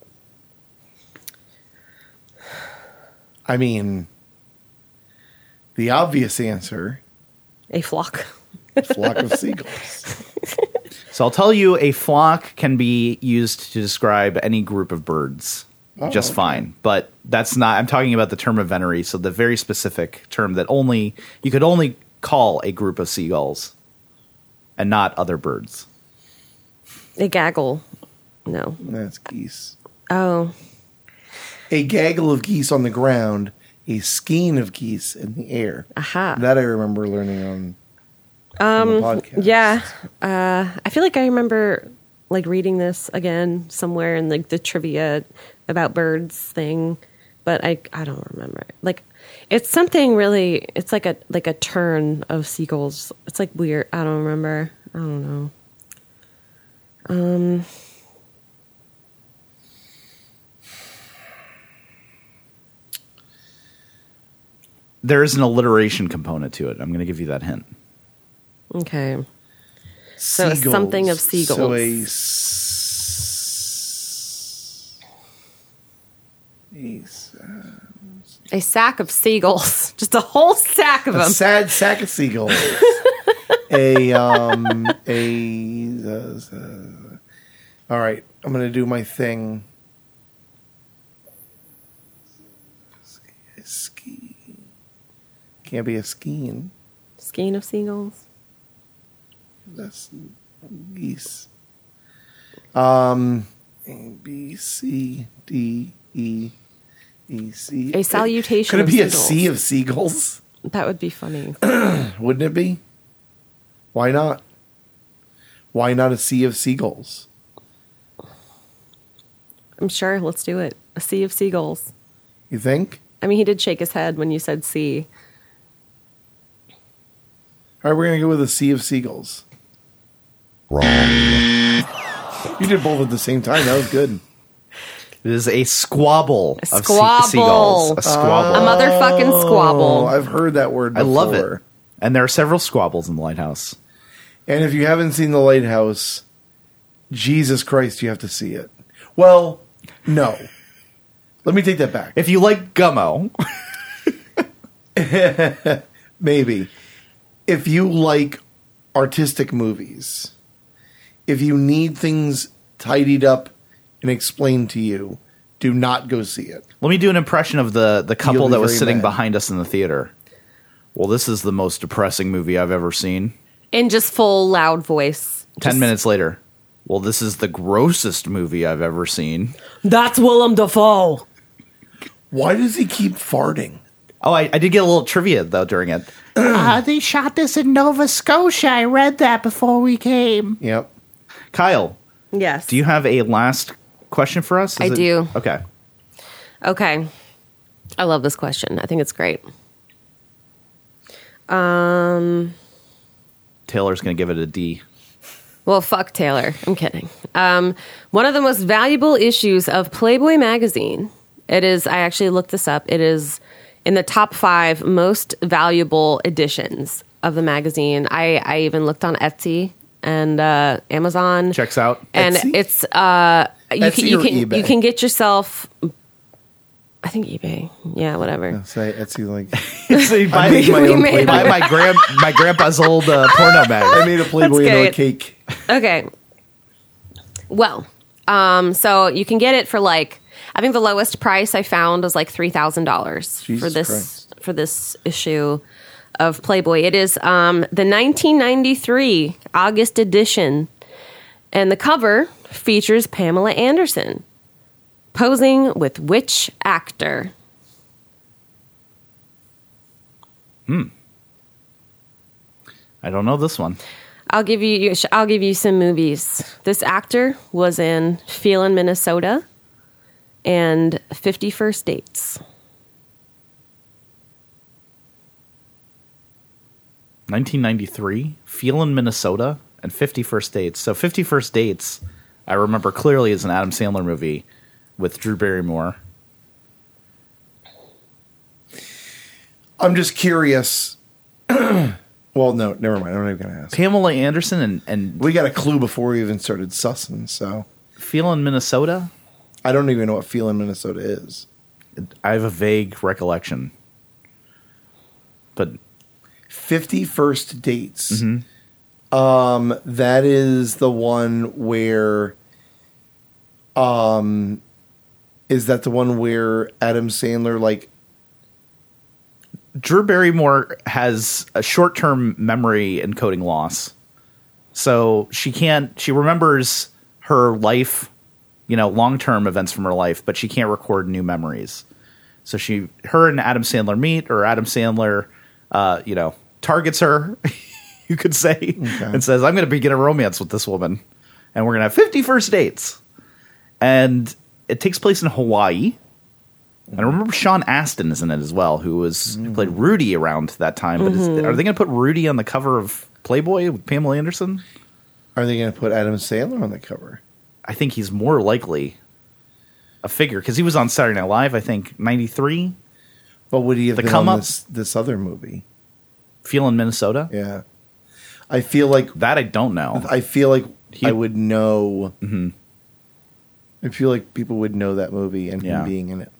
I mean, the obvious answer, A flock. flock of seagulls. So I'll tell you, a flock can be used to describe any group of birds just fine. But that's not, I'm talking about the term of venery, so the very specific term that you could only call a group of seagulls and not other birds. A gaggle. No. That's geese. Oh. A gaggle of geese on the ground, a skein of geese in the air. Aha. That I remember learning on the podcast. Yeah. I feel like I remember like reading this again somewhere in like the trivia about birds thing, but I don't remember. Like it's something really, it's like a turn of seagulls. It's like weird. I don't remember. I don't know. There is an alliteration component to it. I'm going to give you that hint. Okay. So it's something of seagulls. So A sack of seagulls. Just a whole sack of a them. sad sack of seagulls. All right, I'm going to do my thing. Can't be a skein. Skein of seagulls. That's geese. A, B, C, D, E, E, C. A salutation Could it of be a seagulls. sea of seagulls? That would be funny. Wouldn't it be? Why not? Why not a sea of seagulls? I'm sure. Let's do it. A sea of seagulls. You think? I mean, he did shake his head when you said sea. All right, we're going to go with a sea of seagulls. Wrong. You did both at the same time. That was good. It is a squabble of squabble. seagulls. A squabble. A motherfucking Oh, squabble. I've heard that word I before. love it. And there are several squabbles in the lighthouse. And if you haven't seen The Lighthouse, Jesus Christ, you have to see it. Well, no. Let me take that back. If you like Gummo, Maybe. If you like artistic movies, if you need things tidied up and explained to you, Do not go see it. Let me do an impression of the couple You'll be that was very sitting mad. behind us in the theater. Well, this is the most depressing movie I've ever seen. In just full loud voice. 10 minutes later. Well, this is the grossest movie I've ever seen. That's Willem Dafoe. Why does he keep farting? Oh, I did get a little trivia, though, during it. They shot this in Nova Scotia. I read that before we came. Yep. Kyle, Yes. do you have a last question for us? I do. Okay. Okay. I love this question. I think it's great. Taylor's going to give it a D. Well, fuck Taylor. I'm kidding. One of the most valuable issues of Playboy magazine. It is, I actually looked this up. It is in the top 5 most valuable editions of the magazine. I even looked on Etsy and Amazon. Checks out. And Etsy? it's Etsy or eBay? you can get yourself, I think eBay. Yeah, whatever. Say Etsy like So buy, I make my We own made- Playboy. buy my grandpa's old porno I mag. made a Playboy That's into a great. cake. Okay. Well, so you can get it for like, I think the lowest price I found was like $3,000 for Jesus this Christ. for this issue of Playboy. It is the 1993 August edition, and the cover features Pamela Anderson posing with which actor? I don't know this one. I'll give you some movies. This actor was in Feelin', Minnesota, and 50 First Dates. 1993, Feelin' Minnesota, and 50 First Dates. So 50 First Dates, I remember clearly as an Adam Sandler movie with Drew Barrymore. I'm just curious. Well, no, never mind. I'm not even going to ask. Pamela Anderson and We got a clue before we even started sussing, so Feelin' Minnesota? I don't even know what Feelin' Minnesota is. I have a vague recollection. But 50 First Dates. That is the one where is that the one where Adam Sandler like Drew Barrymore has a short-term memory encoding loss. So she remembers her life, long-term events from her life, but she can't record new memories. So her and Adam Sandler meet, or Adam Sandler, targets her, you could say, and says, I'm going to begin a romance with this woman, and we're going to have 50 first dates. And it takes place in Hawaii. And I remember Sean Astin is in it as well, who played Rudy around that time. But are they going to put Rudy on the cover of Playboy with Pamela Anderson? are they going to put Adam Sandler on the cover? I think he's more likely a figure because he was on Saturday Night Live, I think, 93. But would he have The been Come on Up? this other movie? Feelin' Minnesota? Yeah. I feel like That I don't know. I would know. I feel like people would know that movie and Yeah. him being in it.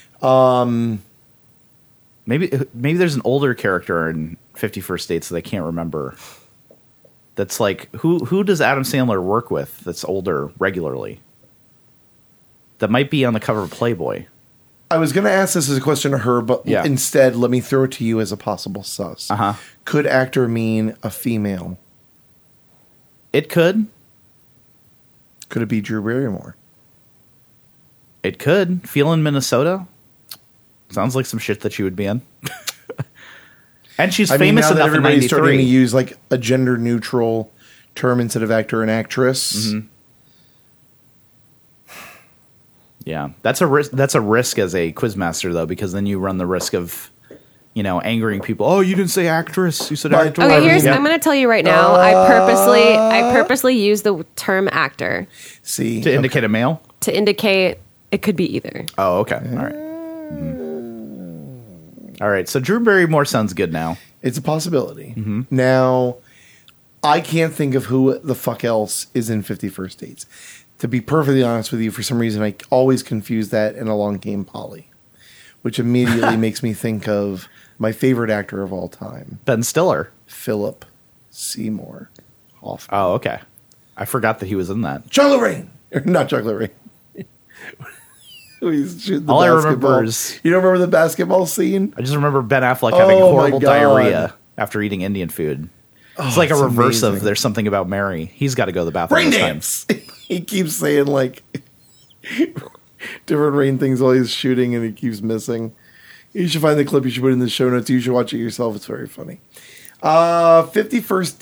Maybe there's an older character in 50 First Dates that I can't remember. That's like, who does Adam Sandler work with that's older regularly? That might be on the cover of Playboy. I was going to ask this as a question to her, but Yeah. instead, let me throw it to you as a possible sus. Uh-huh. Could actor mean a female? It could. Could it be Drew Barrymore? It could. Feelin' Minnesota? Sounds like some shit that she would be in. And she's famous now that enough in everybody's starting to 93. use like a gender neutral term instead of actor and actress. Yeah, that's a risk. That's a risk as a quizmaster, though, because then you run the risk of, angering people. Oh, you didn't say actress. You said But- actor. Okay, Yeah. I'm going to tell you right now. I purposely use the term actor See, To indicate a male. to indicate it could be either. Oh, okay. All right. All right. So Drew Barrymore sounds good now. it's a possibility. Now, I can't think of who the fuck else is in 50 First Dates. To be perfectly honest with you, for some reason, I always confuse that and Along Came Polly, which immediately makes me think of my favorite actor of all time, Ben Stiller. Philip Seymour Hoffman. Oh, okay. I forgot that he was in that. Chocolate Rain! Or not Chocolate Rain. He's shooting the All I basketball. remember is- You don't remember the basketball scene? I just remember Ben Affleck having Oh, my horrible God. diarrhea after eating Indian food. It's like a it's reverse of amazing. There's Something About Mary. He's got to go to the bathroom Rain this time. dance. He keeps saying like different rain things while he's shooting, and he keeps missing. You should find the clip. You should put it in the show notes. You should watch it yourself. It's very funny. 51st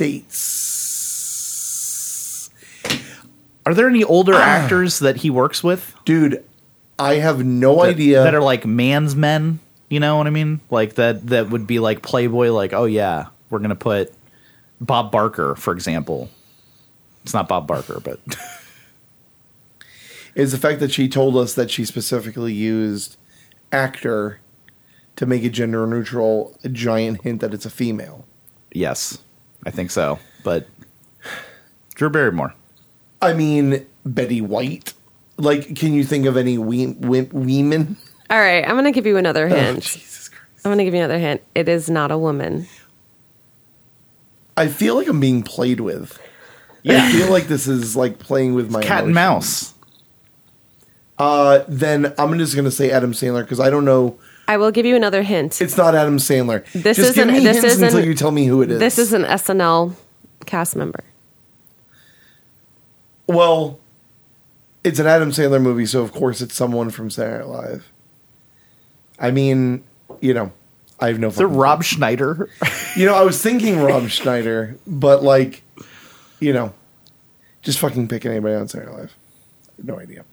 Dates. Are there any older actors that he works with? Dude, I have no idea. That are like man's men. You know what I mean? Like that would be like Playboy. Like, oh yeah, we're gonna put Bob Barker, for example. It's not Bob Barker, but is the fact that she told us that she specifically used actor to make it gender neutral a giant hint that it's a female. yes, I think so. But Drew Barrymore. I mean, Betty White. Like, can you think of any women? All right, I'm going to give you another hint. Jesus Christ. I'm going to give you another hint. It is not a woman. I feel like I'm being played with. Yeah. I feel like this is like playing with my Cat and emotions. mouse. Then I'm just going to say Adam Sandler because I don't know. I will give you another hint. It's not Adam Sandler. This just give isn't- me this hints until isn't- you tell me who it is. This is an SNL cast member. Well, it's an Adam Sandler movie, so of course it's someone from Saturday Night Live. I mean, you know, I have no. Is it Rob Schneider? You know, I was thinking Rob Schneider, but like, you know, just fucking pick anybody on Saturday Night Live. I have no idea.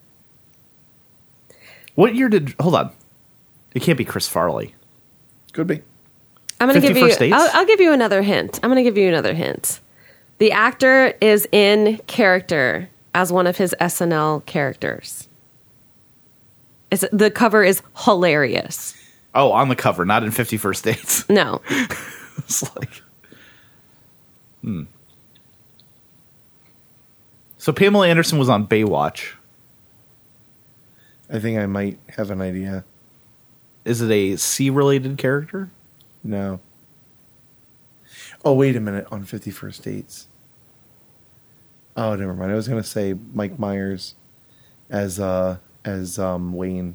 What year did? Hold on. It can't be Chris Farley. Could be. I'm going to 50 give you. First Dates? I'll give you another hint. I'm going to give you another hint. The actor is in character as one of his SNL characters. The cover is hilarious. Oh, on the cover, not in 50 First Dates. No, It's like, So Pamela Anderson was on Baywatch. I think I might have an idea. Is it a C-related character? No. Oh, wait a minute. On 51st Dates. Oh, never mind. I was going to say Mike Myers as Wayne.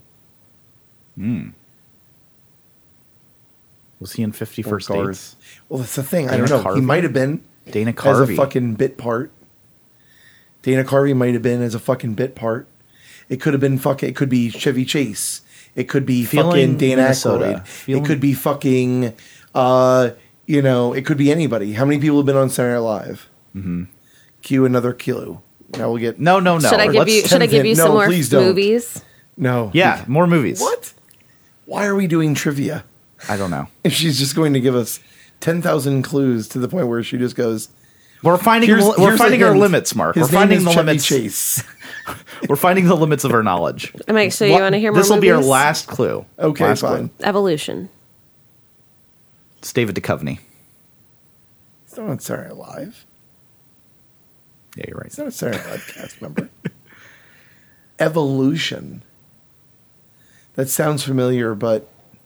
Was he in 50 or First Garth. Dates? Well, that's the thing. I Dana don't know. He Carvey? might have been Dana as a Carvey. fucking bit part. Dana Carvey might have been as a fucking bit part. It could have been fucking. It could be Chevy Chase. It could be Feeling fucking Dan Minnesota. Aykroyd. It could be fucking. You know, it could be anybody. How many people have been on Saturday Night Live? Mm-hmm. Cue another clue. Now we'll get No. should I give you? Should I give you No, some more please don't. movies? no. Yeah, more movies. What? Why are we doing trivia? I don't know. If she's just going to give us 10,000 clues to the point where she just goes. We're finding Here's our a hint. limits, Mark. His We're finding name the is Chevy limits. Chase. We're finding the limits of our knowledge. Mike, so you want to hear more This will be our movies? last clue. Okay, Last fine. clue. Evolution. It's David Duchovny. It's not on Saturday Night Live. Yeah, you're right. It's not a Saturday Night Live cast member. Evolution. That sounds familiar, but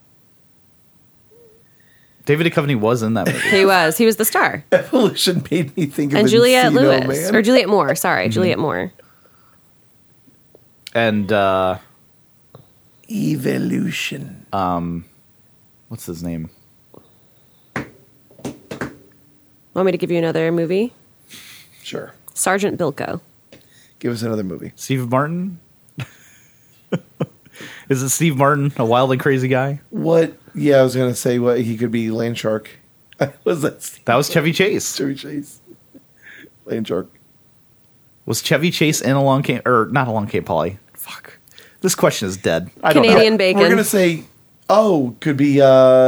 David Duchovny was in that movie. He was the star. Evolution made me think of And Juliette Encino Lewis. Man. Or Juliette Moore. Sorry, Mm-hmm. Juliette Moore. And Evolution. what's his name? Want me to give you another movie? Sure. Sergeant Bilko. Give us another movie. Steve Martin? Is it Steve Martin, a wild and crazy guy? What? Yeah, I was going to say what he could be Land Shark. Was that Steve That was Chevy Chase. Chevy Chase? Land Shark. Was Chevy Chase in Along Came, or not Along Came Polly? Fuck. This question is dead. I don't know. Canadian Bacon. We're going to say, could be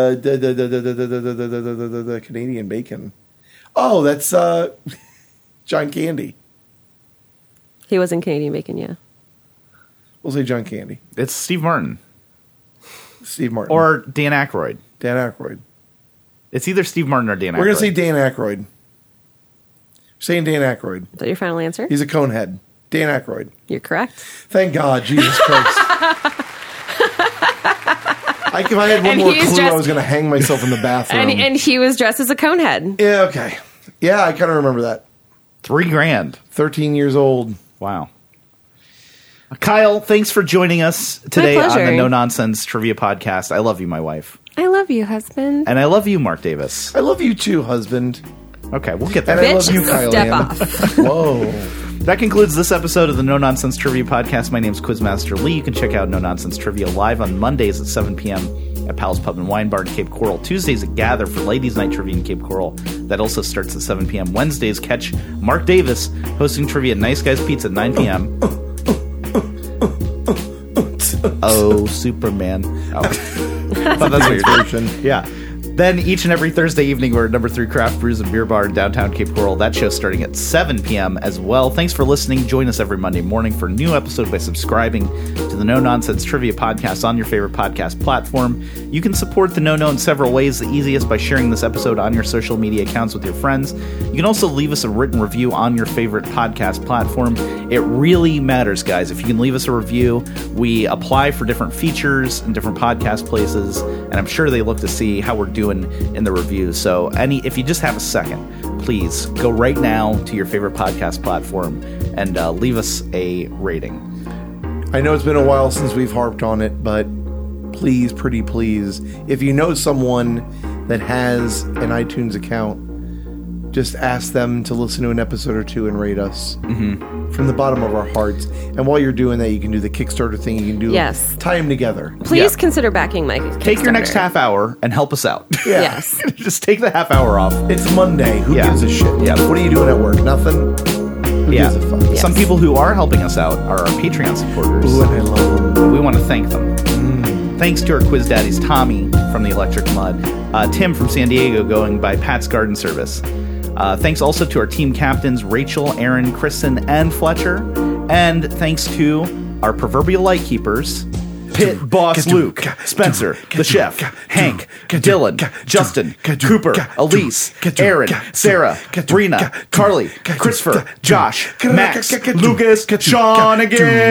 the Canadian Bacon. Oh, that's John Candy. He was in Canadian Bacon, yeah. We'll say John Candy. It's Steve Martin Steve Martin. or Dan Aykroyd. Dan Aykroyd. It's either Steve Martin or Dan Aykroyd. We're going to say Dan Aykroyd. We're saying Dan Aykroyd. Is that your final answer? He's a conehead. Dan Aykroyd. You're correct. Thank God, Jesus Christ. If I had one And more he's clue, I just- was going to hang myself in the bathroom. And he was dressed as a conehead. Yeah, okay. Yeah, I kind of remember that. $3,000. 13 years old. Wow. Kyle, thanks for joining us today on pleasure. the No Nonsense Trivia Podcast. I love you, my wife. I love you, husband. And I love you, Mark Davis. I love you too, husband. Okay, we'll get there. And I Bitch, love you, Kyle step Ann. off. Whoa. That concludes this episode of the No Nonsense Trivia Podcast. My name's Quizmaster Lee. You can check out No Nonsense Trivia live on Mondays at 7 p.m. at Pal's Pub and Wine Bar in Cape Coral. Tuesdays at Gather for Ladies Night Trivia in Cape Coral. That also starts at 7 p.m. Wednesdays, catch Mark Davis hosting trivia at Nice Guys Pizza at 9 p.m. Oh, Superman. Oh. Thought that's weird. Version. Yeah. Then each and every Thursday evening, we're at Number 3 Craft Brews and Beer Bar in downtown Cape Coral. That show's starting at 7 p.m. as well. Thanks for listening. Join us every Monday morning for a new episode by subscribing to the No Nonsense Trivia Podcast on your favorite podcast platform. You can support the No in several ways. The easiest by sharing this episode on your social media accounts with your friends. You can also leave us a written review on your favorite podcast platform. It really matters, guys. If you can leave us a review, we apply for different features and different podcast places, and I'm sure they look to see how we're doing in the reviews. So if you just have a second, please go right now to your favorite podcast platform and leave us a rating. I know it's been a while since we've harped on it, but please, pretty please, if you know someone that has an iTunes account, just ask them to listen to an episode or two and rate us from the bottom of our hearts. And while you're doing that, you can do the Kickstarter thing. You can do tie them together. Please Yeah. consider backing my Kickstarter. Take your next half hour and help us out. Yeah. Yes. Just take the half hour off. It's Monday. Who Yeah. gives a shit? Yeah. What are you doing at work? Nothing? Who Yeah. gives a fuck? Some people who are helping us out are our Patreon supporters. Ooh, and I love them. We want to thank them. Thanks to our quiz daddies, Tommy from the Electric Mud, Tim from San Diego going by Pat's Garden Service. Thanks also to our team captains, Rachel, Aaron, Kristen, and Fletcher. And thanks to our proverbial light keepers, Pit Boss Luke, Spencer, the chef, Hank, Dylan, Justin, Cooper, Elise, Aaron, Sarah, Brina, Carly, Christopher, Josh, Max, Lucas, Sean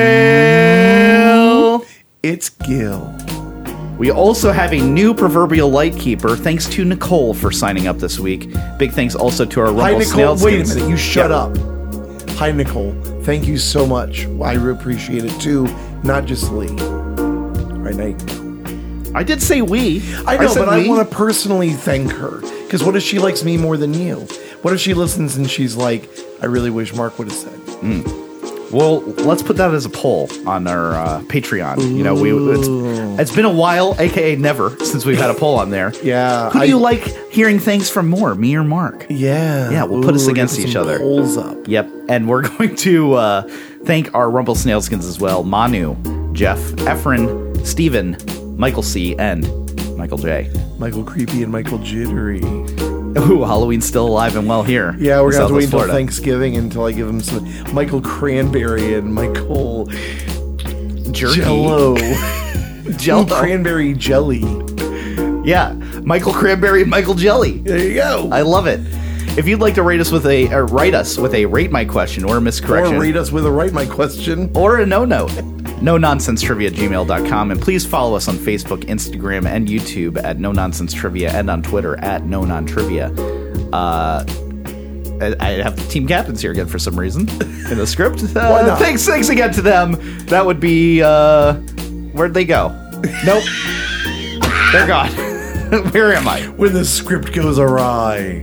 again. It's Gil. We also have a new proverbial light keeper, thanks to Nicole for signing up this week. Big thanks also to our Hi, Rumble Nicole. Snailskins. Wait a minute. You shut Yeah. up. Hi, Nicole. Thank you so much. I appreciate it too. Not just Lee. All right, night. I did say we. I know, said but I we. want to personally thank her. Because what if she likes me more than you? What if she listens and she's like, I really wish Mark would have said. Well, let's put that as a poll on our Patreon. You know, it's been a while, aka never, since we've had a poll on there. Yeah. Who do you like hearing thanks from more, me or Mark? Yeah. Yeah, we'll put us Ooh, against get each some other. Polls up. Yep, and we're going to thank our Rumble Snailskins as well: Manu, Jeff, Efren, Steven, Michael C, and Michael J. Michael Creepy and Michael Jittery. Ooh, Halloween's still alive and well here. Yeah, we're in going to have to wait Southwest until Florida. Thanksgiving until I give him some Michael Cranberry and Michael Jerky. Jello. Jello. Cranberry jelly. Yeah, Michael Cranberry and Michael Jelly. There you go. I love it. If you'd like to write us with a rate my question or a miscorrection Or read us with a Write My Question. or a no-no, nononsensetrivia@gmail.com, and please follow us on Facebook, Instagram, and YouTube at No Nonsense Trivia, and on Twitter at No Non Trivia. I have the team captains here again for some reason in the script. Why not? Thanks again to them. That would be where'd they go? Nope, they're gone. Where am I? When the script goes awry.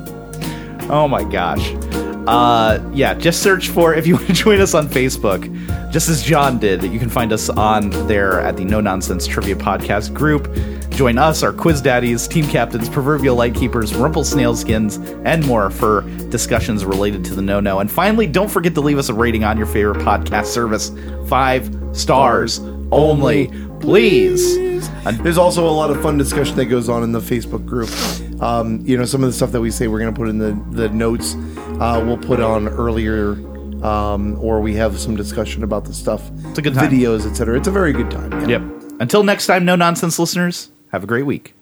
Oh my gosh. Yeah, just search for, if you want to join us on Facebook, just as John did, you can find us on there at the No Nonsense Trivia Podcast group. Join us, our quiz daddies, team captains, proverbial light keepers, rumple snailskins, and more for discussions related to the no-no. And finally, don't forget to leave us a rating on your favorite podcast service. 5 stars only, please. And There's also a lot of fun discussion that goes on in the Facebook group. You know, some of the stuff that we say we're going to put in the notes, we'll put on earlier, or we have some discussion about the stuff. It's a good time. Videos, etc. It's a very good time. Yeah. Yep. Until next time, no nonsense listeners, have a great week.